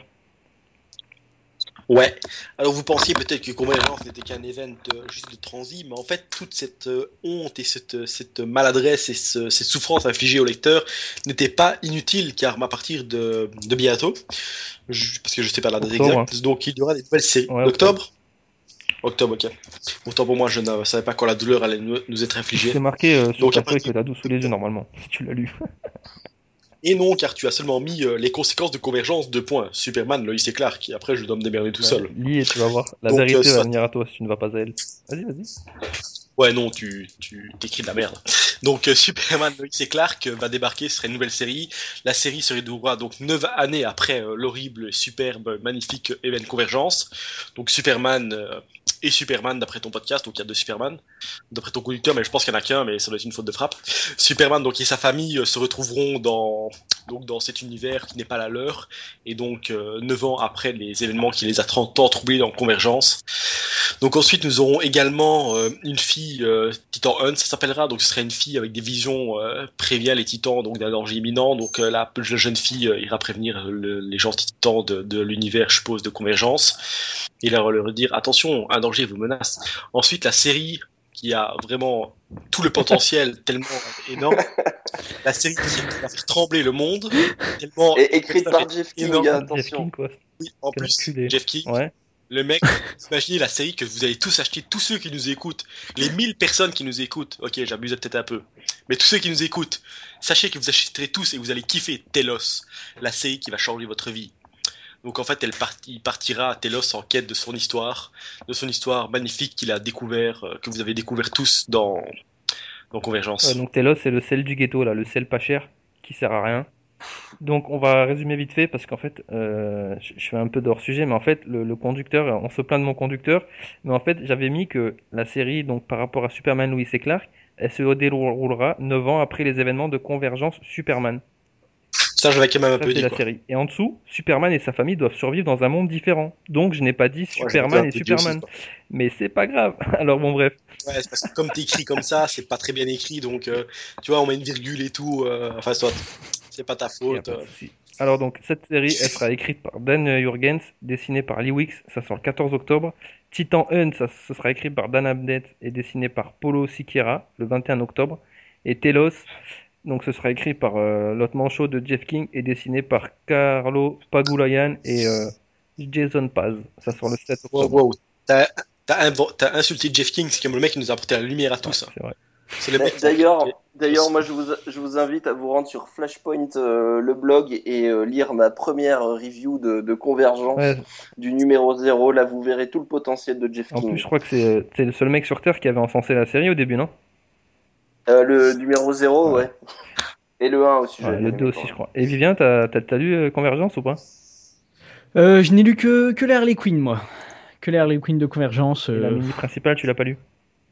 Ouais. Alors vous pensiez peut-être que Convergence n'était qu'un event euh, juste de transi, mais en fait toute cette euh, honte et cette, euh, cette maladresse et ce- cette souffrance infligée au lecteur n'était pas inutile, car à partir de, de bientôt, je- parce que je sais pas la date
Octobre.
exacte, donc il y aura des nouvelles séries.
Ouais,
Octobre Octobre, ok. Autant pour moi, je ne savais pas quand la douleur allait nous, nous être infligée.
C'est marqué euh, sur
Donc,
ta
après,
feuille que t'as sous les yeux normalement, si tu l'as lu.
Et non, car tu as seulement mis euh, les conséquences de Convergence, deux points. Superman, Lois et Clark, qui après je dois me démerder tout seul.
Lis et tu vas voir. La
Donc,
vérité
euh,
va
ça-
venir à toi si tu ne vas pas à elle. Vas-y, vas-y.
Ouais, non, tu, tu t'écris de la merde. Donc, euh, Superman, Lois et Clark euh, va débarquer, ce serait une nouvelle série. La série se déroulera donc neuf années après euh, l'horrible, superbe, magnifique événement Convergence. Donc, Superman euh, et Superman, d'après ton podcast, donc il y a deux Superman, d'après ton conducteur, mais je pense qu'il n'y en a qu'un, mais ça doit être une faute de frappe. Superman, donc, et sa famille euh, se retrouveront dans, donc, dans cet univers qui n'est pas la leur, et donc, euh, neuf ans après les événements qui les a trente ans troublés dans Convergence. Donc ensuite nous aurons également euh, une fille euh, Titan Hunt, ça s'appellera, donc ce serait une fille avec des visions euh, prévient les titans donc d'un danger imminent, donc euh, la, la jeune fille euh, ira prévenir le- les gens titans de, de l'univers, je suppose, de Convergence, et leur, leur dire attention, un danger vous menace. Ensuite la série qui a vraiment tout le potentiel tellement énorme, la série qui va faire trembler le monde, tellement
Et écrite par Jeff King,
énorme.
attention.
Jeff King, quoi.
Oui, en
Quel
plus
enculé.
Jeff King.
Ouais.
Le mec, imaginez la série que vous allez tous acheter, tous ceux qui nous écoutent, les mille personnes qui nous écoutent, ok, j'abuse peut-être un peu, mais tous ceux qui nous écoutent, sachez que vous achèterez tous et vous allez kiffer Telos, la série qui va changer votre vie. Donc en fait, elle part, il partira à Telos en quête de son histoire, de son histoire magnifique qu'il a découvert, euh, que vous avez découvert tous dans, dans Convergence.
Euh, donc Telos, c'est le sel du ghetto, là, le sel pas cher, qui sert à rien. Donc on va résumer vite fait, parce qu'en fait, euh, je je fais un peu de hors-sujet, mais en fait, le, le conducteur, on se plaint de mon conducteur, mais en fait, j'avais mis que la série, donc par rapport à Superman, Lois et Clark, elle se déroulera neuf ans après les événements de Convergence Superman.
Ça, je l'avais quand même un
Ça,
peu
c'est
dit,
la
quoi.
série. Et en dessous, Superman et sa famille doivent survivre dans un monde différent. Donc je n'ai pas dit
Ouais, je l'ai
Superman
un
et
peu dit aussi,
Superman.
quoi.
Mais c'est pas grave. Alors bon, bref.
Ouais, c'est parce que comme t'écris comme ça, c'est pas très bien écrit, donc euh, tu vois, on met une virgule et tout, euh, enfin, soit, c'est pas ta
Y a
faute.
pas de
euh.
souci. Alors donc, cette série, elle sera écrite par Dan Jurgens, dessinée par Lee Weeks, ça sort le quatorze octobre. Titan Hunt, ça, ce sera écrit par Dan Abnett et dessiné par Paulo Siqueira, le vingt et un octobre. Et Telos, donc ce sera écrit par euh, Lot Manchot de Jeff King et dessiné par Carlo Pagulayan et euh, Jason Paz. Ça sort le sept
Wow,
octobre.
wow. T'as, t'as, invo- t'as insulté Jeff King, c'est comme le mec qui nous a apporté la lumière à tous.
Ouais, c'est vrai.
C'est le mec qui a
D'ailleurs,
apporté-
d'ailleurs, moi je vous, je vous invite à vous rendre sur Flashpoint, euh, le blog, et euh, lire ma première review de, de Convergence
Ouais.
du numéro zéro. Là, vous verrez tout le potentiel de Jeff
En
King.
plus, je crois que c'est euh, c'est le seul mec sur Terre qui avait encensé la série au début, non?
Euh, le numéro zéro,
Ouais.
ouais. Et le un aussi.
Ouais,
j'avais
le
aimé
deux
quand
aussi, je
même.
crois. Et Vivien, t'as t'as- t'as lu euh, Convergence ou pas?
Euh, je n'ai lu que, que les Harley Quinn, moi. Que les Harley Quinn de Convergence.
Et la
euh,
mini principale, tu l'as pas lu?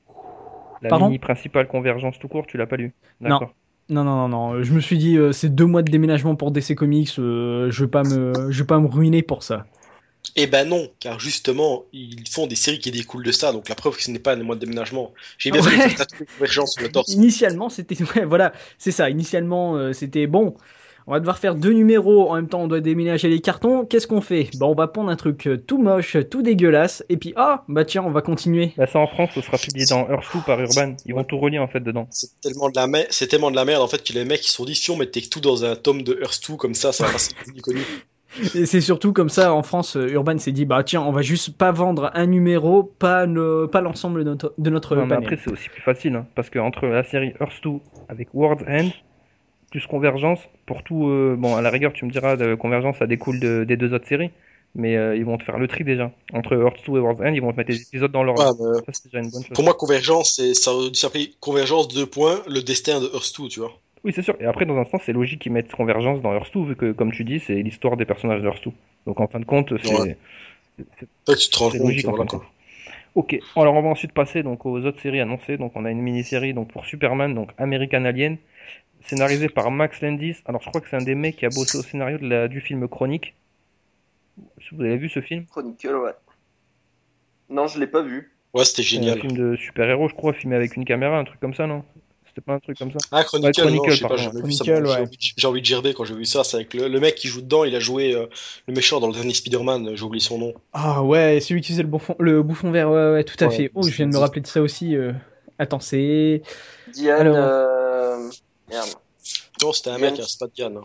La
Pardon
mini principale Convergence tout court, tu l'as pas lu?
Non.
D'accord.
Non, non, non, non. Je me suis dit, euh, c'est deux mois de déménagement pour D C Comics. euh, je vais pas me, je vais pas me ruiner pour ça.
Eh ben non, car justement, ils font des séries qui découlent de ça, donc la preuve que ce n'est pas un mois de déménagement. J'ai bien
Ouais.
fait de faire tatouer Convergence sur le torse.
Initialement, c'était, ouais, voilà, c'est ça. Initialement, euh, c'était bon. On va devoir faire deux numéros. En même temps, on doit déménager les cartons. Qu'est-ce qu'on fait? Bah, on va prendre un truc euh, tout moche, tout dégueulasse. Et puis, ah, bah tiens, on va continuer.
Bah ça en France, ce sera publié dans Earth deux par Urban. Ils vont tout relier en fait dedans.
C'est tellement de la merde, c'est tellement de la merde en fait que les mecs ils se sont dit si on mettait tout dans un tome de Earth deux comme ça, ça va passer plus connu.
Et c'est surtout comme ça, en France, euh, Urban s'est dit, bah tiens, on va juste pas vendre un numéro, pas, le, pas l'ensemble de notre, de notre
Non, mais
panel.
après, c'est aussi plus facile, hein, parce que entre la série Earth deux avec World's End, plus Convergence, pour tout, euh, bon, à la rigueur, tu me diras, de Convergence, ça découle de- des deux autres séries, mais euh, ils vont te faire le tri déjà. Entre Earth deux et World's End, ils vont te mettre les épisodes dans l'ordre.
Ouais, mais
Ça, c'est déjà une bonne chose.
pour moi, Convergence, c'est, ça aurait dû s'appeler Convergence deux points, le destin de Earth deux, tu vois.
Oui, c'est sûr. Et après, dans un sens, c'est logique qu'ils mettent Convergence dans Earth deux, vu que, comme tu dis, c'est l'histoire des personnages de Earth deux. Donc, en fin de compte, c'est
Ouais. Toi, tu te rends
c'est
compte,
logique en fin
voilà
de
quoi.
compte. Ok, alors on va ensuite passer donc aux autres séries annoncées. Donc on a une mini-série donc pour Superman, donc American Alien, scénarisé par Max Landis. Alors je crois que c'est un des mecs qui a bossé au scénario de la, du film Chronique. Vous avez vu ce film?
Chronicle, ouais. Non, je l'ai pas vu.
Ouais, c'était
C'est un
génial.
film de super-héros, je crois, filmé avec une caméra, un truc comme ça, non? C'était pas un truc comme ça?
Ah, Chronicle,
Ouais,
non,
Chronicle,
je sais pas,
pardon,
j'ai jamais
ouais.
vu ça.
Chronicle,
J'ai
ouais.
envie, de- j'ai envie de gerber quand j'ai vu ça. C'est avec le, le mec qui joue dedans, il a joué euh, le méchant dans le dernier Spider-Man, j'ai oublié son nom.
Ah ouais, celui qui faisait le, bouffon, le bouffon vert, ouais, ouais, tout à
Ouais,
fait. Oh, je viens de me
c'est-
rappeler de ça aussi. euh. Attends, c'est...
Diane.
Alors.
euh, Merde.
Non, c'était un
Diane.
mec, hein, c'est pas Diane. hein.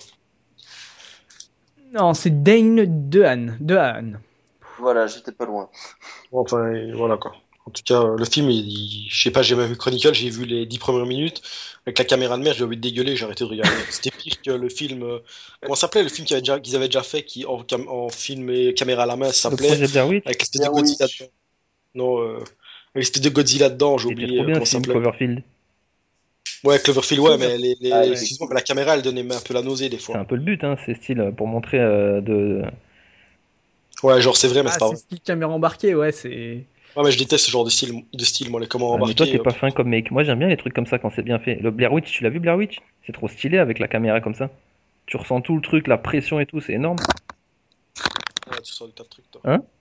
Non, c'est Dane Dehan. Dehan.
Voilà, j'étais pas loin.
Bon, enfin, et voilà quoi. En tout cas, euh, le film, il, il- je sais pas, j'ai jamais vu Chronicle, j'ai vu les dix premières minutes. Avec la caméra de mer, j'ai envie de dégueuler, j'ai arrêté de regarder. C'était pire que le film. euh, Comment ça s'appelait le film qu'ils avaient déjà, qu'ils avaient déjà fait, qui, en, cam- en film et caméra à la main, ça
Le
s'appelait.
projet Blair Witch,
Avec l'espèce de
Blair
Godzilla
Witch.
dedans. Non, euh, avec l'espèce de Godzilla dedans, j'ai
il était
oublié
trop
euh,
bien
comment
ce
ça
film
s'appelait.
Cloverfield.
Ouais, Cloverfield, ouais, mais les, les,
Ah, ouais.
excuse-moi, mais la caméra, elle donnait un peu la nausée des
C'est
fois.
un peu le but, hein, c'est style euh, pour montrer euh, de...
Ouais, genre c'est vrai, mais
Ah,
c'est pas
c'est
vrai.
style caméra embarquée, ouais, c'est...
Ouais, mais je déteste ce genre de style, de style, moi, les comment
Ah, mais toi,
embarquer.
t'es
euh,
pas fin comme mec. Moi, j'aime bien les trucs comme ça quand c'est bien fait. Le Blair Witch, tu l'as vu Blair Witch? C'est trop stylé avec la caméra comme ça. Tu ressens tout le truc, la pression et tout, c'est énorme.
Ouais, tu sors des tas de trucs, toi.
Hein?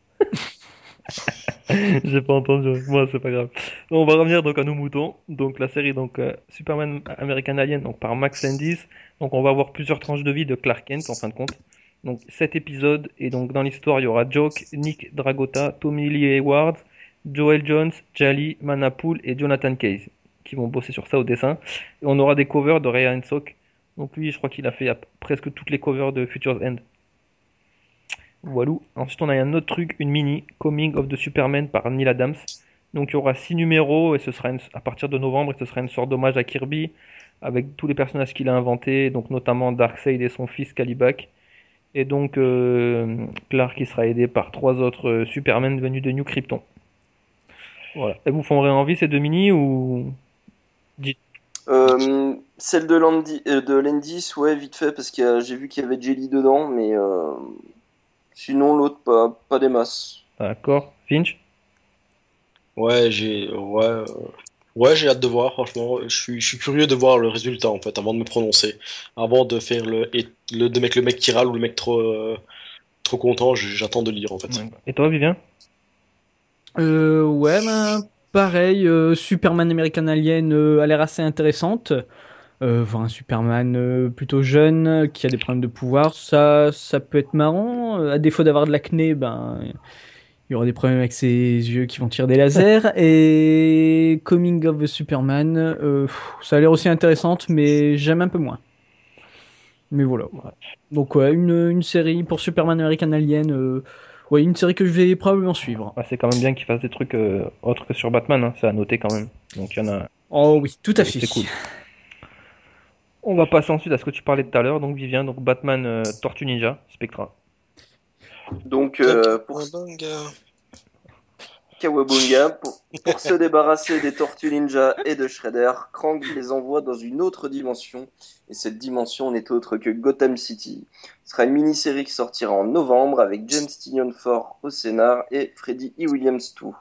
J'ai pas entendu. Moi, c'est pas grave. On va revenir donc à nos moutons. Donc la série donc euh, Superman American Alien donc par Max Landis. Donc on va avoir plusieurs tranches de vie de Clark Kent en fin de compte. Donc sept épisodes et donc dans l'histoire il y aura Joke, Nick Dragota, Tommy Lee Hayward, Joel Jones, Jali, Manapool et Jonathan Case qui vont bosser sur ça au dessin. Et on aura des covers de Ryan Sock. Donc lui, je crois qu'il a fait à- presque toutes les covers de Future's End. Voilà. Ensuite, on a un autre truc, une mini, Coming of the Superman par Neil Adams. Donc, il y aura six numéros et ce sera une- à partir de novembre et ce sera une sorte d'hommage à Kirby avec tous les personnages qu'il a inventés, donc notamment Darkseid et son fils Kalibak. Et donc, euh, Clark qui sera aidé par trois autres euh, Superman venus de New Krypton. Voilà. Elles vous font envie ces deux mini ou... Dites.
Euh, celle de Landy, euh, de Landis, ouais, vite fait, parce que euh, j'ai vu qu'il y avait Jelly dedans, mais euh, sinon l'autre, pas, pas des masses.
D'accord. Finch?
Ouais, j'ai ouais, euh, ouais, j'ai hâte de voir, franchement. Je suis, je suis curieux de voir le résultat, en fait, avant de me prononcer. Avant de faire le, et le, de mec, le mec qui râle ou le mec trop, euh, trop content, j- j'attends de lire, en fait.
Et toi, Vivien?
Euh, ouais, ben, pareil, euh, Superman American Alien euh, a l'air assez intéressante. Euh, voir un Superman euh, plutôt jeune euh, qui a des problèmes de pouvoir, ça, ça peut être marrant. Euh, à défaut d'avoir de l'acné, ben, il y aura des problèmes avec ses yeux qui vont tirer des lasers. Et Coming of the Superman, euh, pff, ça a l'air aussi intéressante, mais j'aime un peu moins. Mais voilà. Donc ouais, une, une série pour Superman American Alien, euh, ouais, une série que je vais probablement suivre.
Ouais, c'est quand même bien qu'il fasse des trucs euh, autres que sur Batman, hein, c'est à noter quand même. Donc il y en a.
Oh oui, tout à
C'est
fait.
cool. On va passer ensuite à ce que tu parlais tout à l'heure, donc Vivien, donc Batman euh, Tortue Ninja, Spectra.
Donc, euh, pour Kawabunga, pour, pour se débarrasser des Tortues Ninja et de Shredder, Krang les envoie dans une autre dimension, et cette dimension n'est autre que Gotham City. Ce sera une mini-série qui sortira en novembre avec James Tynion Ford au scénar et Freddie E. Williams tout.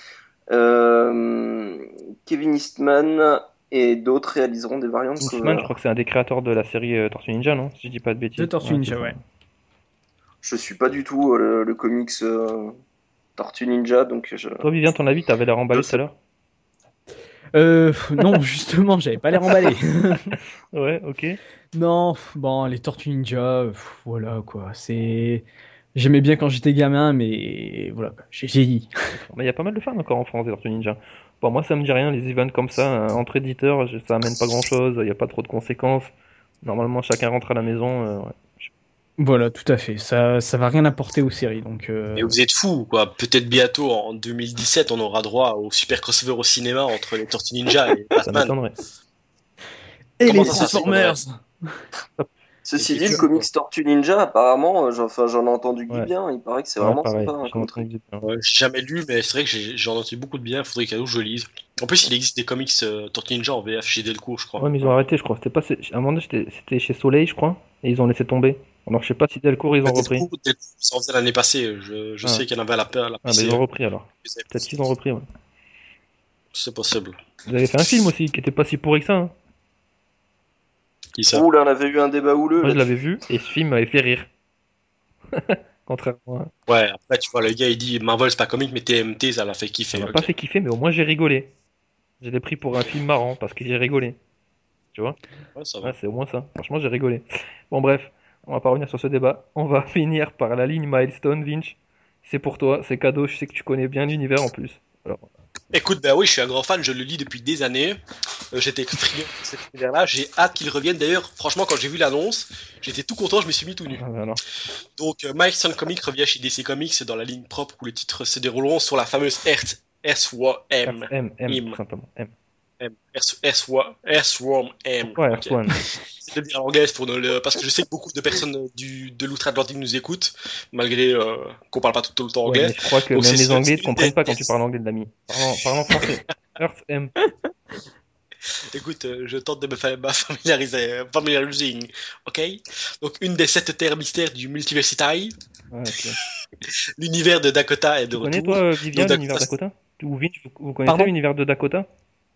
Euh, Kevin Eastman et d'autres réaliseront des variantes
Eastman,
cover.
je crois que c'est un des créateurs de la série euh, Tortue Ninja, non? Si je dis pas de bêtises.
De Tortue
Ouais,
Ninja,
c'est ça.
ouais.
Je suis pas du tout euh, le, le comics euh, Tortue Ninja, donc je...
Toi, Vivien, ton avis, t'avais l'air emballé
Je
tout à l'heure?
Euh, pff, non, justement, j'avais pas l'air emballé.
Ouais, ok.
Non, pff, bon, les Tortues Ninja, pff, voilà quoi. C'est, j'aimais bien quand j'étais gamin, mais voilà, quoi, j'ai vieilli.
Mais il y a pas mal de fans encore en France des Tortues Ninja. Bon, moi, ça me dit rien, les events comme ça, hein, entre éditeurs, je- ça amène pas grand chose, il y a pas trop de conséquences. Normalement, chacun rentre à la maison. euh, ouais.
Voilà, tout à fait. Ça, ça va rien apporter aux séries, donc. euh,
Mais vous êtes fous, quoi. Peut-être bientôt, en deux mille dix-sept, on aura droit au super crossover au cinéma entre les Tortues Ninja et
Ça
Batman.
m'étonnerait.
Et
Comment
les
ça, ça
Transformers.
Ceci
Et
dit,
puis,
le comics Tortue Ninja, apparemment, euh, j'en enfin, j'en ai entendu que du
Ouais.
bien. Il paraît que c'est
Ouais,
vraiment
pareil,
sympa hein,
j'en
comme
ai
truc.
entendu bien.
Ouais, j'ai jamais lu, mais c'est vrai que j'ai j'ai entendu beaucoup de bien. Faudrait qu'un jour je lise. En plus, il existe des comics euh, Tortue Ninja en V F chez Delcourt, je crois.
Ouais, mais ils ont arrêté, je crois. C'était pas, à un moment donné, c'était c'était chez Soleil, je crois, et ils ont laissé tomber. Alors, je sais pas si Delcourt, ils ont repris.
Delcourt, Delcourt, ça en faisait l'année passée. Je, je
Ah.
sais qu'il y en avait à la, à la
Ah, bah,
P C.
ils ont repris alors. Peut-être qu'ils ont repris, ouais.
C'est possible.
Vous avez fait un film aussi qui était pas si pourri que ça, hein.
Qui ça?
Ouh là, on avait eu un débat houleux.
Moi, je
là.
l'avais vu, et ce film m'avait fait rire. Contrairement à...
Ouais, après, tu vois, le gars, il dit Marvel, c'est pas comique, mais T M T, ça l'a fait kiffer.
Ça m'a
ok.
pas fait kiffer, mais au moins j'ai rigolé. Je l'ai pris pour un film marrant, parce que j'ai rigolé. Tu vois?
Ouais, ça va.
Ouais, c'est au moins ça. Franchement, j'ai rigolé. Bon, bref, on va pas revenir sur ce débat. On va finir par la ligne Milestone, Vinch. C'est pour toi, c'est cadeau, je sais que tu connais bien l'univers en plus. Alors,
Écoute, ben oui, je suis un grand fan, je le lis depuis des années. Euh, j'étais friand de cet univers-là. J'ai hâte qu'il revienne. D'ailleurs, franchement, quand j'ai vu l'annonce, j'étais tout content, je me suis mis tout nu.
ah, alors.
Donc, euh, Milestone Comics revient chez D C Comics dans la ligne propre où les titres se dérouleront sur la fameuse Earth S-W M.
M, M,
Im.
tout simplement. M.
M. S-W M.
Ouais,
Ok.
R one.
C'est de dire en anglais pour ne le... parce que je sais que beaucoup de personnes du... de l'outre-Atlantique nous écoutent, malgré euh, qu'on parle pas tout, tout le temps
Ouais,
anglais.
mais je crois que
Donc,
même
c'est-
les Anglais
c'est
ne
une
comprennent
des-
pas quand tu parles anglais de l'ami. Parlons, parlons français. Earth M.
Écoute, euh, je tente de me fa- me familiariser, familiarising, ok? Donc, une des sept terres mystères du Multiversity,
Ouais, ok.
l'univers de Dakota est de
Tu connais
retour.
toi, euh, Vivian,
Donc,
l'univers
Dakota,
Dakota? Ou Vinch, vous, vous connaissez
Pardon
l'univers de Dakota?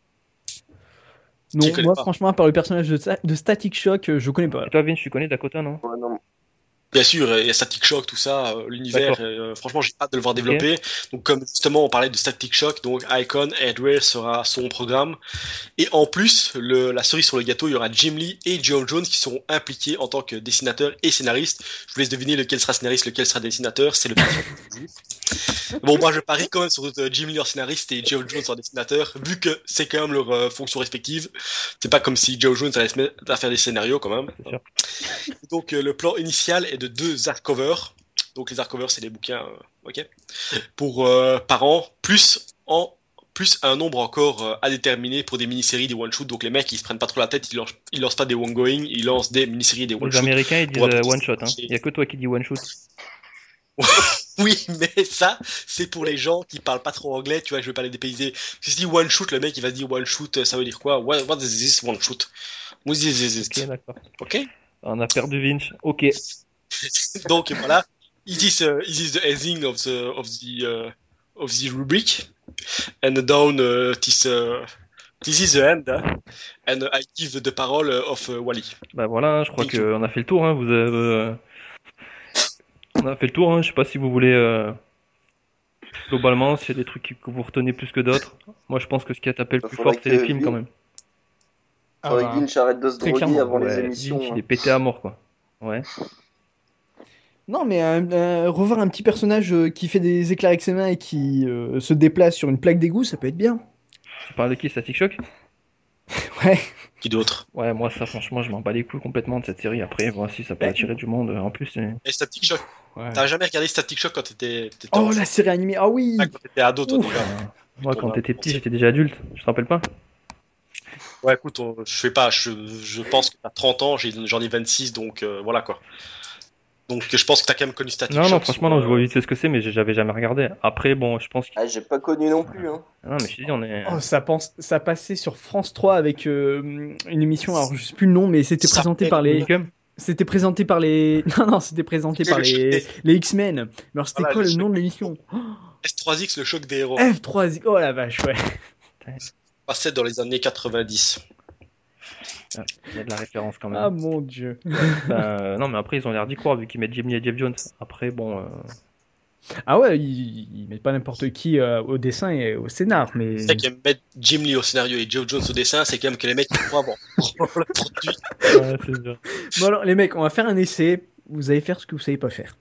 Non,
Je connais
moi,
pas.
franchement, par le personnage de, Sta- de Static Shock, euh, je connais pas.
Et toi, Vinch, tu connais Dakota, non?
Ouais, non.
Bien sûr, il y a Static Shock, tout ça, euh, l'univers,
D'accord.
euh, franchement, j'ai hâte de le voir
Ok.
développer. Donc, comme justement, on parlait de Static Shock, donc Icon, Edward sera son programme. Et en plus, le, la cerise sur le gâteau, il y aura Jim Lee et Geoff Jones qui seront impliqués en tant que dessinateurs et scénaristes. Je vous laisse deviner lequel sera scénariste, lequel sera dessinateur. C'est le Bon, moi, je parie quand même sur euh, Jim Lee en scénariste et Geoff Jones en dessinateur, vu que c'est quand même leur euh, fonction respective. C'est pas comme si Geoff Jones allait se mettre à faire des scénarios quand même.
C'est sûr.
Donc euh, le plan initial est de deux hardcovers Donc les hardcovers, c'est des bouquins, euh, ok, pour euh, par an, plus en plus un nombre encore euh, à déterminer pour des mini-séries, des one-shoot. Donc les mecs, ils se prennent pas trop la tête, ils lancent, ils lancent pas des ongoing, ils lancent des mini-séries, des one-shoot.
Les Américains, ils disent
Pour-
euh, one shot. Hein. Il y a que toi qui dis one shoot.
Oui, mais ça, c'est pour les gens qui parlent pas trop anglais, tu vois, je vais pas les dépayser. Si je dis one shoot, le mec, il va se dire one shoot, ça veut dire quoi? What, what is this one shoot? What is this?
Ok, d'accord.
Ok?
On a perdu Vinch. Ok.
Donc, voilà. It is, uh, it is the ending of the, of the, uh, of the rubric. And down, uh, this, uh, this is the end. Hein? And I give the parole of uh, Wally.
Bah voilà, je crois
Thank you.
qu'on a fait le tour. Hein. Vous avez, euh, on a fait le tour. Hein. Je sais pas si vous voulez. Euh... Globalement, s'il y a des trucs que vous retenez plus que d'autres. Moi, je pense que ce qui a tapé le
Bah,
plus
faudrait
fort, c'est
que
les films
Vin-
quand même.
Faudrait
Ah,
que Vinch arrête de se
très
droguer
clairement,
avant les
Ouais,
émissions.
Vinch,
hein.
il est pété à mort, quoi. Ouais.
Non, mais euh, euh, revoir un petit personnage euh, qui fait des éclairs avec ses mains et qui euh, se déplace sur une plaque d'égout, ça peut être bien.
Tu parles de qui, Static Shock?
Ouais.
Qui d'autre?
Ouais, moi, ça, franchement, je m'en bats les couilles complètement de cette série. Après, voir si ça peut
Ouais.
attirer du monde. En plus, c'est.
Et Static Shock.
Ouais.
T'as jamais regardé Static Shock quand t'étais, t'étais
Oh,
enfant?
la série animée, ah oui.
Ah, quand t'étais ado, toi,
Ouf.
déjà.
Moi, quand t'étais petit, j'étais déjà adulte. Je te rappelle pas?
Ouais, écoute, on- je sais pas, je, je pense que t'as trente ans, j'ai- j'en ai vingt-six, donc euh, voilà quoi. Donc je pense que t'as quand même connu Static
Non,
Shock.
non, franchement,
sur,
non, je vois
euh,
vite ce que c'est, mais j'ai- j'avais jamais regardé. Après, bon, je pense que.
Ah, j'ai pas connu non plus. Hein.
Non, mais je te dis, on est.
Oh, ça, pense, ça passait sur France trois avec euh, une émission, alors je sais plus le nom, mais c'était
Ça
présenté
s'appelle
par les.
Unicum.
C'était présenté par les. Non, non, c'était présenté
Le
par les,
choc
les X-Men. Mais alors, c'était
Voilà,
quoi
le
le nom
choc
de l'émission?
S trois X, le choc des héros.
F trois. Oh la vache, ouais.
Passait dans les années quatre-vingt-dix.
Il y a de la référence quand même.
Ah mon dieu.
Euh, non, mais après, ils ont l'air d'y croire vu qu'ils mettent Jimmy et Jeff Jones. Après, bon. euh,
Ah ouais, ils, ils mettent pas n'importe qui euh, au dessin et au scénar, mais.
C'est ça qui aime mettre Jim Lee au scénario et Joe Jones au dessin, c'est quand même que les mecs ils croient bon. le produit.
Ouais, c'est sûr.
Bon alors les mecs, on va faire un essai. Vous allez faire ce que vous savez pas faire.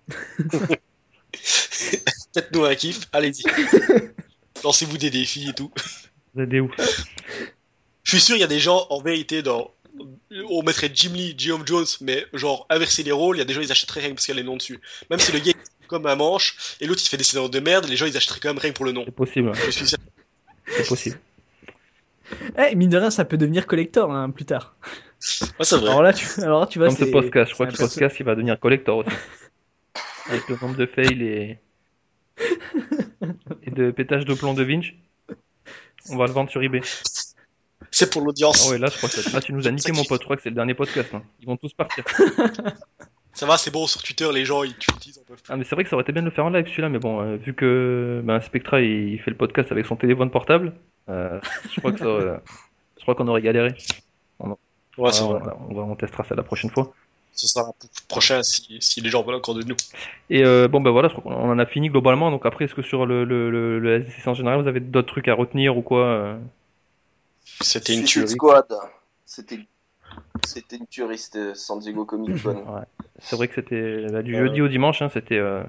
Faites-nous un kiff, allez-y. Lancez-vous des défis et tout.
Vous êtes des ouf.
Je suis sûr, il y a des gens, en vérité, dans... on mettrait Jim Lee, Geoff Jones, mais genre inverser les rôles, il y a des gens, ils achèteraient rien que parce qu'il y a les noms dessus. Même si le gars est comme un manche, et l'autre il se fait des scénarios de merde, les gens ils achèteraient quand même rien que pour le nom.
C'est possible. ouais.
Je suis sûr.
C'est possible.
Eh, mine de rien, ça peut devenir collector hein, plus tard.
Ouais, c'est vrai.
Alors là, tu, alors, tu vois,
Comme ce
c'est-
podcast. Je crois
c'est
que ce
un perso-
podcast, il va devenir collector aussi. Avec le nombre de fails et. et de pétage de plomb de Vinch. On va le vendre sur eBay.
C'est pour l'audience.
Ah ouais, là, je crois que là, tu nous as niqué, mon pote. Je crois que c'est le dernier podcast. hein. Ils vont tous partir.
Ça va, c'est bon, sur Twitter, les gens ils t'utilisent, ils en peuvent plus.
Ah, mais c'est vrai que ça aurait été bien de le faire en live celui-là, mais bon, euh, vu que ben, Spectra il, il fait le podcast avec son téléphone portable, euh, je crois que ça, euh, je crois qu'on aurait galéré.
Ouais, c'est
Ah,
vrai.
on, on va, on testera ça la prochaine fois.
Ce sera pour le prochain si, si les gens veulent encore de nous.
Et euh, bon, ben voilà, je crois qu'on en a fini globalement. Donc après, est-ce que sur le, le, le, le S D C C en général, vous avez d'autres trucs à retenir ou quoi euh
C'était une
Suicide
tuerie.
Squad. C'était c'était une tuerie, c'était San Diego Comic Con.
Ouais. C'est vrai que c'était bah, du
Euh.
jeudi au dimanche, hein, c'était. euh,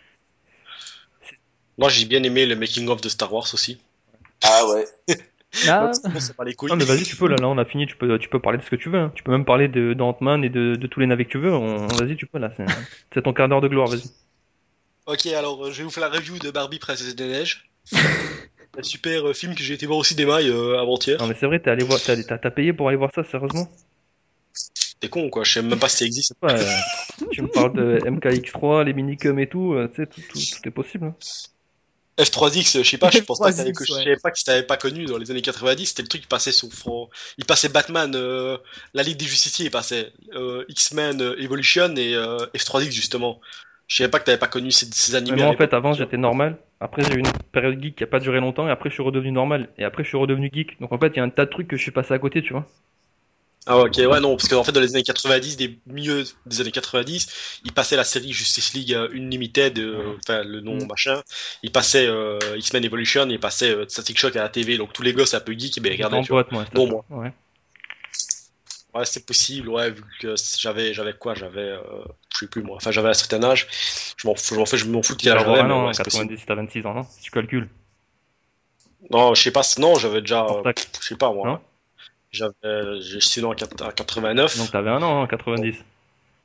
Moi j'ai bien aimé le making of de Star Wars aussi.
Ah ouais.
Ah,
Bon, c'est pas les couilles.
Non, mais vas-y, tu peux, là, là, on a fini, tu peux, tu peux parler de ce que tu veux. hein. Tu peux même parler de, d'Ant-Man et de, de tous les navets que tu veux. On, vas-y, tu peux, là. C'est, c'est ton quart d'heure de gloire, vas-y.
Ok, alors euh, je vais vous faire la review de Barbie Princesse des Neiges. Un super euh, film que j'ai été voir aussi des mailles euh, avant-hier.
Non, mais c'est vrai, t'es allé voir, t'as, t'as, t'as payé pour aller voir ça, sérieusement?
T'es con quoi, je sais même pas si ça existe.
Ouais, euh, tu me parles de M K X trois, les minicums et tout, euh, tu sais, tout, tout, tout est possible. hein.
F trois X, je sais pas, je pense pas que,
F trois
t'avais-
X,
que je
ouais.
savais pas que si t'avais pas connu dans les années quatre-vingt-dix, c'était le truc qui passait sur Fran- il passait Batman, euh, la Ligue des Justiciers, il passait euh, X-Men euh, Evolution et euh, F trois X justement. Je savais pas que t'avais pas connu ces, ces
Mais
animés.
moi,
à
en fait,
l'époque.
avant, j'étais normal. Après, j'ai eu une période geek qui a pas duré longtemps, et après, je suis redevenu normal. Et après, je suis redevenu geek. Donc, en fait, il y a un tas de trucs que je suis passé à côté, tu vois.
Ah ouais, ok, ouais, non, parce qu'en fait, dans les années quatre-vingt-dix, des milieux des années quatre-vingt-dix, il passait la série Justice League euh, Unlimited, euh, enfin, le nom
Mm.
machin. Il passait euh, X-Men Evolution, il passait euh, Static Shock à la T V, donc tous les gosses un peu geeks, ben, regardaient,
En
tu vois.
boîte, moi.
Non,
c'est
moi.
ça. Ouais.
Ouais, c'est possible, ouais, vu que j'avais, j'avais quoi, j'avais, euh, je sais plus moi, enfin, j'avais un certain âge. Je m'en fous, je m'en fais, je m'en fous de
Tu
quel
vas
âge
avoir
j'avais,
un
mais
an,
ouais,
en
c'est possible.
quatre-vingt-dix, t'as vingt-six ans, non? Si tu calcules.
Non, je sais pas, non, j'avais déjà, euh,
Portac.
je sais pas moi.
Non
J'avais, j'ai signé en quatre- en quatre-vingt-neuf.
Donc, t'avais un an, en quatre-vingt-dix.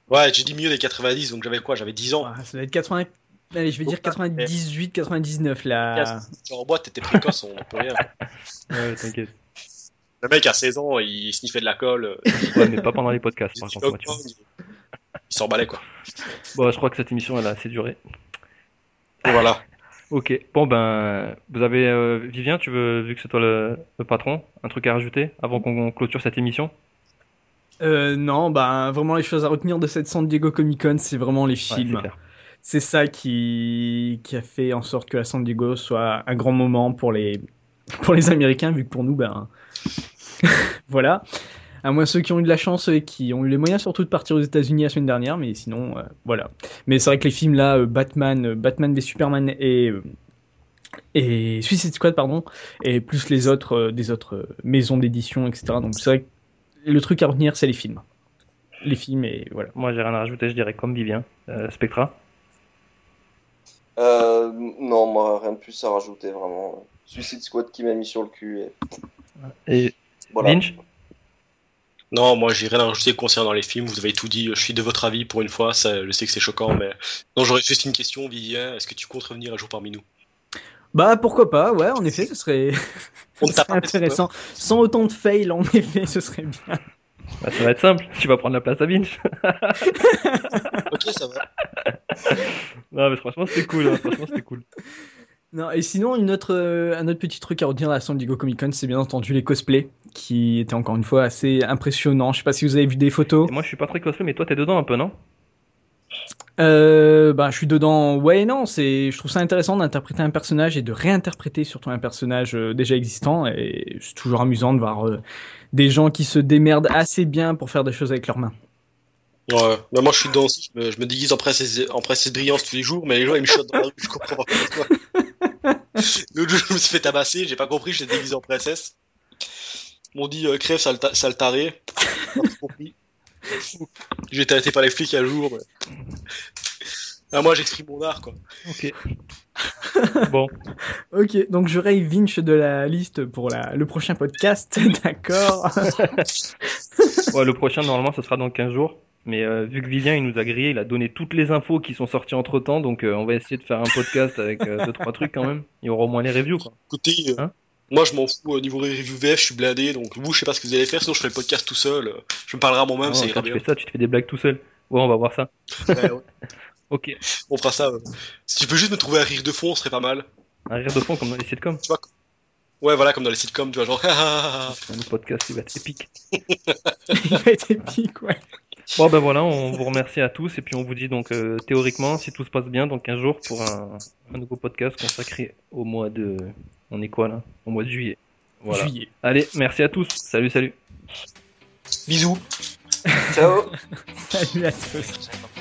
Ouais, j'ai dit milieu des quatre-vingt-dix, donc j'avais quoi? J'avais dix ans.
Ah, ça doit être quatre-vingts. Allez, je vais dire quatre-vingt-dix-huit, quatre-vingt-dix-neuf là.
En boîte, t'étais précoce, on peut rien.
Ouais, t'inquiète.
Le mec à seize ans, il sniffait de la colle.
Ouais, mais pas pendant les podcasts, par
Il
contre. Mathieu.
il s'emballait, quoi.
Bon, je crois que cette émission, elle a assez duré.
Et voilà.
Ok. Bon, ben, vous avez, euh, Vivien, tu veux, vu que c'est toi le, le patron, un truc à rajouter avant qu'on clôture cette émission?
Euh, non, bah vraiment les choses à retenir de cette San Diego Comic Con, c'est vraiment les films.
Ouais,
c'est, c'est ça qui qui a fait en sorte que la San Diego soit un grand moment pour les pour les Américains, vu que pour nous, ben voilà. À moins ceux qui ont eu de la chance et qui ont eu les moyens surtout de partir aux États-Unis la semaine dernière, mais sinon, euh, voilà. Mais c'est vrai que les films là, euh, Batman, euh, Batman v Superman et euh, et Suicide Squad, pardon, et plus les autres euh, des autres euh, maisons d'édition, et cetera. Donc c'est vrai que le truc à retenir, c'est les films. Les films et voilà.
Moi, j'ai rien à rajouter, je dirais comme Vivien. Euh, Spectra?
Euh, non, moi, rien de plus à rajouter, vraiment. Suicide Squad qui m'a mis sur le cul. Et,
et...
voilà.
Lynch?
Non, moi, j'ai rien à rajouter concernant les films. Vous avez tout dit. Je suis de votre avis pour une fois. Ça, je sais que c'est choquant, mais non, j'aurais juste une question, Vivien. Est-ce que tu comptes revenir un jour parmi nous?
Bah pourquoi pas, ouais, en effet, ce serait,
On
ce serait intéressant. Sans autant de fail, en effet, ce serait bien.
Bah, ça va être simple, tu vas prendre la place à Vinch.
Ok, ça va.
Non, mais franchement, c'était cool. Hein. Franchement, c'était cool.
Non, et sinon, une autre, euh, un autre petit truc à retenir à la San Diego Comic Con, c'est bien entendu les cosplays, qui étaient encore une fois assez impressionnants. Je sais pas si vous avez vu des photos.
Et moi, je suis pas très cosplay, mais toi, t'es dedans un peu, non?
Euh, bah, je suis dedans. Ouais, et non, c'est, je trouve ça intéressant d'interpréter un personnage et de réinterpréter surtout un personnage euh, déjà existant. Et c'est toujours amusant de voir euh, des gens qui se démerdent assez bien pour faire des choses avec leurs mains.
Ouais, bah moi je suis dedans aussi. Je me, je me déguise en princesse, en princesse brillante tous les jours, mais les gens ils me chutent dans la rue, je comprends pas pourquoi. L'autre jour, je me suis fait tabasser, j'ai pas compris, j'étais déguisé en princesse. Ils m'ont dit euh, crève, sale, ta- sale taré. J'ai pas compris. J'ai été arrêté par les flics un jour. Mais... Ah, moi j'exprime mon art quoi.
Ok. Bon.
Ok, donc je raye Vinch de la liste pour la, le prochain podcast, d'accord.
Ouais, le prochain, normalement, ce sera dans quinze jours. Mais euh, vu que Vivien, il nous a grillé, il a donné toutes les infos qui sont sorties entre temps. Donc, euh, on va essayer de faire un podcast avec euh, deux, trois trucs quand même. Il y aura au moins les reviews, quoi.
Écoutez, euh,
Hein
moi je m'en fous, au niveau review V F, je suis blindé, donc vous je sais pas ce que vous allez faire, sinon je ferai le podcast tout seul. euh, Je me parlerai à moi-même,
Non,
c'est
quand tu
bien.
fais ça, tu te fais des blagues tout seul. Ouais, on va voir ça.
Ouais, ouais.
Ok.
On fera ça. euh. Si tu peux juste me trouver un rire de fond, ce serait pas mal.
Un rire de fond comme dans les sitcoms.
Tu vois, ouais, voilà, comme dans les sitcoms, tu vois, genre.
Le podcast, il va être épique.
Il va être épique, ouais.
Bon, ben voilà, on vous remercie à tous. Et puis, on vous dit donc, euh, théoriquement, si tout se passe bien, dans quinze jours, pour un, un nouveau podcast consacré au mois de. On est quoi là? Au mois de juillet. Voilà.
Juillet.
Allez, merci à tous. Salut, salut.
Bisous.
Ciao.
Salut à tous.